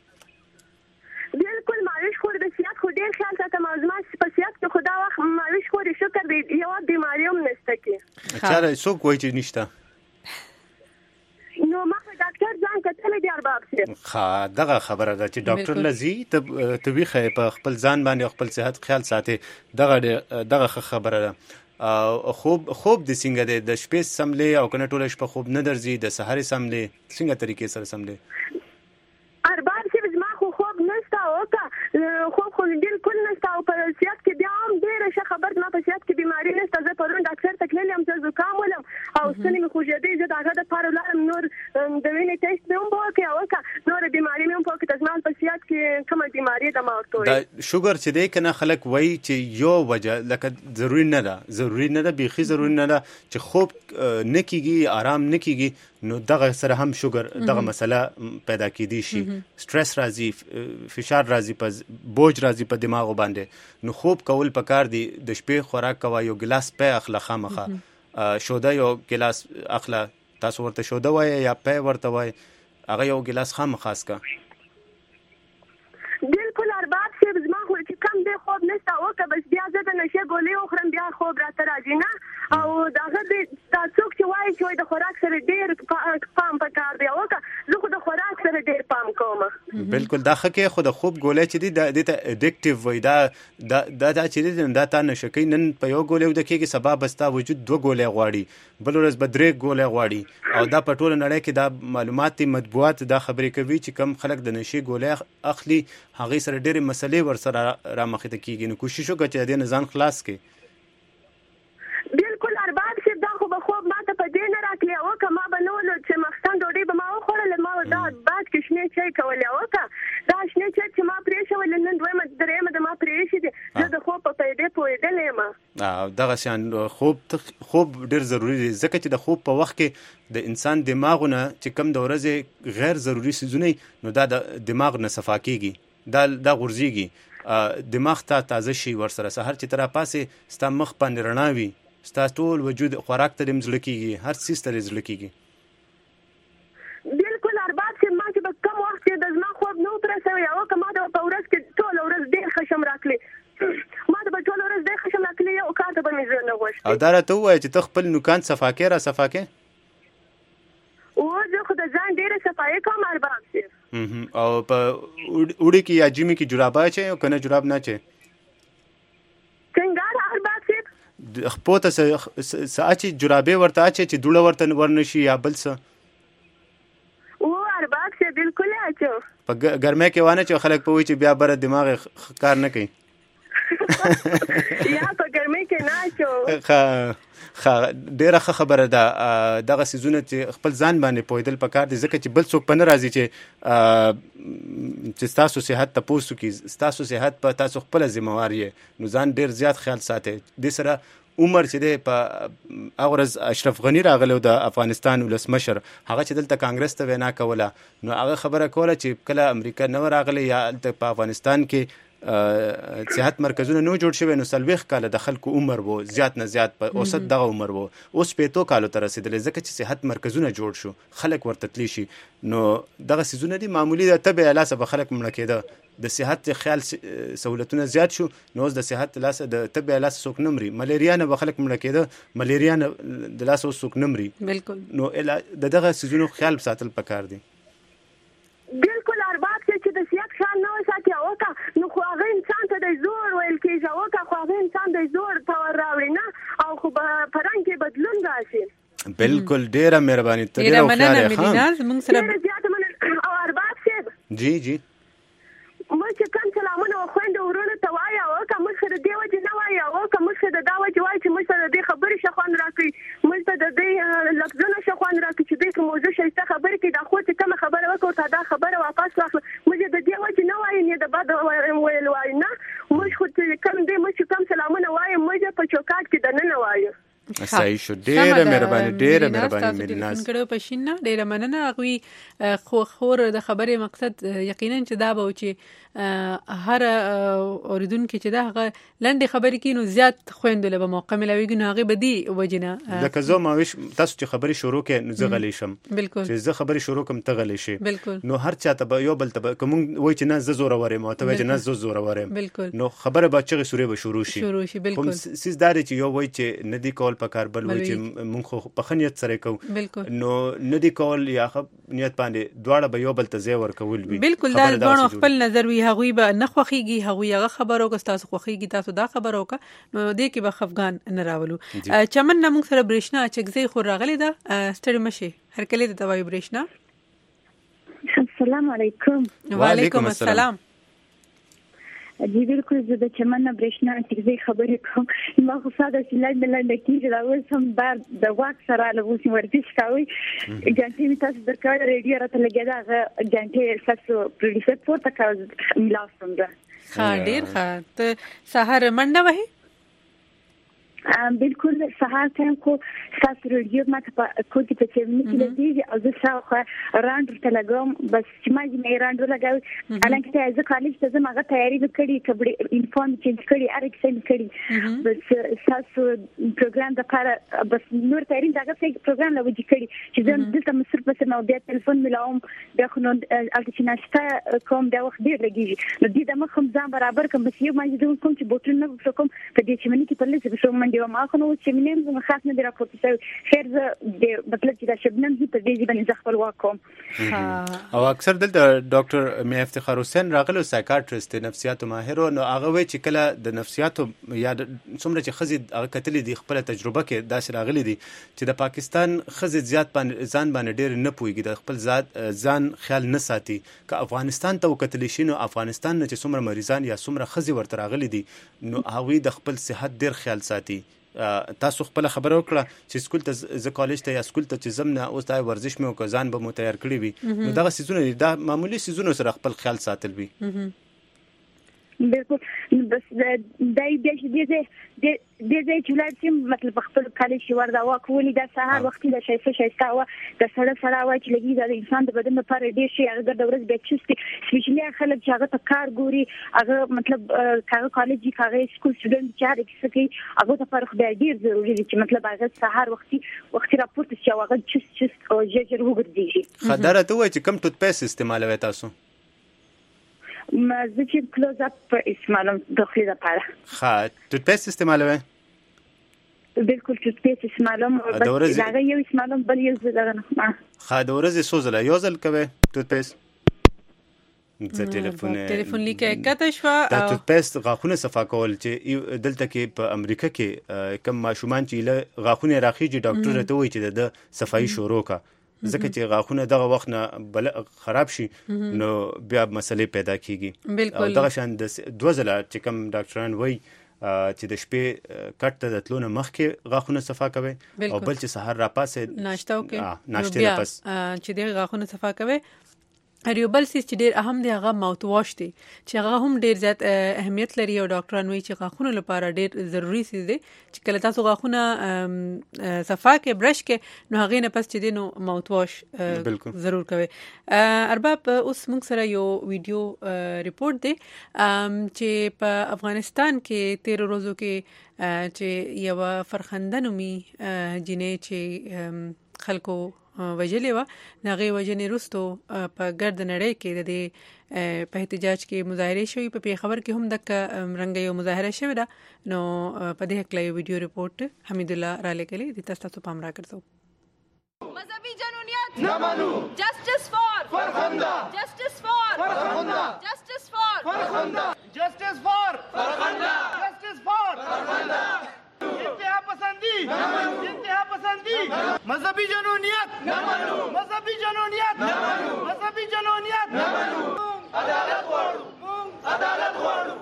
بالکل مالش خور د صحت خو ډیر خیال ساتم او زما په صحت کې خدا وخت مالش خور شکر دی یو بیماری هم نشته کې اچھا څوک وایي چې نشته نو ما ډاکټر ځان کتلې دی ارباب سي خا دغه خبره ده چې ډاکټر لزی ته تویخه په خپل ځان باندې خپل صحت خیال ساتي دغه دغه خبره ده خوب خوب د څنګه د شپې سملې او کنه ټول شپه خوب نه درځي د سحر سملې څنګه طریقې سره سملې ارباب سي زما خو خوب نشته او کا خوب خو بالکل نشته او په صحت کې بیا هم ډیره ښه خبر ما په صحت کې بیماری نشته زه پرون ډاکټر ته تللی یم چې زکام ولم او ستنې مې خوږېدې زه د هغه دپاره ولاړم نور د وینې ټیسټ مې هم وکړې او که نوره بیماري مې هم وکړې د زما په صحت کې کومه بیماري ده ما ورته دا شوګر چې دی که نه خلک وایي چې یو وجه لکه ضروري نه ده ضروري نه ده بیخي ضروري نه ده چې خوب نه کېږي آرام نه کېږي نو دغه سره هم شوګر دغه مسله پیدا کېدی شي سټرس راځي فشار راځي په بوج راځي په دماغ باندې نو خوب کول پکار دی د شپې خوراک کوه یو ګلاس پی اخله خامخه شوده یو ګلاس اخله تاسو ورته شوده وایي یا پی ورته وایي هغه یو ګلاس خامخه اسکه بالکل ارباب صاحب زما خو چې کم دی خوب نشته او که بس بیا زه د نشې ګولۍ وخورم بیا خوب راته راځي نه او د هغه د دا څوک چې وایي چې وایي د خوراک سره ډېر پام پکار دی او که زه خو د خوراک سره ډېر پام کوم بالکل دا ښه کې خو د خوب ګولۍ چې دي دې ته اډکټیو وایي دا دا دا چې دي دا تا نشه کوي نن په یو ګولۍ وده کېږي سبا به ستا وجود دوه ګولۍ غواړي بل ورځ به درې ګولۍ غواړي او دا په ټوله نړۍ کې دا معلومات دي مطبوعات دا خبرې کوي چې کم خلک د نشې ګولۍ اخلي هغې سره ډېرې مسلې ورسره رامخې ته کېږي نو کوشش وکړه چې د دې نه ځان خلاص کړې بالکل ارباب صاحب دا خو به خوب ما ته په دې نه راکړي او که ما به نه ولو چې ماخستن ډوډۍ به ما وخوړله ما دا بعد کې شنې چای کولی او که دا شنې چای چې ما پرېښولې نن دویمه درېیمه د ما پرېښي دي زه د خوب په پیدې پوهېدلی یم دغه شان خوب خوب ډېر ضروري دی ځکه چې د خوب په وخت کې د انسان دماغونه چې کم د ورځې غیر ضروري څیزونه نو دا د دماغ نه صفا کېږي دا دا غورځېږي دماغ ته تازه شي ورسره سهار چې ته راپاسې ستا مخ باندې رڼا وي ستا ټول وجود خوراک ته دې زړه کېږي هر څیز ته دې زړه کېږي بالکل ارباب صاحب ما چې به کم وخت کې د زما خوب نه و پوره شوی او که ما ته په ورځ کې ټوله ورځ ډېر خشم راکړي ما ته به ټوله ورځ ډېر خشم راکړي یو کار ته به مې زړه نه غوښتي او دا راته ووایه چې ته خپل نوکان صفا کې را صفا کې او زه خو د ځان ډېره صفایي کوم ارباب صاحب او په اوړي کې یا ژمي کې جرابه اچوې او که نه جراب نه اچوې څنګه ارباب صاحب خپو ته څه اچي جرابې ورته اچوې چې دوړه ورته ورنشي یا بل څه او ارباب صاحب بالکل اچو په ګرمۍ کې وانه چې خلک په وایي چې بیا بره دماغ کار نه کوي یا په ګرمۍ کې نه اچو ډېره ښه خبره ده دغه څیزونه چې خپل ځان باندې پوهېدل پکار دي ځکه چې بل څوک په نه راځي چې چې ستاسو صحت تپوس وکړي ستاسو صحت په تاسو خپله ذمهوار یې نو ځان ډېر زیات خیال ساتئ دې سره عمر چې دی په هغه ورځ اشرف غني راغلی و د افغانستان ولسمشر هغه چې دلته کانګرس ته وینا کوله نو هغه خبره کوله چې کله امریکا نه راغلی یا دلته په افغانستان کې صحت مرکزونه نو جوړ شوی نو څلوېښت کاله د خلکو عمر و زیات نه زیات په اوسط دغه عمر و اوس شپېتو کالو ته رسېدلی ځکه چې صحت مرکزونه جوړ شو خلک ورته تللی شي نو دغه څیزونه دي معمولي د تبې لاسه به خلک مړه کېده د صحت خیال سهولتونه زیات شو نو اوس د صحت لاسه د تبې لاسه څوک نه مري ملیریا نه به خلک مړه کېده ملیریا نه د لاسه اوس څوک نه مري بالکل نو د دغه څیزونو خیال ساتل پکار دی بالکل ارباب چې د صحت خیال نه وساتي او که نو خو هغه انسان ته د زور ویل کېږي او که خو هغه انسان د زور پاور راوړي نه او خو په رنګ کې بدلون راشي بالکل ډېره مهرباني ته ډېره هوښیاره یې ډېره زیاته مننه او ارباب صاحب جی جی موږ چې کوم سلامونه خویندو ورونو ته وایو او که موږ سره دې وجې نه وایو او که موږ سره دا وجې وایو چې موږ سره دې خبرې ښه خوند راکړي موږ ته د دې لفظونه ښه خوند راکړي چې دوی که موضوع ښایسته خبرې کړي دا خو چې کومه خبره وکړو تا دا خبره واپس واخله موږ د دې وجې نه وایو نه د بد ویل وایو نه موږ خو چې کوم دی موږ چې کوم سلامونه وایو موږ په چوکاټ کې دننه وایو صحیح شو ډیره مهرباني ډیره مهرباني ملناس کړو پښینا ډیره مننه غوي خو خور د خبرې مقصد یقینا چې دا به چې هر اوریدونکو چې دا هغه لنډه خبرې کینو زیات خويندل به موقع ملويږي نو هغه بدی وجنه لکه زه ما ویش تاسو چې خبرې شروع کړئ نو زه غلی شم چې زه خبرې شروع کوم ته غلی شي بالکل نو هر چاته به یو بل ته کوم وای چې نه زه زوره ورم او ته وای چې نه زه زوره ورم نو خبره به چې سوري به شروع شي شروع شي بالکل سیس داري چې یو وای چې ندی کول په کار بل وای چې مونږ خو په خنیت سره کوو نو ندی کول یا نیت باندې دواړه به یو بل ته زی ور کول وي بالکل دا غوڼ خپل نظر وی هغوی به نه خوخيږي هغوی هغه خبرو که تاسو خوخيږي تاسو دا خبرو که نو دې کې به خفغان نه راولو چمن نه موږ سره برېښنا چګزي خور راغلی دا ستړي مشي هر کله د توای برېښنا السلام علیکم وعلیکم السلام جی بالکل زه د چمن نه برېښنا چګزي خبرې کوم ما خو ساده چې لاندې لاندې کېږي دا اوس هم بار د واک سره له اوس ورزش کوي ګانټې می تاسو درکړه ریډیو راته لګیدا هغه ګانټې تاسو پروډوسر پورته کاوه ملاو څنګه ښه ډیر ښه ته سهار منډه وهي بالکل سهار ټایم کو تاسو ریډیو ماته په کو کې ته چې مې کېږي او زه شاوخوا راند ورته لګوم بس چې ما یې مې راند ولګاوي الانکه ته زه کالج ته ځم هغه تیاری وکړي کبړي انفورم چینج کړي ار ایکسن کړي بس تاسو پروګرام د لپاره بس نور تیاری دغه څه پروګرام لا وځي کړي چې زه دلته مصر په سر نو بیا ټلیفون ملاوم بیا خو نو الته چې ناشته کوم دا وخت ډیر لګیږي نو دې د مخم ځان برابر کوم بس یو ما دې کوم چې بوتل نه وکم په دې چې منی کې په لږه شو دیو ما خو نو چې منیم زما خاص نه دی راپورته شوی خیر زه د مطلب چې دا شبنم دې په دې باندې ځخپل واکوم او اکثر دلته ډاکټر مې افتخار حسین راغلو سایکاټریست نفسیات ماهر نو هغه وی چې کله د نفسیات یا څومره چې خزي هغه کتلې دي خپل تجربه کې داسې راغلي دي چې د پاکستان خزي زیات ځان باندې ډېر نه پويږي د خپل ذات ځان خیال نه ساتي که افغانستان ته وکتل شي نو افغانستان نه چې څومره مریضان یا څومره خزي ورته راغلي دي نو هغه د خپل صحت ډېر خیال ساتي تاسو خپل خبر وکړه چې سکول ته ز کالج ته یا سکول ته چې زم نه اوس دا ورزش مې وکړ ځان به مو تیار کړی وي نو دغه سيزونه دا معمولی سيزونه سره خپل خیال ساتل وي بالکل بس دای بیا چې دې دې دې چې ولادم مطلب خپل کالج شوار دا واکولې دا سهار وخت د شایسته شایسته وا د سړی سره وای چې لګي د انسان د بدن لپاره ډېر شي هغه د ورځ به چستي سپیشلی خلک چې هغه ته کار ګوري هغه مطلب هغه کالج کې هغه سکول سټوډنټ چې هغه کیسه کوي هغه ته فرق ډېر ضروری دی چې مطلب هغه سهار وختي وخت راپورته چې هغه چست چست او ججر وګرځي خدای ته وای چې کم ټوت پیس استعمالوي تاسو ما زه چې کلوز اپ استعمالوم د خپل لپاره ښه ټوت پیس استعمالوي بالکل ټوت پیس استعمالوم بس دا یو استعمالوم بل یو ځل نه ښه د ورځې څو ځله یو ځل کوي ټوت پیس د ټلیفون ټلیفون لیکه کته شو د ټوت پیس غاښونه صفا کول چې دلته کې په امریکا کې کم ماشومان چې له غاښونه راخیږي ډاکټر ته وایي چې د صفائی شروع کا ځکه چې غاښونه دغه وخت نه بل خراب شي نو بیا مسلې پیدا کیږي او دغه شان د دوه ځله چې کوم ډاکټران وایي چې د شپې کټ ته د تلو نه مخکې غاښونه صفا کوي او بل چې سحر را پاسې ناشته وکړي ناشته نه پس چې د غاښونه صفا کوي هر یو بل څه چې ډېر اهم دی هغه ماوث واش دی چې هغه هم ډېر زیات اهمیت لري او ډاکټران وایي چې غاښونه لپاره ډېر ضروری څه دی چې کله تاسو غاښونه صفا کې برش کې نو هغه نه پس چې دی نو ماوث واش ضرور کوي. ارباب اوس موږ سره یو ویډیو ریپورت دی چې په افغانستان کې تیر ورځو کې چې یو فرخنده نومي جنې چې خلکو وجلې و نغې وجنې رستو په ګرد نړۍ کې د دې په احتجاج کې مظاهره شوی په خبر کې هم د رنګ یو مظاهره شوی دا نو په دې حق له ویډیو ریپورت حمید الله را لګلې د تاسو ته پام را کړو. مذهبي جنونیت نه منو. جسټس فار فرخنده. جسټس فار فرخنده. جسټس فار فرخنده. جسټس فار فرخنده. جسټس فار فرخنده. انتہا پسندی نہ منو. انتہا پسندی مذہبی جنونیت نہ منو. مذہبی جنونیت نہ منو. مذہبی جنونیت نہ منو. عدالت غواړو. عدالت غواړو.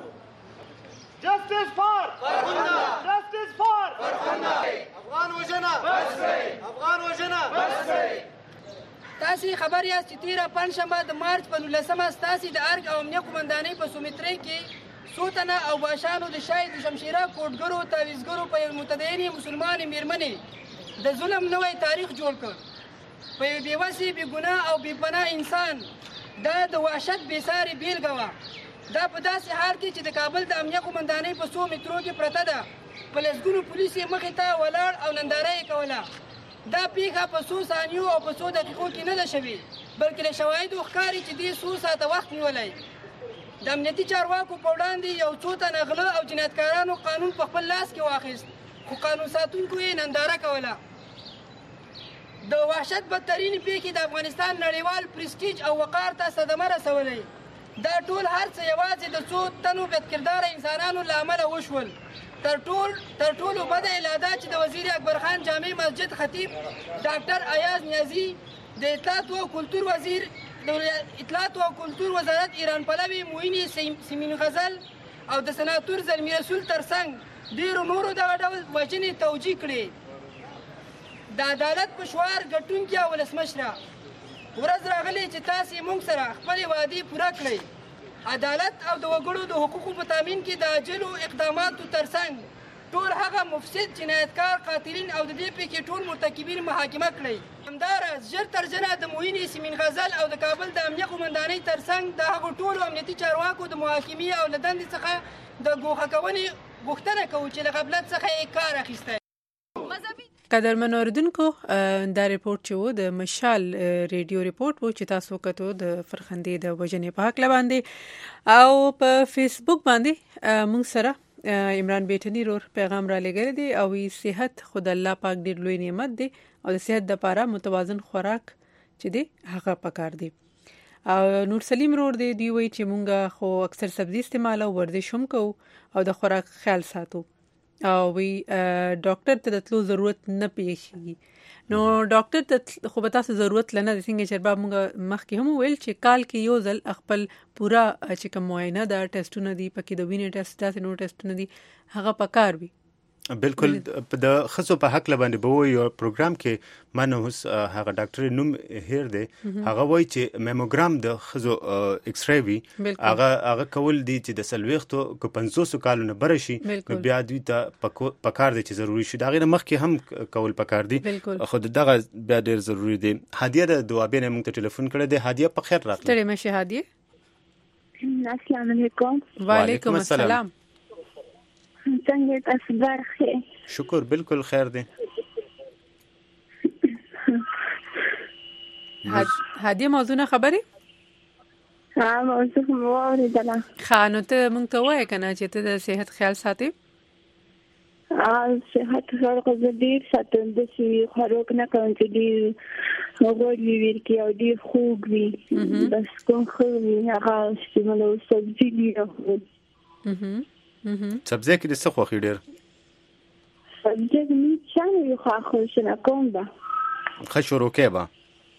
جسٹس فار فرخنده. جسٹس فار فرخنده. افغان وژنه بس کړئ. افغان وژنه بس کړئ. تاسو خبر یاست چې تیره پنځشنبه د مارچ په نولسمه ستاسو د ارګ او امنیه قومندانۍ په سومتري کې څو تنه اوباشانو د شاهد شمشیره کوټګرو تعویزګرو په یو متدینې مسلمانې میرمنې د ظلم نوی تاریخ جوړ کړ په یو بېوسې بېګناه او بېپناه انسان دا د وحشت بېسارې بېلګه وه دا په داسې حال کې چې د کابل د امنیه قمندانۍ په څو مترو کې پرته ده په لسګونو پولیس یې مخې ته ولاړ او ننداره یې کوله دا پیښه په څو ثانیو او په څو دقیقو کې نه ده شوې بلکې له شواهدو ښکاري چې دې څو ساعته وخت نیولی د امنیتي چارواکو په وړاندې یو څو تنه غله او جنایتکارانو قانون په خپل لاس کې واخیست خو قانون ساتونکو یې ننداره کوله د وحشت بدترینې پیښې د افغانستان نړیوال پرستیج او وقار ته صدمه رسولی دا ټول هر څه یوازې د څو تنو بدکرداره انسانانو له امله وشول تر ټول تر ټولو بده یې لا دا چې د وزیر اکبر خان جامع مسجد خطیب ډاکټر ایاز نیازي د اطلاعات او کلتور وزیر د اطلاعات او کلتور وزارت ایران پلوي مویني سیمین غزل او د سناتور زلمی رسول ترڅنګ ډیرو نورو دغه ډول وژنې توجیه کړې د عدالت په شعار ګټونکي او ولسمشره ورځ راغلې چې تاسې موږ سره خپلې وعدې پوره کړئ عدالت او د وګړو د حقوقو په تامین کې د عاجلو اقداماتو ترڅنګ ټول هغه مفسد جنایتکار قاتلین او د دې پیښې ټول مرتکبین محاکمه کړئ همداراز ژر تر ژره د موین سیمین غزل او د کابل د امنیه قمندانۍ ترڅنګ د هغو ټولو امنیتي چارواکو د محاکمې او له دندې څخه د ګوښه کونې غوښتنه کوو چې له غفلت څخه یې کار اخیستی قدرمن اوریدونکو دا ریپورت چې و د مشال ریډیو ریپورت و چې تاسو کتو د فرخندې د وژنې په حق باندې او په فیسبوک باندې موږ سره عمران بیٹنی رور پیغام را لګل دي او صحت خود الله پاک ډیر لوی نعمت دی او د صحت د لپاره متوازن خوراک چې دی هغه پکار دی او نور سلیم رور دی دی وی چې مونږه خو اکثر سبزی استعمال او ورزش هم کوو او د خوراک خیال ساتو او وی ډاکټر ته د تلو ضرورت نه پیښیږي نو ډاکټر ته خو به تاسو ضرورت لنه د څنګه چې باب موږ مخکې هم ویل چې کال کې یو ځل خپل پورا چې کوم معاینه دا ټیسټونه دي پکې د وینې ټیسټ داسې نور ټیسټونه دي هغه پکار وي بالکل د خصو په حق لباندې به وي یو پروګرام کې منه اوس هغه ډاکټر نوم هیر دی هغه وایي چې میموګرام د خصو ایکس ری وی هغه هغه کول دي چې د سلويختو کو پنځوس کالونو بره شي نو بیا دوی ته پکار دي چې ضروری شي دا غیر مخکې هم کول پکار دي خو دغه بیا ډیر ضروری دي هدیه د دوابې نه موږ ته ټلیفون کړی دی هدیه په خیر راغله ستړي مشه هدیه السلام علیکم وعلیکم السلام څنګه تاسو برخه شکر بالکل خیر دی هدیه موضوع خبري ها موضوع مو اوریدله خانو ته مونږ ته وای کنه چې ته د صحت خیال ساتي ا صحت خیال کو دې ساتل د شي خوراک نه کوم چې دې وګورې ورکی او دې خوږ وي بس کوم خو هغه استعمالو سبزی دی اها سبزی کې د څه خوخي ډیر سبزی کې څنګه یو خو شنه کوم دا خشورو کې با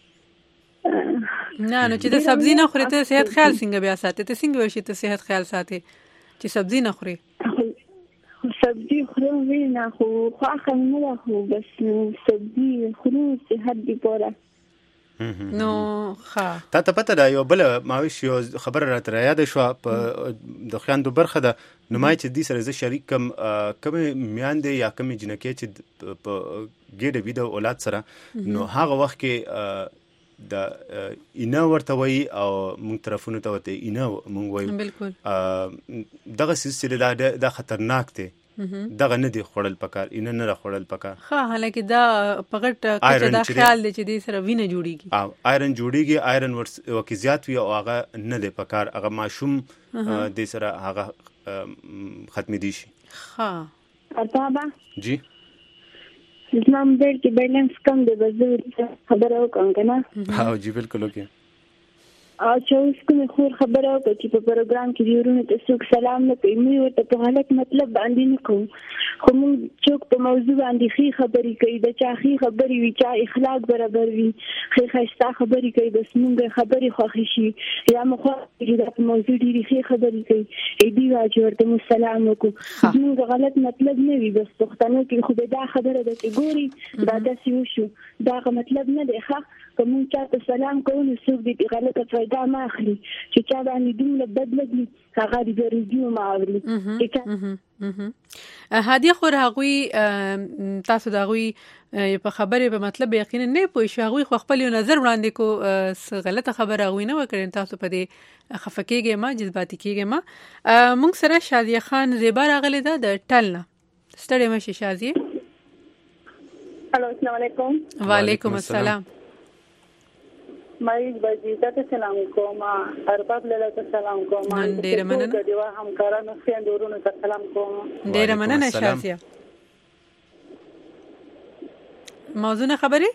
نه نو چې د سبزی نه خوري ته صحت خیال څنګه بیا ساتي ته څنګه وشي ته صحت خیال ساتي چې سبزی نه خوري سبزی خورو وینا خو خو نه خو بس سبزی خورو صحت دی پورا نو ښه تا ته پته دا یو بل ماویش یو خبره راته را یاد شو په د خویندو برخه ده نو ما چې دې سره زه شریک کم کوم میاندې یا کوم جنکې چې په ګډه ویډیو اولاد سره نو هغه وخت کې د اینا ورته وای او موږ طرفونو ته وته اینا موږ وای بالکل دغه سلسله دا خطرناک دی دغه نه دی خړل پکار ان نه خړل پکار ها حالکه دا پغټ کچه دا خیال دی چې دې سره وینه جوړیږي او آیرن جوړیږي آیرن ورکه زیات وي او هغه نه دی پکار هغه ماشوم دې سره هغه ختمې دي شي ها بابا جی اسلام دې کې بیلنس کم دی بزر خبره وکم کنه ها جی بالکل اوکې او چې اوس کوم خور خبره وکړه چې په پروګرام کې دیورونه ته څوک سلام نه کوي موږ ورته په حالت مطلب باندې نه کوو خو موږ څوک په موضوع باندې خې خبرې کوي د چا خې خبرې وي چا اخلاق برابر وي خې خسته خبرې کوي بس موږ خبرې خوښ شي یا مخ چې د موضوع ډېری خې خبرې کوي ای دی واجب ورته سلام وکړو موږ غلط مطلب نه وي بس پښتنو کې خو دا خبره ده چې ګوري دا داسې وشو دا مطلب نه دی ښه کوم چې تاسو سلام کوو څوک دې غلطه ګام اخلي چې چا باندې دومره بد لګي هغه د ریډیو ماوري هادي خو هغوی تاسو دا غوي په خبره په مطلب یقینا نه پوي شو هغوی خو خپل نظر وړاندې کو غلطه خبره غوي نه وکړي تاسو په دې خفکیږي ما جذباتي کیږي ما موږ سره شادیه خان زیبا راغله ده د ټلنه ستړي مشي شازیه الو السلام علیکم وعلیکم السلام مایز بجی ته سلام کوم ارباب له ته سلام کوم ډیر مننه د دیوا همکارانو سیندورونو ته سلام کوم ډیر مننه شازیه موضوع خبري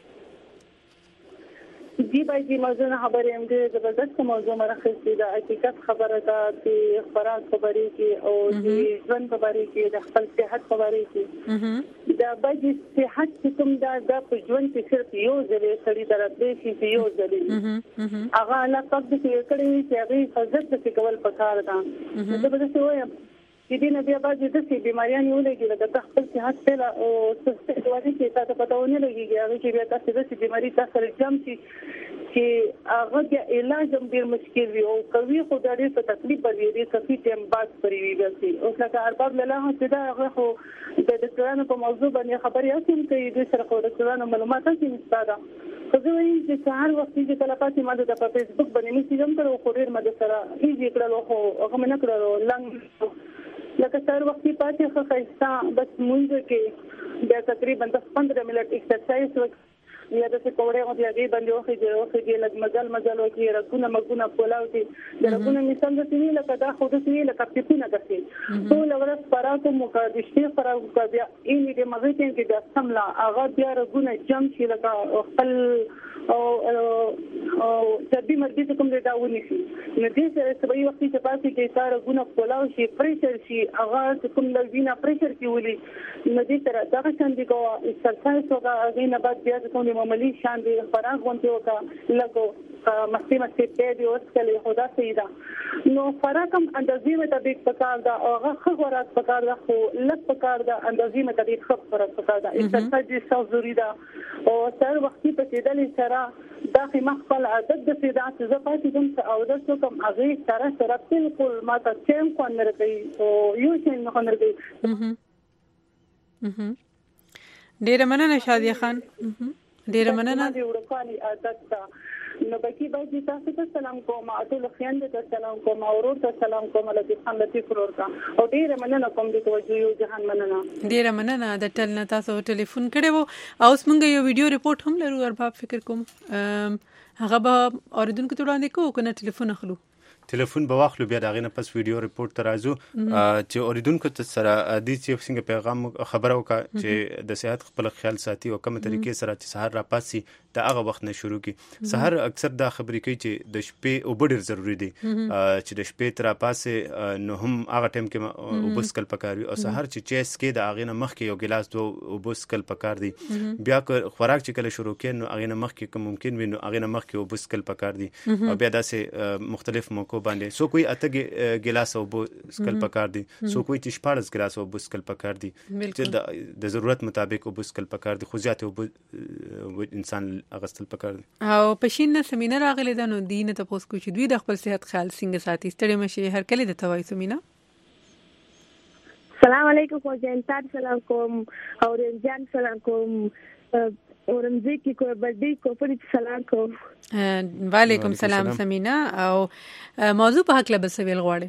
دی بجی موضوع خبري هم دې زبردست موضوع مرخصي ده حقیقت خبره ده د خبرات خبري کې او د ژوند خبري کې د خپل صحت خبري کې دا بجی صحت کوم دا د ژوند کې صرف یو ځلې سړي درته شي یو ځلې هغه نه پد کې کړي چې هغه حضرت څه کول پکار ده زبردست وایم چې دې نه بیا باندې د سي بيماريان یو لګي لکه خپل صحت په او څه دواري کې تاسو پتاونه لګيږي هغه چې بیا تاسو د سي بيماري تاسو رجم شي چې هغه د علاج هم ډیر مشکل وي او کوي خو د دې په تکلیف باندې دې کفي ټیم بعد پرې وي بلسي او لکه ارباب له هغه دا هغه خو د ډاکټرانو په موضوع باندې خبري اوسم کوي د سره خو ډاکټرانو معلومات هم نشته خو زه وایم چې سهار وختي چې کله پاتې ماده د فیسبوک باندې مې سیګم کړو خو ډیر مده سره هیڅ کړو خو هغه مې نه کړو لنګ لکه سهار وختي پاتې خو خاصه بس مونږ کې بیا تقریبا پندرہ منټ ایکسرسایز وکړ یا د څه کوړې او د دې باندې وخت دی او چې لږ مزل مزل وکړي رګونه مګونه کولاو دي رګونه مثال د سینې لکه دا خو د سینې لکه پټونه کوي ټول ورځ پراته مقدسي فراغ بیا ان دې مغې کې د سملا هغه بیا رګونه جام شي لکه خپل او او تبي مرګ کوم دې دا ونی شي نو دې سره سبي وخت چې پاتې کې سار رګونه کولاو شي پریشر شي هغه کوم لوینا پریشر کې ولي نو دې سره دا څنګه کوه ایکسرسایز وکړه غي نه بعد بیا کوم معمولی شان دي فراغ غونډه وکړه لګو مستي مستي په دې اوس کله خدا سیدا نو فراغم اندازې مطابق پکار دا هغه خبرات پکار دا خو لږ پکار دا اندازې مطابق خبرات پکار دا ایکسرسایز څو ضروري ده او سر وختي په دې ډول سره دا خمه خپل عادت د سیدا چې زه پاتې کوم او د څه کوم هغه سره سره بالکل ما ته چم کو نه کوي او یو شي نه نه کوي ډیر مننه شادیه خان ډیر مننه د ورکاني عادت دا نو بکی باندې تاسو ته سلام کوم ټول خیاند ته سلام کوم اورور ته سلام کوم لطیف خان لطیف ورور کا او ډیر مننه کوم د توجه یو جهان مننه ډیر مننه د ټلنه تاسو ټلیفون کړو او اوس موږ یو ویډیو ریپورت هم لرو ارباب فکر کوم هغه به اوریدونکو ته وړاندې کوو کنه ټلیفون اخلو ټلیفون به واخلو بیا دغه نه پس ویډیو ریپورت ته راځو چې اوریدونکو ته سره د دې څنګه پیغام خبرو کا چې د صحت خپل خیال ساتي او کوم طریقې سره چې سحر را پاسي د هغه وخت نه شروع کی سحر اکثر دا خبرې کوي چې د شپې او ډېر ضروری دي چې د شپې تر پاسه نو هم هغه ټیم کې وبسکل پکاري او سحر چې چیس کې د هغه نه مخ کې یو ګلاس دو وبسکل پکار دي بیا خوراک چې کله شروع کین نو هغه نه مخ کې کوم ممکن وي نو هغه نه مخ کې وبسکل پکار دي او بیا داسې مختلف موقع باندې سو کوئی اته ګلاس او بسکل پکار دي سو کوئی تشپارس ګلاس او بسکل پکار دي چې د ضرورت مطابق او بسکل پکار دي خو زیاته انسان اغستل پکار دي او پښین سمینار راغلی دا نو دینه تاسو کو چې دوی د خپل صحت خیال څنګه ساتي ستړي مشي هر کله د توای سمینا السلام علیکم فوجان تاسو سلام کوم او رنجان سلام کوم اورنځي کې کوئی بډې کو پرې سلام کوم وعلیکم سلام سمینا او موضوع په حق له بسویل غواړي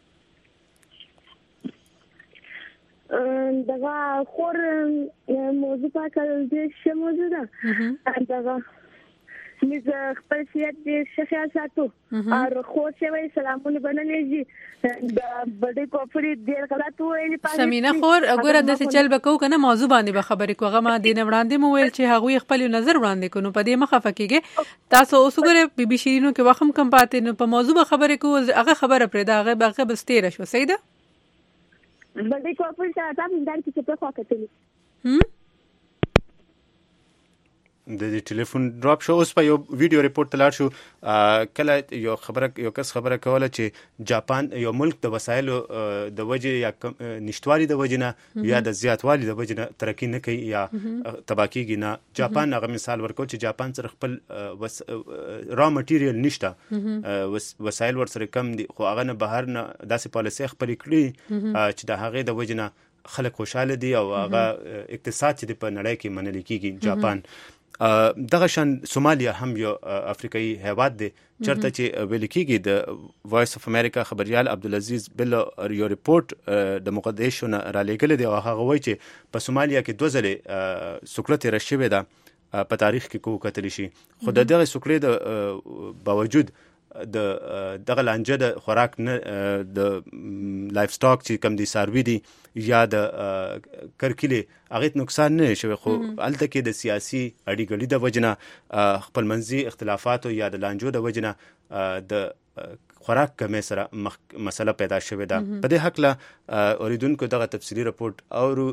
دغه خور موضوع په کله دې شه موضوع ده دغه مز خپل سیات دې خیال ساتو او خور شوی سلامونه بنلېږي د بډې کوپړې دې غلطو ویلې پاتې سمینا خور وګوره د څه چل بکو کنه موضوع باندې به خبرې کوغه ما دینه وړاندې مو ویل چې هغه خپل نظر وړاندې کونو په دې مخه فکیږي تاسو اوس وګوره بي بي شیرینو کې وخم کم پاتې نو په موضوع به خبرې کو هغه خبره پرې دا هغه هغه بستیره شو سیده بډې کوپړې ته تاسو دار کې څه په خوا کتلی هم د ټلیفون ډراپ شو. اوس په یو ویډیو ریپورت تلار شو کله یو خبره یو کس خبره کوله چې جاپان یو ملک د وسایلو د وجې یا نشټوالي د وجې نه یا د زیاتوالي د وجې نه ترقي نه کوي یا تباه کېږي نه. جاپان هغه مثال ورکو چې جاپان سره خپل را مټیریل نشته، وسایل ورسره کم دي، خو هغه نه بهر نه داسې پالیسۍ خپلې کړي چې د هغې د وجې نه خلک خوشحاله دي او هغه اقتصاد چې په نړۍ کې منل کېږي. جاپان دغه شان سومالیا هم یو افریقایي هیواد دی چرته چې ویل کېږي د وایس اف امریکا خبریال عبدالعزیز بلو یو ریپورت د مقدشو نه رالیږلی دی او هغه وایي چې په سومالیا کې دوه ځلې سوکړه تېره شوې ده په تاریخ کې کو کتلی شي، خو د دغه سوکړې د باوجود د دغه لانجه د خوراک نه د لایف سټاک چې کم دي څاروي دي یا د کرکیلې هغې نقصان نه شوی، خو هلته کې د سیاسي اړیګړي د وجې نه خپلمنځي اختلافاتو یا د لانجو د وجې نه د خوراک کمۍ سره مسله پیدا شوې ده. په دې هکله اوریدونکو دغه تفصیلي رپورټ اورو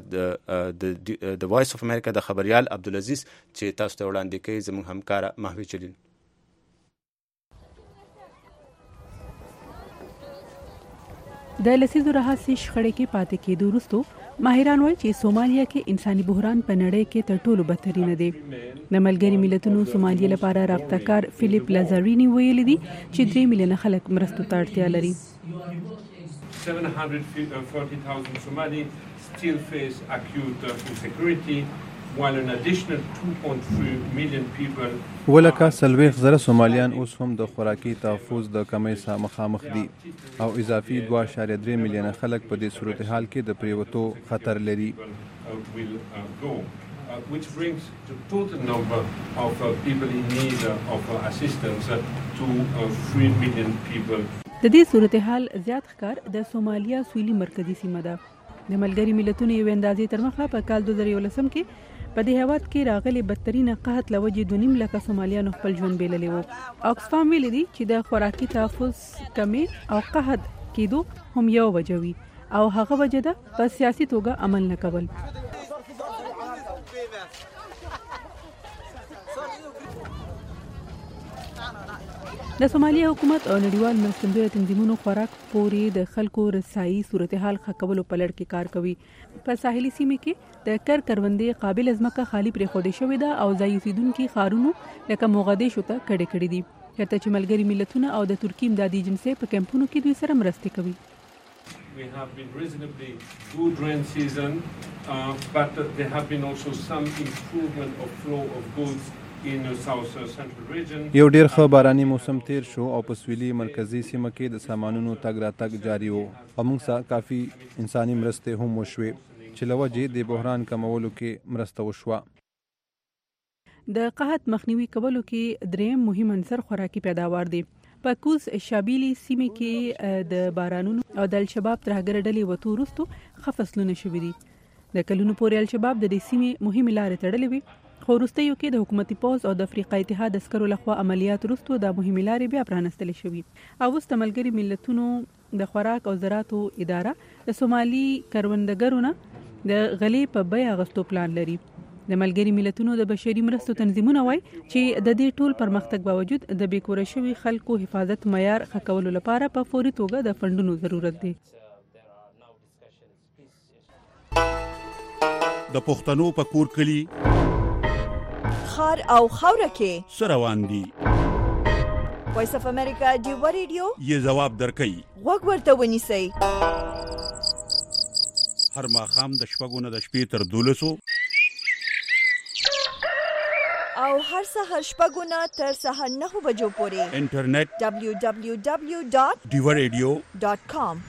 د وایس اف امریکا د خبریال عبدالعزیز چې تاسو ته وړاندې کوي زموږ همکاره محوي جلیل. د لسیزو راهیسې شخړې کې پاتې کېدو وروسته ماهران وایي چې سومالیا کې انساني بحران په نړۍ کې تر ټولو بدترینه دی. د ملګري ملتونو سومالیا لپاره رابطه کار فلیپ لازارینی ویلي دي چې درې میلیونه خلک مرستو ته اړتیا لري. seven hundred forty thousand Somali still face acute insecurity while an additional two point three million people ولکه څلوېښت زره سومالیان اوس هم د خوراکي تحفظ د کمۍ سره مخامخ دي او اضافي دوه اعشاریه درې میلیونه خلک په دې صورتحال کې د پریوتو خطر لري. which brings the total number of uh, people in need uh, of uh, assistance uh, to uh, three million people. د دې صورتحال زیات ښکار د سومالیا سویلي مرکزی سیمه ده. د ملګري ملتونو یو اندازې تر مخه په کال دوه زره یولسم کې په دې هیواد کې راغلي بدترینه قحط له وجې دوه نیم لکه سومالیانو خپل ژوند بیللی و. آکسفام ویلي دي چې د خوراکي تحفظ کمې او قحط کېدو هم یو وجه وي او هغه وجه ده په سیاسي توګه عمل نه کول. د سومالیا حکومت او نړیوال مرستندویه تنظیمونو خوراک پورې د خلکو رسایي صورتحال ښه کولو په لړ کې کار کوي. په ساحلي سیمې کې د کر کروندې قابل ځمکه خالي پرېښودې شوې ده او ځایي اوسېدونکي ښارونو لکه موغدیشو ته کډې کړي دي، چېرته چې ملګري ملتونه او د ترکي امدادي ایجنسۍ په کیمپونو کې دوی سره مرستې کوي. We have been reasonably good rain season, uh, but there have been also some improvement of flow of goods in the south central region. یو ډیر ښه باراني موسم تیر شو او په سویلي مرکزی سیمه کې د سامانونو تګ راتګ جاري و او موږ سره کافي انساني مرستې هم وشوې چې له وجې د بحران کمولو کې مرسته وشوه. د قحط مخنیوي کولو کې دریم مهم عنصر خوراکي پیداوار دی. په کوز شابیلی سیمه کې د بارانونو او د الشباب ترهګر ډلې وتو وروسته ښه فصلونه شوي دي. د کلونو پورې الشباب د دې سیمې مهمې لارې تړلې وي، خو وروستیو کې د حکومتي پوځ او د افریقا اتحاد عسکرو لخوا عملیات وروسته د مهمې لارې بیا پرانستلې شوي او اوس د ملګري ملتونو د خوراک او زراعتو اداره د سومالي کروندګرو نه د غلې په بیه اخیستو پلان لري. د ملګري ملتونو د بشري مرستو تنظیمونه وایي چې د دې ټول پرمختګ باوجود د بیکوره شوي خلکو حفاظت معیار ښه کولو لپاره په فوري توګه د فنډونو ضرورت دی. د پښتنو په کور کلی خار او خاوره کې سروان دي. وایس اف امریکا ډیو ریډیو یې جواب درکړي. وګ ورته ونیسئ. هر ماښام د شپږو نه د شپې تر دولسو او هر سهار شپږو نه تر سهار نهو بجو پورې انټرنیټ دبلیو دبلیو دبلیو ډاټ ډیو ریډیو ډاټ کام.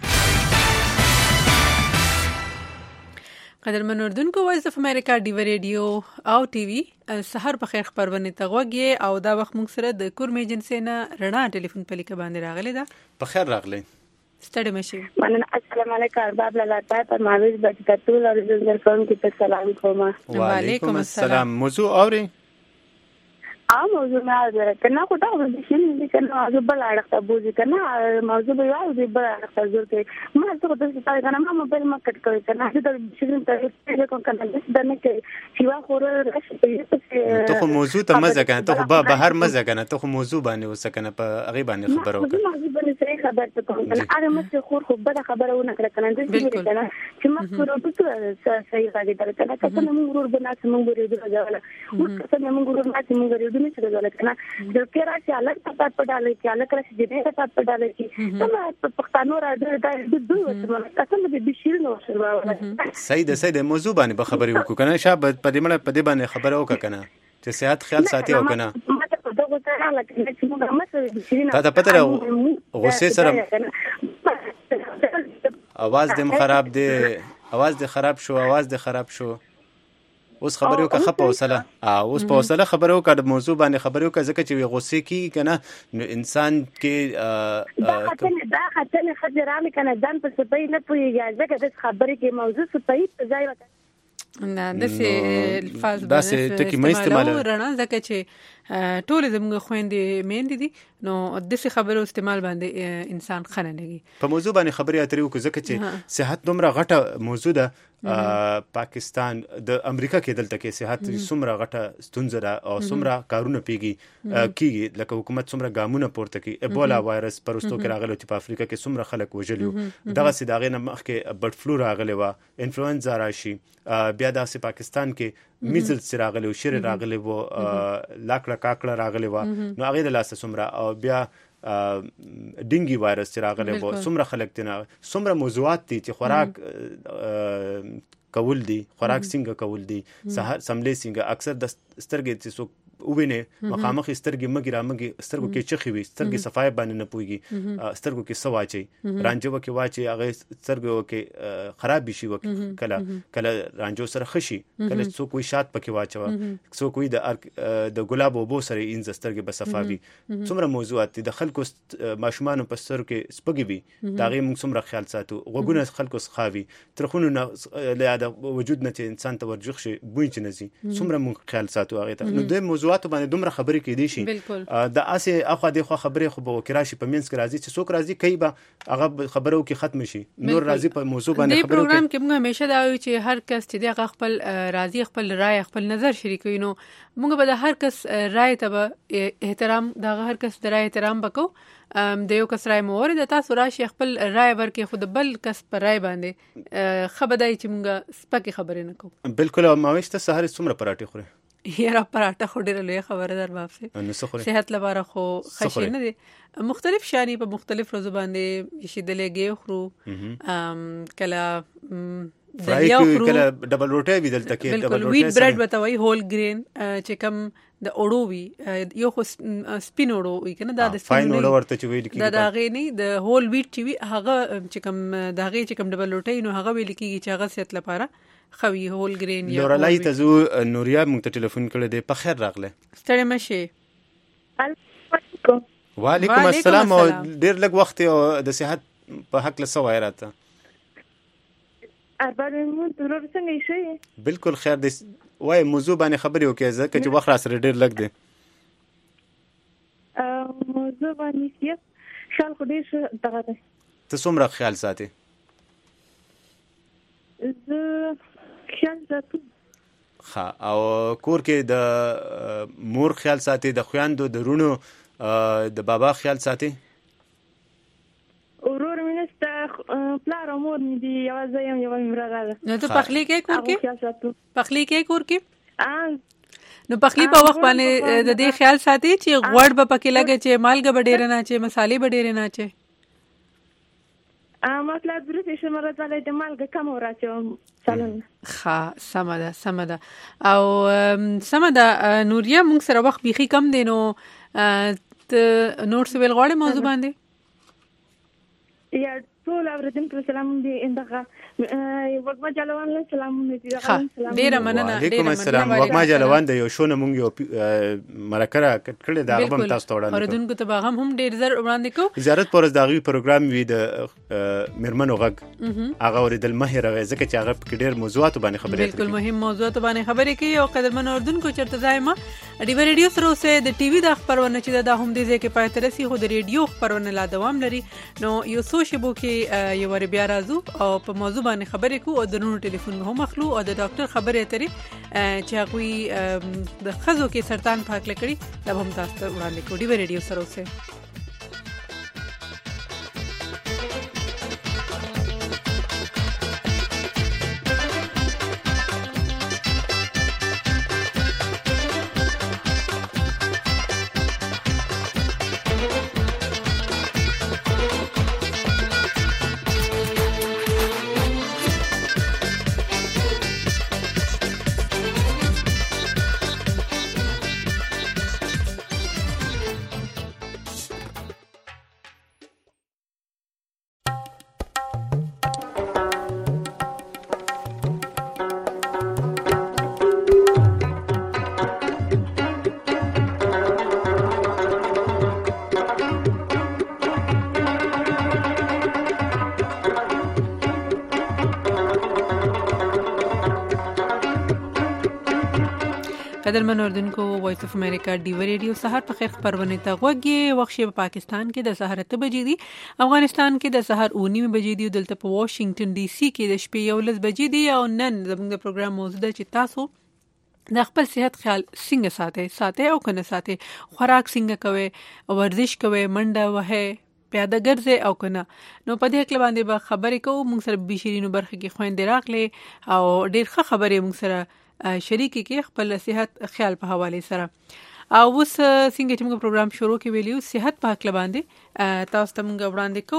قدرمن اردوونکو وایس اف امریکا ډیو ریډیو او ټي وي سحر په خیر خبرونه ته غوږی او دا وخت موږ سره د کورم ایجنسی نه رڼا ټلیفون په لیکه باندې راغلی دا. په خیر راغلی. ستړي مشي. مننه. السلام علیکم ارباب لاله پر ماویز بچ ټول او زر کوم کې په سلام کوم. وعلیکم السلام. موضوع اوري ا موضوع ما ده کنه خو دا د شین دي کنه موضوع بل اړه بوزي کنه موضوع به یو دی بل اړه ضرورت ما څه د څه تا کنه ما موبایل ما کټ کوي کنه دا شین ته څه کوم کنه د نه کې سیوا خور راشه ته خو موضوع ته مزه کنه ته خو به هر مزه کنه ته خو موضوع باندې وسکنه په هغه باندې خبرو کنه موضوع باندې څه خبر ته کوم کنه هغه مڅ خور خو بل خبره ونه کړ کنه د دې کنه چې ما خور په څه صحیح راځي دا کنه کله موږ ورور بنا څه موږ ورور راځول اوس کله موږ ورور ما چې موږ ورور نه څه راځول کنه د کېرا چې الګ پټ پټاله چې الګ راځي دې پټ پټاله چې ته پښتانه راځي دا د دوه څه څه د بشیر نو شروع صحیح ده صحیح ده موضوع باندې به خبرې وکړو کنه شاب په دې مړه په دې باندې خبره وکړه کنه چې صحت خیال ساتي او کنه تا ته پته غصه سره आवाज دې خراب دی आवाज دې خراب شو आवाज دې خراب شو اوس خبرې وکړه خپ حوصله ا اوس په حوصله خبرې وکړه موضوع باندې خبرې وکړه ځکه چې غصه کی کنه نو انسان کې دا خاطر دا خاطر خجرانه کنه ځان په سپي نه پويږي ځکه د خبرې کې موضوع سپي په ځای وکړه نه د سه الفاظ باندې ټکی مې استعمال ورنه ځکه چې ټول زموږ خويندې مېندې دي نو د څه خبرو استعمال باندې انسان خنه لګي په موضوع باندې خبرې اترې وکړو ځکه چې صحت دومره غټه موضوع ده پاکستان د امریکا کې دلته کې صحت څومره غټه ستونزه ده او څومره کارونه پیږي کیږي لکه حکومت څومره ګامونه پورته کوي ایبولا وایرس پرستو کې راغلی چې په افریقا کې څومره خلک وژلي دغه سي داغه نه مخکې بډ فلو راغلی و انفلوئنزا راشي بیا داسې پاکستان کې میزلز راغلی او شری راغلی و لاکړه کاکړه راغلی و نو هغه د لاسه څومره او بیا ډینګي وایرس چې راغلی و څومره خلک دي څومره موضوعات دي چې خوراک کول دي خوراک څنګه کول دي سهار سملې څنګه اکثر د سترګې چې څوک وینه مخامخ سترګې مګي را مګي سترګو کې چخي وي سترګې صفای باندې نه پويږي سترګو کې سواچي رانجو کې واچي هغه سترګو کې خراب شي وک کله کله رانجو سره خشي کله څوک وي شات پکې واچو څوک وي د د ګلاب او بو سره انځ سترګې بصفاوي څومره موضوعات دي د خلکو ماشومان په سر کې سپګي وي دا غي موږ څومره خیال ساتو وګونه خلکو سخاوي ترخونه نه له وجود نه چې انسان توجه شي بوې چې نزي څومره موږ خیال ساتو هغه ته نو د موضوعات باندې دومره خبرې کې دي شي د اسه اخو د خو خبرې خو به کراشي په مینس کې راځي چې څوک راځي کوي به هغه خبرو کې ختم شي نور راځي په موضوع باندې خبرو کې پروګرام کې موږ همیشه دا وایو چې هر کس چې د خپل راځي خپل رائے خپل نظر شریکوي نو موږ به د هر کس رائے ته احترام دا هر کس د رائے احترام وکړو د یو کس رائے مور د تاسو راشي خپل رائے ورکې خود بل کس پر رائے باندې خبردای چې موږ سپکه خبرې نه کوو بالکل ماويشته سحر څومره پراټي خوري یاره پراټه خو ډیره لوی خبره در واپسه صحت لپاره خو خشي نه دي مختلف شانی په مختلف روز باندې شي دلېږي خو کلا فرای کله ډبل روټي وی دلته کې ډبل روټي ویټ بریډ بتوي هول ګرین چې کم د اورو وی یو خو سپین اورو وی کنه دا د فاین اورو ورته چې ویل کیږي دا دا غي نه د هول ویټ چې وی هغه چې کم دا غي چې کم ډبل روټي نو هغه ویل کیږي چې هغه صحت لپاره خوي هول ګرین یا لورلای ته زو نوریا مونږ ته ټلیفون کړی دی په خیر راغله ستړي مشه وعلیکم السلام او ډیر لږ وخت او د صحت په حق له سوای راته اربعه مو ضرور څنګه شي بالکل خیر دي وای موضوع باندې خبرې وکړه ځکه چې وخت را سره ډیر لږ دی ا موضوع باندې چې خیال خو دې دغه ته څومره خیال ساتي زه خیال ساتم ها او کور کې د مور خیال ساتي د خويندو د رونو د بابا خیال ساتي اورور منسته پلار مور مې دی یو ځای یو مرغاله نو ته پخلی کې کور کې پخلی کې کور کې نو پخلی په وخت باندې د دې خیال ساتي چې غوړ به پکې لګي چې مالګه به ډیر نه چې مصالې به ډیر نه چې ا مطلب درته شمره ځلې د مالګه کم وراچوم چلن ها سمده سمده او سمده نوریا موږ سره وخت بيخي کم دی نو ته نور څه ویل غواړې موضوع باندې یا ټول اوریدونکو سلام دي اندغه وګما جلوان له سلام دي سلام ډیر مننه وعلیکم السلام وګما جلوان د یو شونه مونږ یو مرکره کړل دا غوم تاسو ته وړاندې اوریدونکو ته باغم هم ډیر زر وړاندې کو وزارت پرز داغي پروګرام وی د مرمنو غږ هغه اوریدل مهره ځکه چې هغه ډیر موضوعات باندې خبرې کوي بالکل مهم موضوعات باندې خبرې کوي او قدرمن اوریدونکو چرته ځایما ډیو ریډیو سره اوسه د ټي وي د خبرونه چې دا هم دي چې پای تر سي خو د ریډیو خبرونه لا دوام لري نو یو سوشبو کې یو ور بیا راځو او په موضوع باندې خبرې کوو او د نونو ټلیفون هم اخلو او د ډاکټر خبرې ترې چې هغه د خزو کې سرطان پاک لکړي دا هم تاسو ته وړاندې کوو ډیو ریډیو سره اوسه قدرمن اوردونکو وایس اف امریکا ډیو ریډیو سحر په خیر خبرونه ته غوږی وخت په پاکستان کې د سحر ته بجې دي افغانستان کې د سحر اونی بجې دي دلته په واشنگټن ډي سي کې د شپې یو لس بجې دي او نن زموږ د پروګرام موضوع ده چې تاسو د خپل صحت خیال څنګه ساتي ساتي او کنه ساتي خوراک څنګه کوي ورزش کوي منډه وهه پیاده ګرځي او کنه نو په دې کې باندې به خبرې کوو موږ سره بشیرینو برخه کې خويندې راغلي او ډېر ښه خبرې موږ سره شریکی کې خپل صحت خیال په حواله سره او اوس څنګه چې موږ پروګرام شروع کې ویلو صحت په حق باندې تاسو ته موږ وړاندې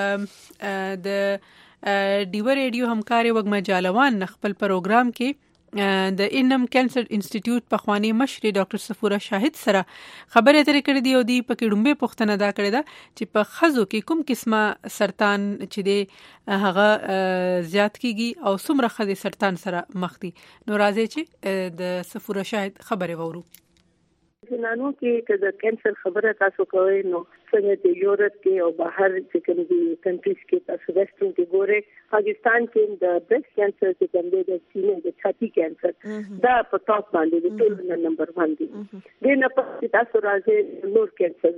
کوو د ډیو ریډیو همکاري وګما جالوان خپل پروګرام کې د انم کینسر انسټیټیوټ په خواني مشر ډاکټر صفوره شاهد سره خبرې اترې کړې دی او دی په کې ډومبه پوښتنه دا کړې ده چې په خزو کې کوم قسمه سرطان چې دی هغه زیات کیږي او څومره خزي سرطان سره مخ دي نو راځي چې د صفوره شاهد خبرې وورو زنانو کې د کینسر خبره تاسو کوئ نو څنګه د یورپ کې او بهر چې کوم دي کنټریز کې تاسو وسترن کې ګوره پاکستان کې د بریسټ کینسر چې کوم دی د سینې د چھاتی کینسر دا په ټاپ باندې د ټول نمبر باندې دی نه په تاسو راځي نور کینسر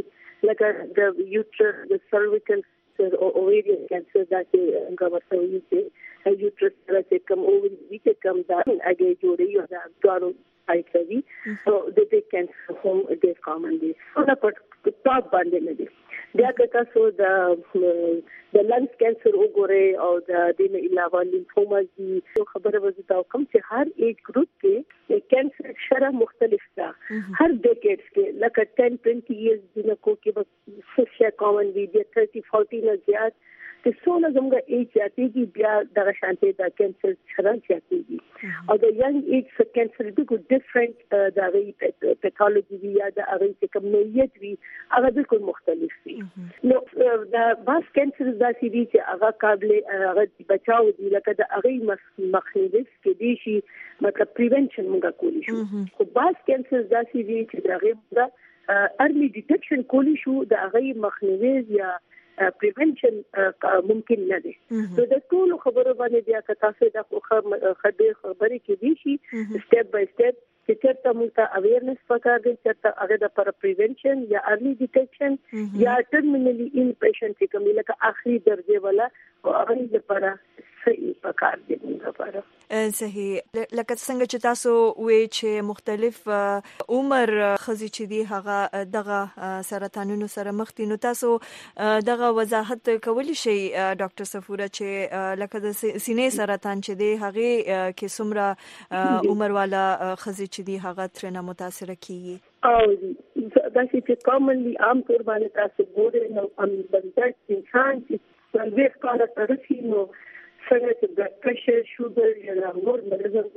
لکه د یوټرس د سرویکل او اوویرین کینسر دا چې هغه ورته وایي چې یوټرس سره چې کوم اووری چې کوم دا هغه جوړي او دا ډارو آیټوي او د دې کینسر هم ډېر کامن دي دا په ټاپ باندې نه دي بیا که تاسو د د لنګ کینسر وګورئ او د دې نه علاوه لیمفوما دي نو خبره وزدا کوم چې هر ایج ګروپ کې کینسر شرح مختلف ده هر ډیکیډز کې لکه ten twenty ایئرز د کو کې بس څه کامن وي د thirty forty نه زیات د څونه زموږ ایج زیاتېږي بیا دغه شانتي د کینسر شرح زیاتېږي او د ینګ ایج څخه کینسر د ډیفرنٹ د هغه پیثولوژي وی یا د هغه کوم نوعیت وی هغه بالکل مختلف وي نو د باس کینسر داسې دي چې هغه قابل هغه بچاو دي لکه د هغه مخنیوي کې دي شي مطلب پریونشن موږ کولی شو خو باس کینسر داسې دي چې د هغه ارلی ډیټیکشن کولی شو د هغه مخنیوي یا پریونشن ممکن نه دي نو د ټول خبرو باندې بیا که تاسو د خبرې خبرې کې دي شي سټپ بای سټپ چې چېرته موږ ته اویرنس پکار دی چې هغه د پر پریونشن یا ارلی ډیټیکشن یا ټرمینلی ان پیشنټ چې کوم لکه اخري درجه والا او هغه لپاره صحیح پکار دی لپاره صحیح لکه څنګه چې تاسو وې چې مختلف عمر خزي چې دی هغه دغه سرطانونو سره مخ دي نو تاسو دغه وضاحت کولی شي ډاکټر صفوره چې لکه د سینې سرطان چې دی هغه کې څومره عمر والا خزي چې دی هغه ترنه متاثر کیږي او دا چې کامنلی عام طور باندې تاسو ګورئ نو ام بنځت انسان چې څلور کاله ترسي نو څنګه چې بلډ پريشر شوګر یا نور مرزونه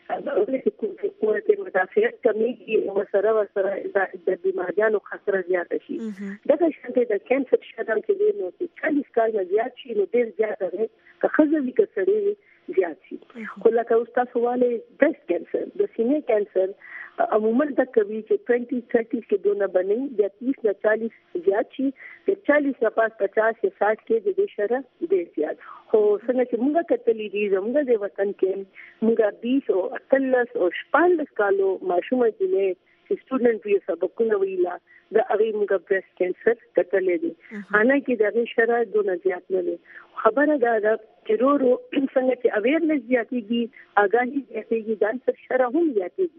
ولې قوت مدافعت کمیږي او سره سره د بیماریانو خطر زیات شي دغه شانته د کانسر شدم چې دی نو چې چالیس کال نه زیات شي نو ډیر زیات دی که خزه وي که سړی زیات شي خو لکه اوس تاسو والے برست کانسر د سینې کانسر عموما د کوي چې بیس تیس کې دونه بنې د تیس نه چالیس زیات شي د چالیس نه پاس پچاس یا ساठ کې د دې شره ډیر زیات خو څنګه چې موږ کتلې دي زموږ د وطن کې موږ بیس او اتلس او شپږ کالو ماشومه چې چې سټوډنټ وي سبقونه ویلا د هغه موږ برست کانسر کتلې دي حالانکه د هغه شره دونه زیات نه دي خبره ده چې ورو څنګه چې اویرنس زیاتېږي اګاهي زیاتېږي د انسر شره هم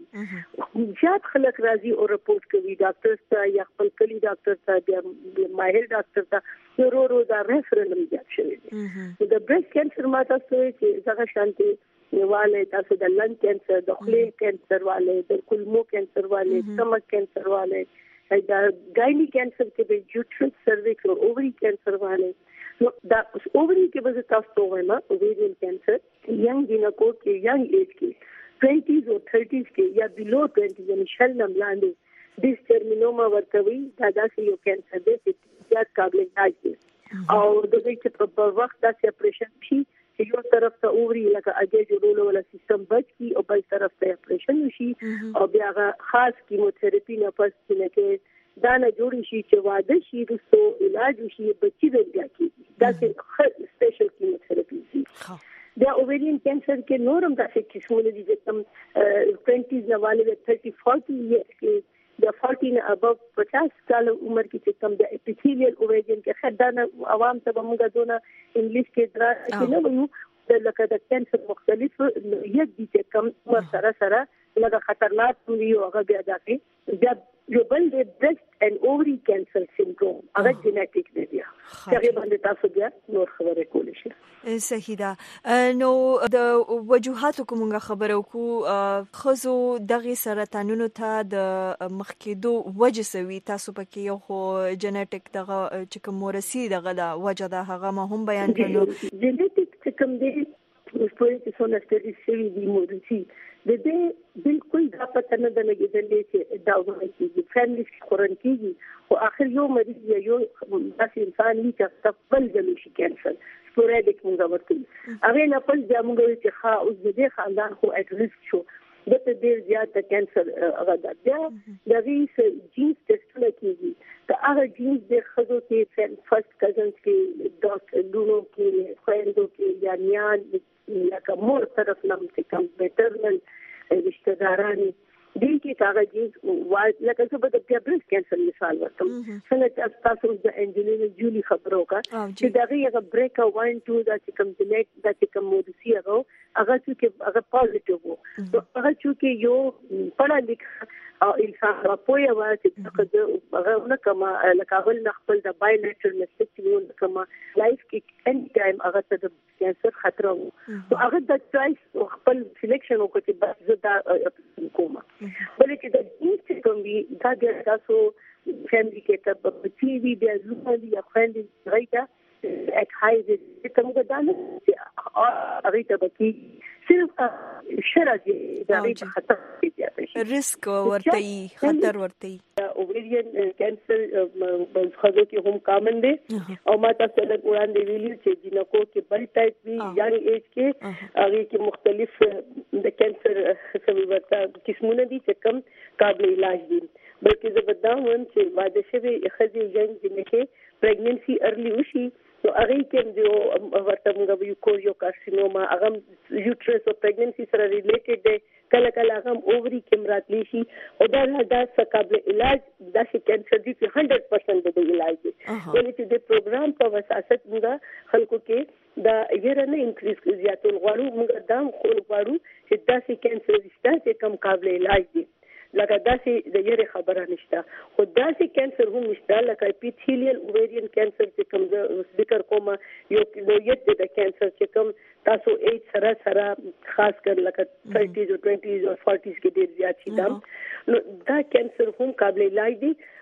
زیاتېږي زیات خلک راځي او رپورټ کوي ډاکټر ته یا خپل کلی ډاکټر ته بیا ماهر ډاکټر ته ورو ورو دا ریفرنس زیات شوی دی د برست کانسر ماته څه چې څنګه شانتي والے تاسو د لنګ کانسر د خولې کانسر والے د کولمو کانسر والے سټمک کانسر والے دا ګاینی کانسر کې د یوټرس سرویکس او اووری کانسر والے نو دا اووری کې به تاسو وایم اووریان کانسر ینګ جینکو کې ینګ ایج کې twenties او thirties کې یا بیلو twenty یعنی شل نملاندې ډیس ټرمینوما ورکوي دا داسې یو کانسر دی چې زیات قابل علاج دی او د دې چې په وخت داسې اپریشن شي چې یو طرف ته اووري لکه اجې جوړولو ولا سیستم بچ کی او بل طرف ته اپریشن وشي او بیا خاص کیموتھراپي نه پس کې دا نه جوړ شي چې واده شي رسو علاج شي بچي بیا کی دا چې سپیشل کیموتھراپي دي دا اووریان کانسر کې نورم داسې قسمونه دي چې کم twenties نه والے thirty forty ایئرز کې د forty نه ابو پچاس کال عمر کې چې کم د اپیثیلیل اووریان کې خدانه عوام ته موږ دونه انګلیش کې درا کې نه وایو د لکه د کانسر مختلف یک دي چې کم عمر سره سره لکه خطرناک وي او هغه بیا داسې بیا یو بل د برست اند اووري کانسر سینډروم هغه جینیټیک دی هغه باندې تاسو بیا نور خبرې کولی شئ صحیح ده نو د وجوهاتو کومه خبره وکړو خزو دغه سرطانونو ته د مخکېدو وجه سوي تاسو پکې یو خو جینیټیک دغه چې کوم ورسي دغه د وجه ده هغه ما هم بیان کړو جینیټیک چې کوم دی په دې څونه ستړي شوی دی مورسي د دې بالکل دا پته نه لګیدلې چې دا وایي چې فیملی خورن کیږي او اخر یو مریض یا یو داسې انسان وي چې خپل ځل شي کانسر سپوریډیک موږ ورته هغه نه پل جامګوي چې ښه اوس دې خاندان خو اټ ریسک شو د ته ډیر زیات کانسر هغه ده بیا د ریس جینز ټیسټونه کیږي دا هغه جینز د خزو کې فرست کزنز کې ډاکټر لونو کې فرندو کې یا نیان یا کومور طرف نام چې کم بیٹرنل رشتہ داران دي کې هغه جینز وای لکه څه به د برست کانسر مثال ورکوم څنګه چې تاسو د انجلینا جولی خبرو کا چې دا یو بریک او وان ټو دا چې کوم جنیټ دا چې کوم مودسي هغه هغه چې هغه پوزټیو وو هغه چې یو پړه لیک او انسان راپوي وا چې هغه نه کما لکه ول خپل د بایلیټرل نسټیون کما لایف کې ان ټایم هغه ته د کانسر خطر وو هغه د چويس خپل سلیکشن وکړي چې بس زدا کومه بلکې چې د دې کوم وی دا د تاسو فیملی کې ته په ټي وي بیا زما دي خپل راځي اټ هاي دې کومه دا نه چې هغه ته بکی صرف شرعي دا ری خطر دی ریسک ورته خطر ورته اووریان کانسر خزو کې هم کامن دي او ما تاسو له وړاندې ویلي چې جینکو کې بل ټایپ وی یعنی ایج کې هغه کې مختلف د کانسر سمې ورته قسمونه دي چې کم قابل علاج دي بلکې زه بداوم چې واده شوی خزي ینګ جنکه پریګننسي ارلی وشي نو هغه کې د ورته موږ یو کوريو کارسینوما هغه یوټرس او پریګننسي سره ریلیټډ دی کله کله هغه اووري کې مراتلی شي او دا دا څه قابل علاج د کانسر دي چې هنډرډ پرسنټ د علاج دي ولې چې د پروګرام په وساست موږ خلکو کې دا یره نه انکریز زیاتول غواړو موږ دا خو غواړو چې داسې کانسر چې کم قابل علاج دي لکه داسې د یری خبره نشته خو داسې کانسر هم نشته لکه اپیثیلیل اووریان کانسر چې کوم د ذکر کوم یو نوعیت د کانسر چې کوم تاسو ایج سره سره خاص کر لکه ثلاثين او عشرين او چليس کې ډیر زیات شي دا نو دا کانسر هم قابل علاج دي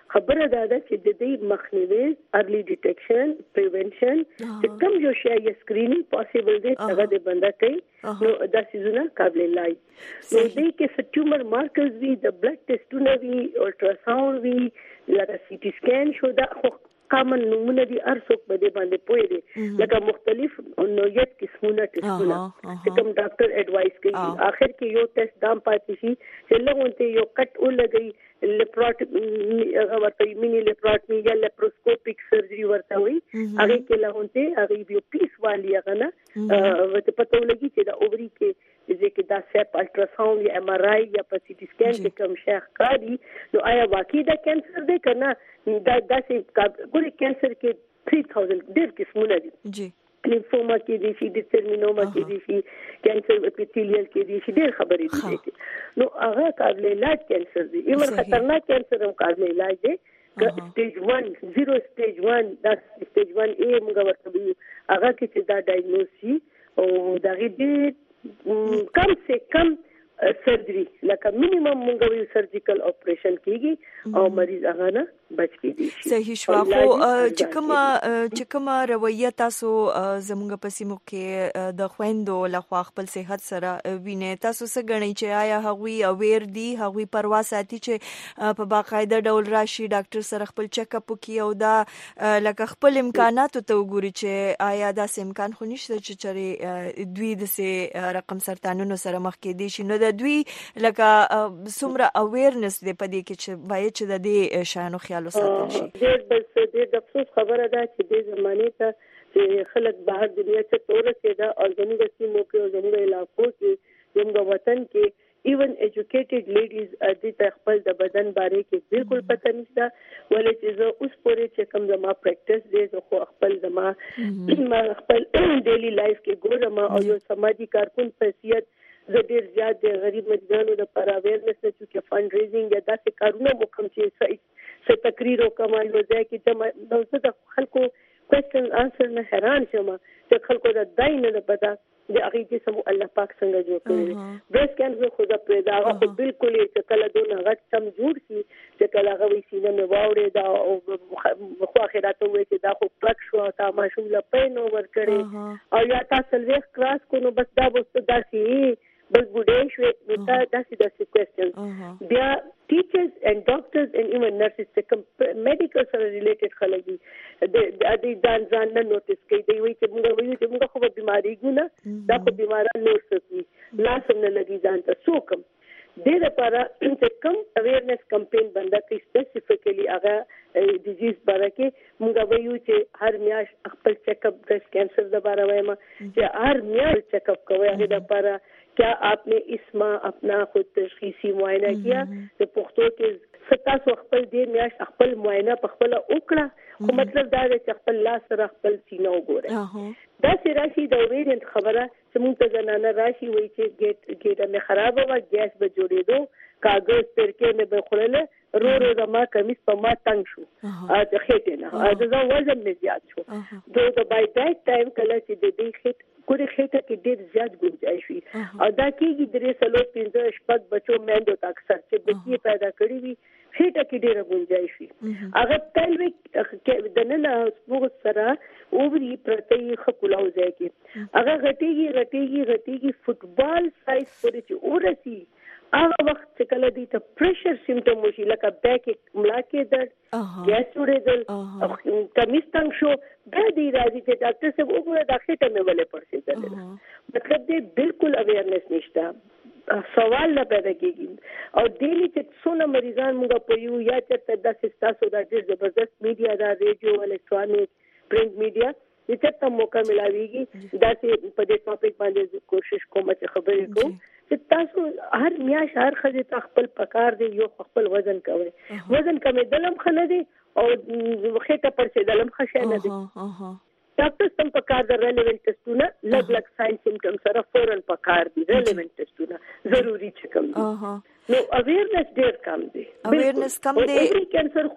خبره دا ده چې د دې مخنیوي ارلی ډیټیکشن پریونشن چې کوم یو شی یا سکرینینګ پاسیبل دی هغه د بندا کوي نو دا سيزونه قابل علاج نو دې کې ټیومر مارکرز وی د بلډ ټیسټونه وی الټراساوند وی لکه سی ټي سکین شو دا کامن نمونه دي ارڅوک په دې باندې پوي دي لکه مختلف نوعیت قسمونه ټیسټونه چې کوم ډاکټر اډوایس کوي اخر کې یو ټیسټ دام پاتې شي چې لږونته یو کټ ولګي لیپراټ هغه ورته مینی لیپراټمي یا لیپروسکوپیک سرجری ورته وي هغه کې لږونته هغه یو پیس والی هغه نه ورته پته ولګي چې دا اووري کې چې دا سپ الټراساوند یا ام ار آی یا په سی ټي سکین کې کوم شیخ کاری نو آیا واقعي دا کینسر دی کنه دا داسې ګوري کینسر کې تhree thousand ډېر قسمونه دي جی لیمفوما کې دي شي ډیټرمینوما کې دي شي کینسر اپیتیلیل کې دي شي ډېر خبرې دي نو هغه قابل علاج کینسر دی ایون خطرناک کینسر هم قابل علاج دی سټیج ون زیرو سټیج ون دا سټیج ون ای موږ ورته وایو هغه کې چې دا ډایګنوز شي او دا غي کم سے کم سرجری لکه مینیمم موږ وایو سرجیکل اپریشن کیږي او مریض هغه نه بچ کیږي صحیح شو خو چې کومه چې کومه رویه تاسو زموږ په سیمو کې د خويندو لخوا خپل صحت سره وینې تاسو څه غنئ چې آیا هغوی اویر دي هغوی پروا ساتي چې په باقاعده ډول راشي ډاکټر سره خپل چیک اپ وکړي او دا لکه خپل امکاناتو ته وګوري چې آیا دا سم امکان خو نشته چې چره دوی د سه رقم سرطانونو سره مخ کې دي شي نو د دوی لکه څومره اویرنس دی په دې کې چې باید چې د دې شانو خیال وساتل شي ډېر بس ډېر د افسوس خبره ده چې د زمانه ته چې خلک بهر دنیا ته تور سیدا او زموږ سیمو کې او زموږ علاقو کې زموږ وطن کې ایون ایجوکیټډ لیډیز د خپل د بدن باره کې بالکل پته نشته ولې چې زه اوس پورې چې کوم زما پریکټس دی زه خو خپل زما خپل ډیلی لایف کې ګورم او یو سماجی کارکون په حیثیت زه ډېر زیات د غریب مریضانو لپاره اویرنس نه چې فند ریزینګ یا داسې کارونه وکړم چې څه تقریر وکړم یو ځای کې جمع نو زه د خلکو کوېسچن انسر نه حیران شم چې خلکو دا دای نه پته د هغې جسم الله پاک څنګه جوړ کړی بریسټ کینسر خو دا پیدا هغه خو بالکل چې کله دونه غټ سم جوړ شي چې کله هغه وایي سینه مې واورېده او خو اخرات وایي چې دا خو پلک شو تا ماشوم له پین اوور کړی او یا تا څلوېښت کراس کو نو بس دا به داسې بس بوډۍ شوې نو دا داسې داسې کوېسچن بیا ټیچرز اینڈ ډاکټرز اینڈ ایون نرسز چې کوم میډیکل سره ریلیټډ خلک دي د ځان ځان نه نوټس کوي دوی وایي چې موږ وایو چې موږ خو به بیماریږو نه دا خو بیماران نور څه کوي لاس هم نه لګي ځان ته څوک هم دې لپاره چې کوم اویرنس کمپین بنده کوي سپیسیفیکلی هغه ډیزیز باره کې موږ وایو چې هر میاشت خپل چیک اپ بریسټ کینسر د باره وایم چې هر میاشت چیک اپ کوي هغه لپاره क्या आपने इस माह अपना खुद तशखीसी मुआयना किया तो पुख्तों के सत्तास खपल दे मियाश खपल मुआयना पखपल उकड़ा खो मतलब दार खपल ला सर खपल सीना गोरे دا سی راشي د ویرینټ خبره چې موږ ته زنانه راشي وایي چې ګیټ ګیټه مې خراب وه ګیس به جوړېدو کاغذ ترکې مې به خوړله رو رو زما کمیس په ما تنګ شو د خېټې نه د ځان وزن مې زیات شو د بای دیټ ټایم کله چې د دې خېټ ګورې خېټه کې ډېر زیات ګنجایش وي او دا کېږي درې څلور پنځه شپږ بچو میندو ته اکثر چې بچي پیدا کړي وي خېټه کې ډېره ګنجایش وي هغه پیلویک دننه سپوږ سره اووري پرته یې ښه کولاو ځای کې هغه غټېږي غټېږي غټېږي فټبال سایز پورې چې ورسي هغه وخت چې کله دې ته پریشر سیمټم وشي لکه بیک ملا کې درد ګیس جوړېدل کمیس تنګ شو بیا دې راځي چې ډاکټر صاحب وګوره دا خېټه مې ولې پړسېدلې مطلب دې بالکل اویرنس نشته سوال نه پیدا کېږي او ډیلی چې څونه مریضان موږ په یو یا چېرته داسې ستاسو دا ډېر زبردست میډیا دا ریډیو الکترونیک پرنټ میډیا چې چېرته موقع ملاویږي داسې په دې ټاپک باندې کوشش کوم چې خبرې کوم چې تاسو هر میاشت هر ښځې ته خپل پکار دی یو خپل وزن کوئ وزن کمېدل هم ښه نه دی او خېټه پړسېدل هم ښه شی نه دی ډاکټر سم پکار د ریلیونټ ټیسټونه لږ لږ ساين سیمټم سره فورن پکار دي ریلیونټ ټیسټونه ضروري چې کوم دي نو اویرنس ډېر کم دی اویرنس کم دی اووري کینسر خو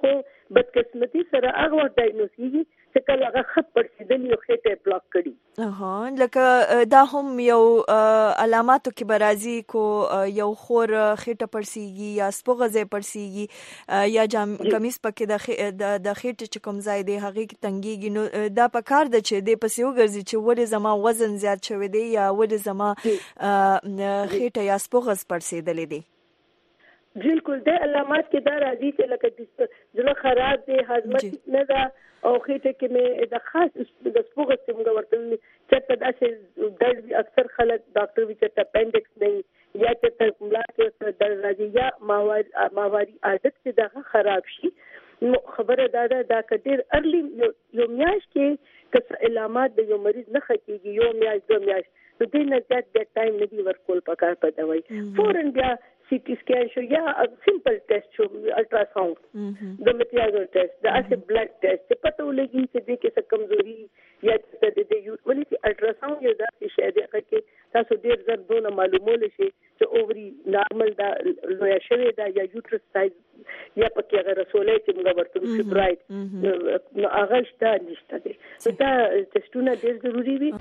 بدقسمتي سره هغه وخت ډایګنوز کیږي چې کله هغه خط پړسیدلی او خېټه بلاک کړي. ها لکه دا هم یو علاماتو کې برازي کو یو خور خېټه پړسیږي یا سپوغه پړسیږي یا جام کمیس پکې د د خېټه چې کوم ځای دی هغه کې تنګيږي، نو دا په کار د چې د پسې وګرځي چې ولې زما وزن زیات شوی دی یا ولې زما خېټه یا سپوغه پړسیدلې دی. بالکل د علامات کې دا راځي چې لکه زړه خراب دی، هاضمه نه ده او خېټه کې مې د خاص د سپوغه څنګه ورته چې په داسې درد اکثر خلک ډاکټر وی چې اپنډکس نه یا چې ملا کې درد راځي یا ماواري ماواري عادت چې دا خراب شي. نو خبره دا ده دا کډیر ارلی یو میاش کې که علامات د یو مریض نه خکېږي یو میاش دو میاش نو دې نه زیات د ټایم نه دی ورکول پکار په دوايي فورن بیا سی ټي سکین شو یا سمپل ټیسټ شو الټرا ساوند د مټیاګر ټیسټ د اسه بلډ ټیسټ پته ولګي چې دې کې څه کمزوري یا چې د دې یو ولې چې الټرا ساوند یو دا شی دی چې تاسو ډیر زر دونه معلومول شي چې اووري نارمل دا لویا شوی دا یا یوټرس سایز یا پکې هغه رسولې چې موږ ورته فبراید نو هغه شته نشته دي دا ټیسټونه ډیر ضروری دي.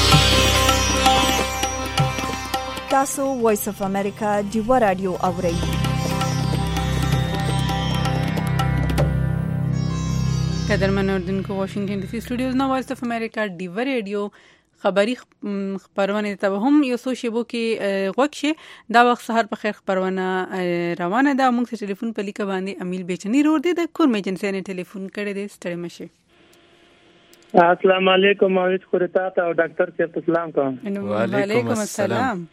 تاسو وایس اف امریکا دیوا رادیو اورئ. قدرمن اوردونکو واشنگټن ډي سي سټوډیوز نو وایس اف امریکا دیوا رادیو خبری خبرونه ته هم یو څو شیبو کې غوښه دا وخت سحر په خیر خبرونه روانه ده. موږ ته ټلیفون په لیکه باندې امیل بیچنی روډ دی د کور میجنسي نه ټلیفون کړی دی. ستړي مشه. السلام علیکم موید خورتا او ډاکټر صاحب سلام کوم. وعلیکم السلام.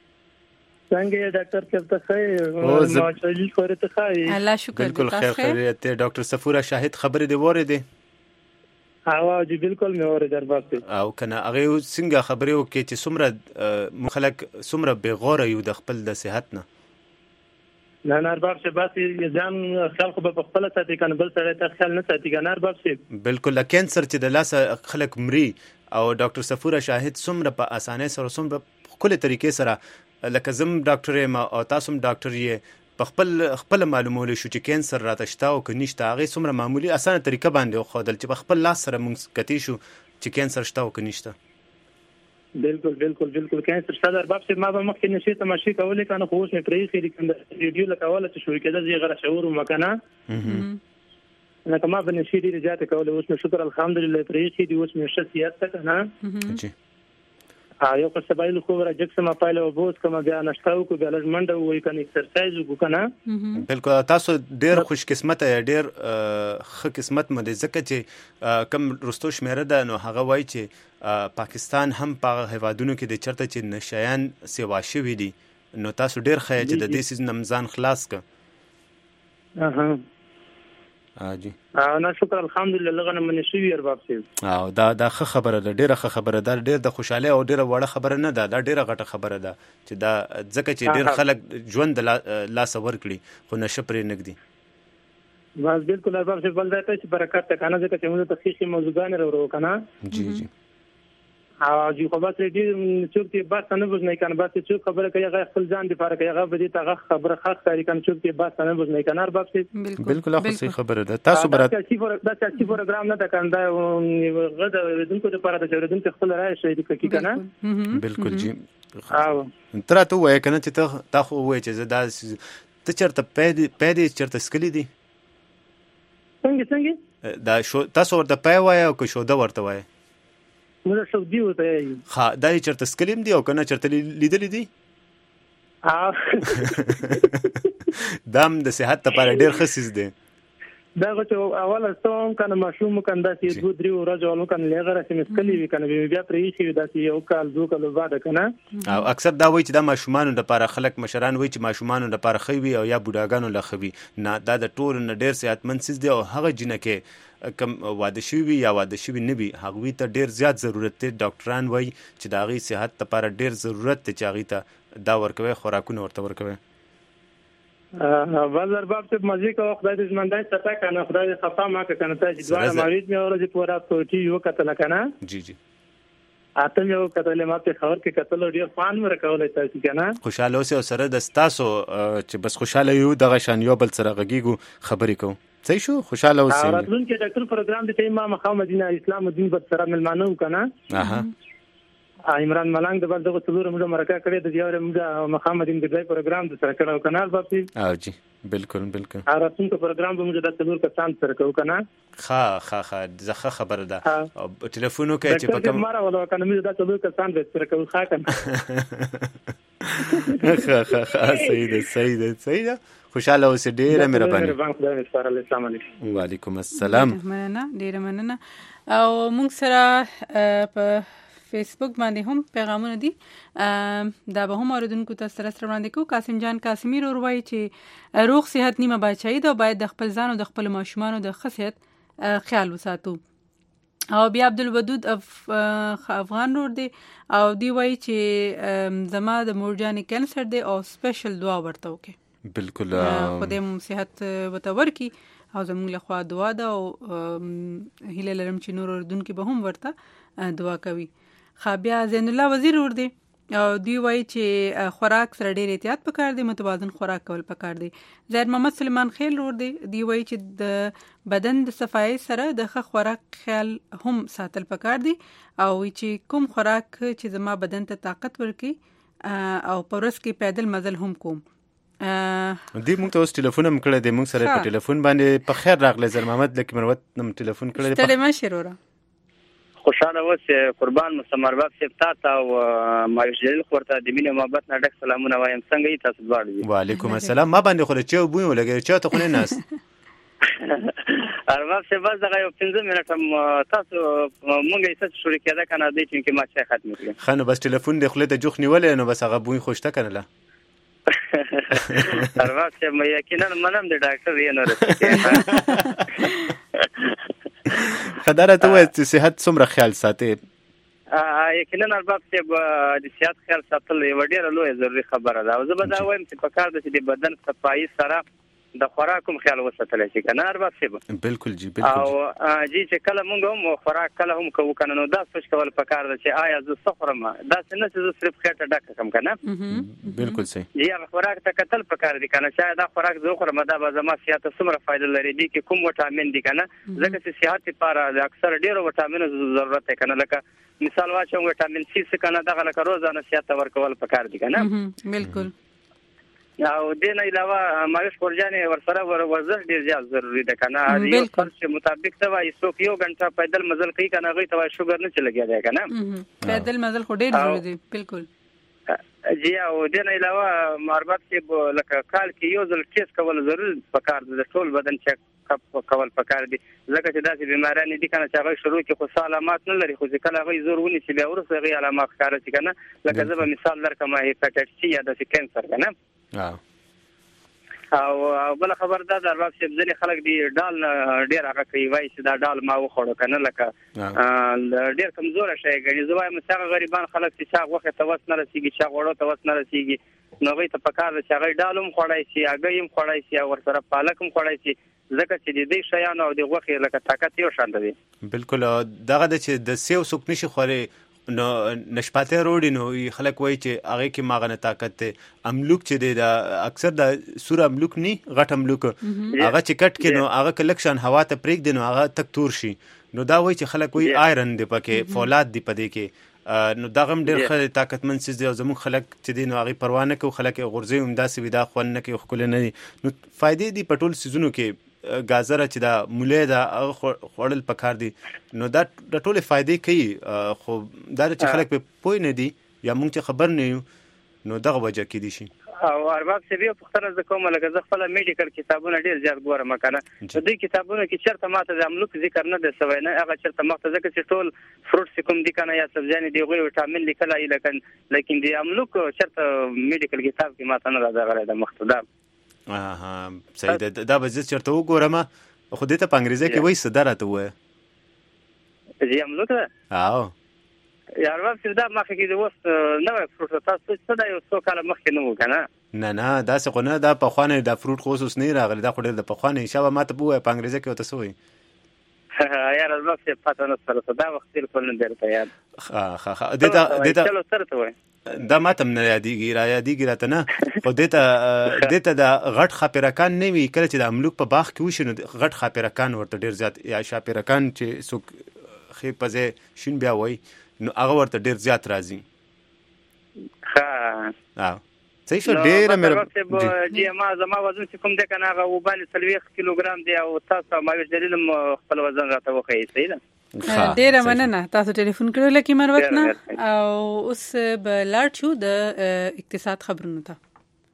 څنګه ډاکټر صاحب ته خیر او ماشاءالله خورته خیر الله شکر. بالکل خیر خیریت دی. ډاکټر صفورا شاهد خبر دی وره دی. اوا جی بالکل مې اوره درباستي او کنه هغه څنګه خبرې وکړي چې څومره مخلک څومره بغوره یو د خپل د صحت نه نه نارباب شه باسي ځان خلکو په خپل ساتي کنه بل سره ته خیال نه ساتي کنه نارباب شه بالکل کینسر چې د لاس خلک مري او ډاکټر صفورا شاهد څومره په اسانه سره څومره په کله طریقې سره لکه زم ډاکټر ما او تاسو ډاکټر یې په خپل خپل معلومول شو چې کینسر راته شته او که نشته هغه څومره معمولی اسانه طریقه باندې خو دل چې په خپل لاس سره مونږ کتی شو چې کینسر شته او که نشته. بالکل بالکل بالکل کینسر شته در باب ما به مخکې نشي تماشې کولې کنه خو اوس مې پرې خېری کنده ویډیو لکواله چې شو کېده زی غره شعور مکنه نه کما به نشي دې زیات کولې اوس مې شکر الحمدلله پرې خېری اوس مې شخصیت ته نه جی یو څه سبایل خو راځک سم پایله وبوس کوم بیا نشتاو کو بیا لږ منډه وای کنه ایکسرسایز وکړه. بالکل تاسو ډیر خوش قسمت ډیر ښه قسمت مده ځکه چې کم رستو شمیره ده نو هغه وای چې پاکستان هم په هیوادونو کې د چرته چې نشایان سیوا شوی دي نو تاسو ډیر خیا چې د دې سیز نمزان خلاص ک. اها اجي انا شکر الحمدلله لغه من شي ارباب سي او دا دا ښه خبره ده ډیره ښه خبره ده ډیر د خوشاله او ډیره وړه خبره نه ده دا ډیره غټه خبره ده چې دا ځکه چې ډیر خلک ژوند لاس ورکړي خو نشه پرې نګدي. بس بالکل ارباب سي بل ځای ته برکت ته کنه ځکه چې موږ ته تخصیصي موضوعګان ورو کنه جی جی او جی خو بس دې چې ته بس نه بوزنه کنه بس چې خبره کوي هغه خپل ځان د فارق هغه به دې ته خبره خاص کاری کنه چې بس نه بوزنه کنه ارباب سي بالکل خو صحیح خبره ده. تاسو برات دا چې پروګرام نه ده کنه دا غدا ودونکو د پاره د ودونکو خپل راي شي د کی کنه بالکل جی او تر ته وای کنه چې ته تا خو وای چې زدا ته چرته پېد پېد چرته سکلی دي څنګه څنګه دا شو تاسو ورته پای وای او که شو دا ورته وای موږ شو دی وته ها دا چرته سکلیم دی او کنه چرته لیدل دي دام د صحت لپاره ډیر خصیص دی. دا چې اول استوم کنه ماشوم کنده چې دوه درې ورځې ولو کنه لغره چې مسکلی وی کنه بیا پرې شي دا چې یو کال دوه کال بعد کنه او اکثر دا وایي چې دا ماشومان لپاره خلک مشران وایي چې ماشومان لپاره خوي او یا بوډاګانو لخوي نه دا د ټول نه ډیر صحتمند سیس دی او هغه جنکه کم واده شوی یا واده شوی نه وي هغه ته ډیر زیات ضرورت دی. ډاکټران وایي چې دا غي صحت لپاره ډیر ضرورت دی چې هغه ته دا ورکوي خوراکونه ورته ورکوي. بازار باب ته مزي کو خدای دې ژوندای ستا کنه خدای دې خفا ما کنه ته چې دوه مریض مې اورځي پورا پروتي یو کتل کنه جی جی اته یو کتل ما ته خبر کې کتل ډیر فان ورکولای تاسو کنه خوشاله اوسه سره د تاسو چې بس خوشاله یو دغه شان یو بل سره غږیږو خبرې کوو. صحیح شو خوشاله اوسئ راتلونکي ډاکټر پروګرام د امام مقام مدینه اسلام الدین بر سره ملمانو کنه اها عمران ملنګ د بل دغه څلور موږ مرکه کړې د یو موږ مقام مدینه د ځای پروګرام د سره کړو کنه البته او جی بالکل بالکل راتلونکي پروګرام به موږ د څلور کسان سره کوو کنه خا خا خا زخه خبره ده او ټلیفون وکړئ چې په کوم مره ولا کنه موږ د څلور کسان به سره کوو خا کنه خا خا خا صحیح ده صحیح ده صحیح ده خوشاله اوسئ ډیره مهرباني وعلیکم السلام مننه ډیره مننه او موږ سره په فیسبوک باندې هم پیغامونه دي دا به هم اوریدونکو ته سره سره وړاندې کوو. قاسم جان قاسمی ور وایي چې روغ صحت نیمه بادشاهي ده او باید د خپل ځان او د خپل ماشومانو د ښه صحت خیال وساتو. او بیا عبدالودود افغان ور دی او دی وایي چې زما د مورجانې کینسر دی او سپیشل دعا ورته وکړي. بالکل خدای مو صحت ورته ورکړي او زموږ له خوا دعا ده او هیله لرم چې نور اوریدونکي به هم ورته دعا کوي. خابیا زین الله وزیر ور دی او دی وایي چې خوراک سره ډېر احتیاط پکار دی، متوازن خوراک کول پکار دی. زید محمد سلیمان خیل ور دی دی وایي چې د بدن د صفایي سره د ښه خوراک خیال هم ساتل پکار دی او چې کوم خوراک چې زما بدن ته طاقت ورکړي او په ورځ کې پیدل مزل هم کوم. دی موږ ته اوس ټلیفون هم کړی دی، موږ سره په ټلیفون باندې په خیر راغلی زر محمد لکه مروت نم ټلیفون کړی دی. ستړی مه شې وروره. خوشاله اوسې قربان مسمر باب صاحب تا ته او مایوش جلیل خورته د مینې محبت نه ډک سلامونه وایم. څنګه یې تاسو دواړه؟ وعلیکم السلام. ما باندې خو چې بوی ولګي چې ته خو نه ناست ارباب صاحب بس دغه یو پنځه منټه تاسو مونږ یې څه شروع کېده کنه دې چې ما څه ختم کړی خنو بس ټلیفون د خله ته جوخ نیولې نو بس هغه بوی خوشته کنه ارباب صاحب مې یقینا منم د ډاکټر یې نه رسېږي. خدای ته وایي چې صحت څومره خیال ساتي؟ یقینا ارباب صاحب د صحت خیال ساتل یو ډېره لویه ضروري خبره ده او زه به دا وایم چې په کار ده چې د بدن صفایي سره د خوراک هم خیال وساتلی شي که نه ارباب صاحب؟ بالکل جی بالکل. او جی چې کله مونږ هم خوراک کله هم کوو که نه نو دا سوچ کول پکار ده چې آیا زه څه خورم، داسې نه چې زه صرف خېټه ډکه کړم که نه. بالکل صحیح. جی هغه خوراک ته کتل پکار دي که نه چې دا خوراک زه وخورم دا به زما صحت ته څومره فایده لري، دې کې کوم وټامین دي که نه، ځکه چې صحت لپاره د اکثر ډېرو وټامینو ضرورت دی که نه. لکه مثال واچوم وټامین سی څه که نه دغه لکه روزانه صحت ته ورکول پکار دي که نه. بالکل. او دې نه علاوه مایوش خورجانې ورسره ورزش ډېر زیات ضروري ده که نه. یو فرض مطابق ته وایي څوک یو غنټه پیدل مزل کوي که نه هغوی ته وایي شوګر نه چې لګیا دی که نه. پیدل مزل خو ډېر ضروري دی. بالکل جی. او دې نه علاوه ماربت صاحب لکه کال کې یو ځل ټیسټ کول ضروري پکار دی، د ټول بدن چیک کول پکار دی، ځکه چې داسې بیماریانې دي که نه چې هغوی شروع کې خو څه علامات نه لري خو چې کله هغوی زور ونیسي بیا وروسته هغوی علامات ښکاره شي که نه. لکه زه به مثال درکړم هیپاټایټس سی یا داسې کینسر که نه. او بله خبر دا د ارباب صاحب ځینې خلک دي ډال نه ډېر هغه کوي، وایي چې دا ډال ما وخوړو که نه، لکه ډېر کمزوره شی ګڼي. زه وایم چې هغه غریبان خلک چې چا غوښې ته وس نه رسېږي، چا غوړو ته وس نه رسېږي، نو هغوی ته پکار ده چې هغوی ډال هم خوړی شي، هګۍ هم خوړی شي او ورسره پالک هم خوړی شي، ځکه چې د دې شیانو او د غوښې لکه طاقت یو شان دی. بالکل. دغه ده چې د سیو څوک نشي خوړی نو نشپاته روړي نو خلک وایي چې هغه کې ماغه طاقت دی. املوک چې دی دا اکثر د سور املوک نی غټ املوک هغه چې کټ کې نو هغه کلکشن هوا ته پریک دی نو هغه تک تور شي، نو دا وایي چې خلک وایي آیرن دی پکې، فولاد دی پدې کې، نو دا هم ډېر ښه طاقتمن څیز دی او زموږ خلک چې دی نو هغې پروا نه کوي، خلک یې غورځوي همداسې وي دا خوند نه کوي ښکلی نه دي. نو فایدې دي په ټول څیزونو کې. ګازره چې دا مولی ده هغه خوړل پکار دي، نو دا د ټولې فایدې کوي، خو دا چې خلک پې پوه نه دي یا موږ چې خبر نه یو نو دغه وجه کېدی شي. او ارباب صاحب یو پوښتنه زه کوم، لکه زه خپله میډیکل کتابونه ډېر زیات ګورم که نه، په دوی کتابونو کې چېرته ما ته د املوک ذکر نه دی سوی، نه هغه چېرته مخته، ځکه چې ټول فروټ چې کوم دي که نه یا سبزیانې دي هغوی وټامین لیکلی لیکن لیکن د املوک چېرته میډیکل کتاب کې ما ته نه دا دغلی د مخته. دا صحیح ده، دا به زه چېرته وګورم خو دې ته په انګریزي کې وایي څه ده راته ووایه. جی املوک ده؟ او ارباب صاحب دا مخکې کې د اوس نوی فروټ تاسو څه دا یو څو کاله مخکې نه و که نه؟ نه نه داسې خو نه، دا پخوانی دا فروټ خو اوس نه راغلی، دا خو ډېر د پخوانی. شابه ما ته ووایه په انګریزي کې ورته څه وایي؟ یار الله څه پته نه سره دا وخت بالکل نه درته یاد. ها ها ها دته دته چلو سره ته وای دا ماته نه یادېږي را یادېږي راته نه خو دته دته د غټ خاپیرکان نه وي کله چې د املوک په باغ کې وشي نو غټ خاپیرکان ورته ډیر زیات یا شاپیرکان چې څوک خې پځې شین بیا وای نو هغه ورته ډیر زیات راځي. ها ها صحیح شو ډیره مې جی ما زما وزن چې کوم ده کنه هغه وبال ثلاث کیلوګرام دی او تاسو ما ویل دلیل خپل وزن راته وخی صحیح ده. ډیره مننه تاسو ټلیفون کړو لکه مروت نه او اوس به لاړ شو د اقتصاد خبرونو ته.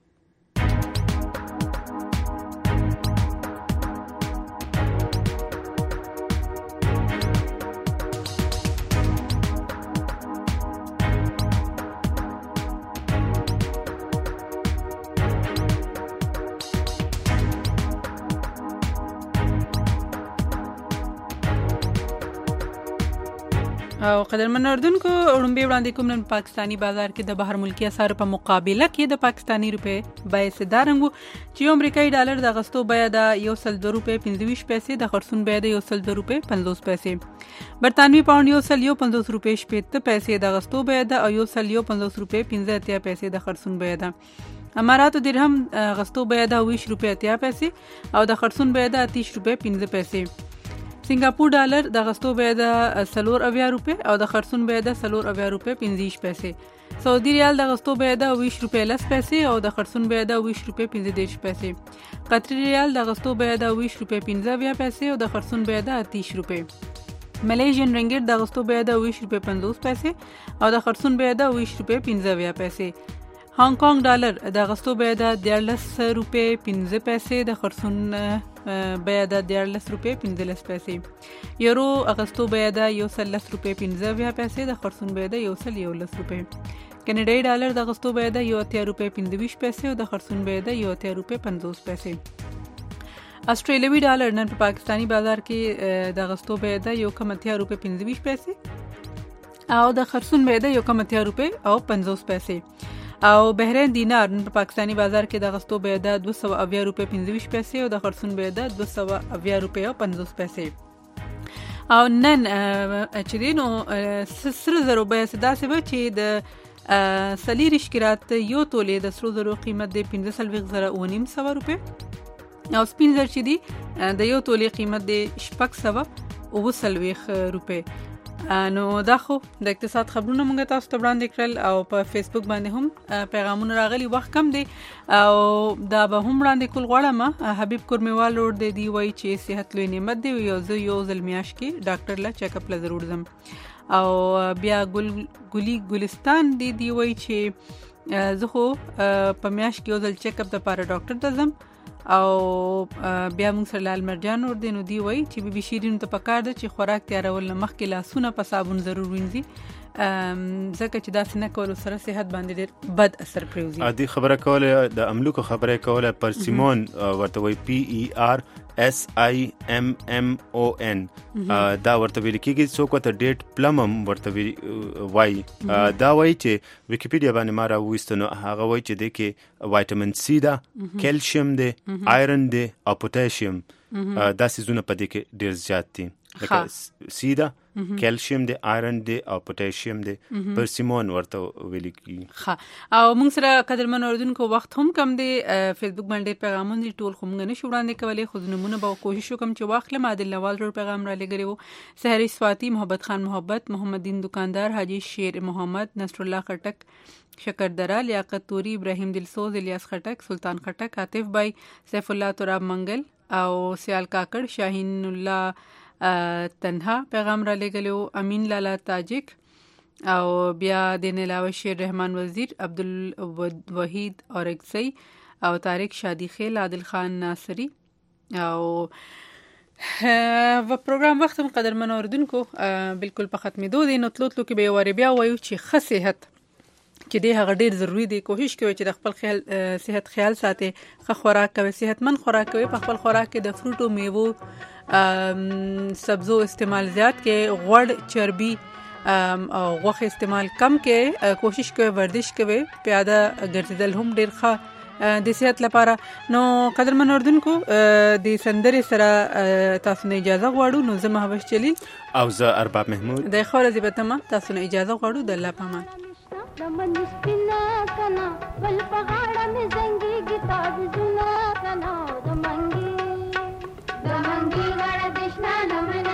او قدرمن اردوونکو وړاندې وړاندې کوم نن پاکستانی بازار کې د بهر ملکی اسعار په مقابله کې د پاکستانی روپې بیه سدارنګو چې امریکایي ډالر د اغستو بیه د یو سل دو روپې پنځه پیسې د خرڅون بیه د یو سل دو روپې پنځوس پیسې برتانوي پاوند یو سل یو پنځوس روپې شپږ پیسې د اغستو بیه د یو سل یو پنځوس روپې پنځه اتیا پیسې د خرڅون بیه ده. اماراتو درهم اغستو بیه د ویش روپې اتیا پیسې او د خرڅون بیه د اتیش روپې پنځه پیسې. سنگاپور ډالر د غستو بیه د سلور اویا روپې او د خرڅون بیه د سلور اویا روپې پنځه پیسې. سعودي ریال د غستو بیه د ویش روپې لس پیسې او د خرڅون بیه د ویش روپې پنځه پیسې. قطري ریال د غستو بیه د ویش روپې پنځه پیسې او د خرڅون بیه د اتیش روپې. ملیشین رنګیټ د غستو بیه د ویش روپې پنځوس پیسې او د خرڅون بیه د ویش روپې پنځه پیسې. هانګ کانګ ډالر د غستو بیه د دیارلس روپې پنځه پیسې د خرڅون بیه د دیارلس روپې پنځلس پیسې. یورو اغستو بیه د یو سل لس روپې پنځه پیسې د خرڅون بیه د یو سل یولس روپې. کینیډایي ډالر د اغستو بیه د یو اتیا روپې پنځه پیسې او د خرڅون بیه د یو اتیا روپې پنځوس پیسې. استرالیوي ډالر نن په پاکستانی بازار کې د اغستو بیه د یو کم اتیا روپې پنځه پیسې او د خرڅون بیه د یو کم اتیا روپې او پنځوس پیسې. او بحرین دینار نن په پاکستانی بازار کې د اغستو بیه د دوه سوه اویا روپې پنځه پیسې او د خرڅون بیه د دوه سوه اویا روپې او پنځوس پیسې. او نن چې دینو سره زرو بیه داسې به چې د سلیریش کرات یو تولې د سرو زرو قیمت د پنځه سلويخ زره او نیم سوه روپې او سپین زر چې دی د یو تولې قیمت د شپږ سوه او سلويخ روپې. نو دا خو د اقتصاد خبرونه مونږ تاسو ته وړاندې کړل او په فیسبوک باندې هم پیغامونه راغلي وخت کم دی او دا به هم وړاندې کول غواړم. حبیب کورمیوال روډ دی دی وای چې صحت لوی نعمت دی یو زه یو ځل میاش کې ډاکټر لا چیک اپ لا ضرور زم. او بیا ګل ګلی ګلستان دی دی وای چې زه خو په میاش کې یو ځل چیک اپ د پاره ډاکټر ته زم. او بیا موږ سره لال مرجان ور دي نو دی وای چې بي بي شیرین ته پکار ده چې خوراک تیارول نه مخکې لاسونه په صابون ضرور وینځي ځکه چې دا څنګه کول سره صحت باندې ډېر بد اثر پروزي. عادي خبره کوله د املوک خبره کوله پرسیمون ورته وای پی ای آر اس آی ام ام او ان دا ورته ویل کېږي څوک ته ډیټ پلمم ورته وای دا وای چې ویکیپیډیا باندې ما راوستنو هغه وای چې د کې وایټامین سی دا کیلشیم دی آیرن دی او پوتاشیم دا سيزونه په دې کې ډیر زیات دي لکه سی دا کیلشیم دی آیرن دی او پوتاشیم دی پرسیمون ورته ویل کېږي. ښه او موږ سره قدرمن اوردونکو وخت هم کم دی فیسبوک باندې پیغامونه دي ټول خو موږ نشو وړاندې کولای خو نمونه به کوشش وکم چې واخلم. عادل نواز ور پیغام را لګری وو سحری سواتی محمد خان محبت محمد دین دکاندار حاجی شیر محمد نصر الله خټک شکردرا لیاقت توری ابراهیم دلسوز الیاس خټک سلطان خټک عاطف بای سیف الله تراب منګل او سیال کاکړ شاهین الله تنها پیغام را لګلو امین لالا تاجک او بیا د نه علاوه شیر رحمان وزیر عبدالوحید اورگزئی او طارق شادی خیل عادل خان ناصری او و پروګرام وخت قدرمن اوردونکو بالکل په ختمېدو دی نو تلو تلو کې به وری بیا وایو چې ښه صحت چې دی هغه ډیر ضروری دی. کوشش کوي چې د خپل خیال صحت خیال ساتي ښه خوراک کوي صحتمند خوراک کوي په خپل خوراک کې د فروټو میوو سبزو استعمال زیات کې غوړ چربي او غوښه استعمال کم کې کوشش کوي ورزش کوي پیاده ګرځیدل هم ډیر ښه د صحت لپاره. نو قدرمن اردوونکو د سندرې سره تاسو نه اجازه غواړو. نو زه مهوش جلیل او زه ارباب محمود د خور زیبتما تاسو نه اجازه غواړو. د الله پامان دمن سپینا کنا ول پغاړه مې زنګي کتاب زنا کنا دمنګي دمنګي غړ دشنا دمن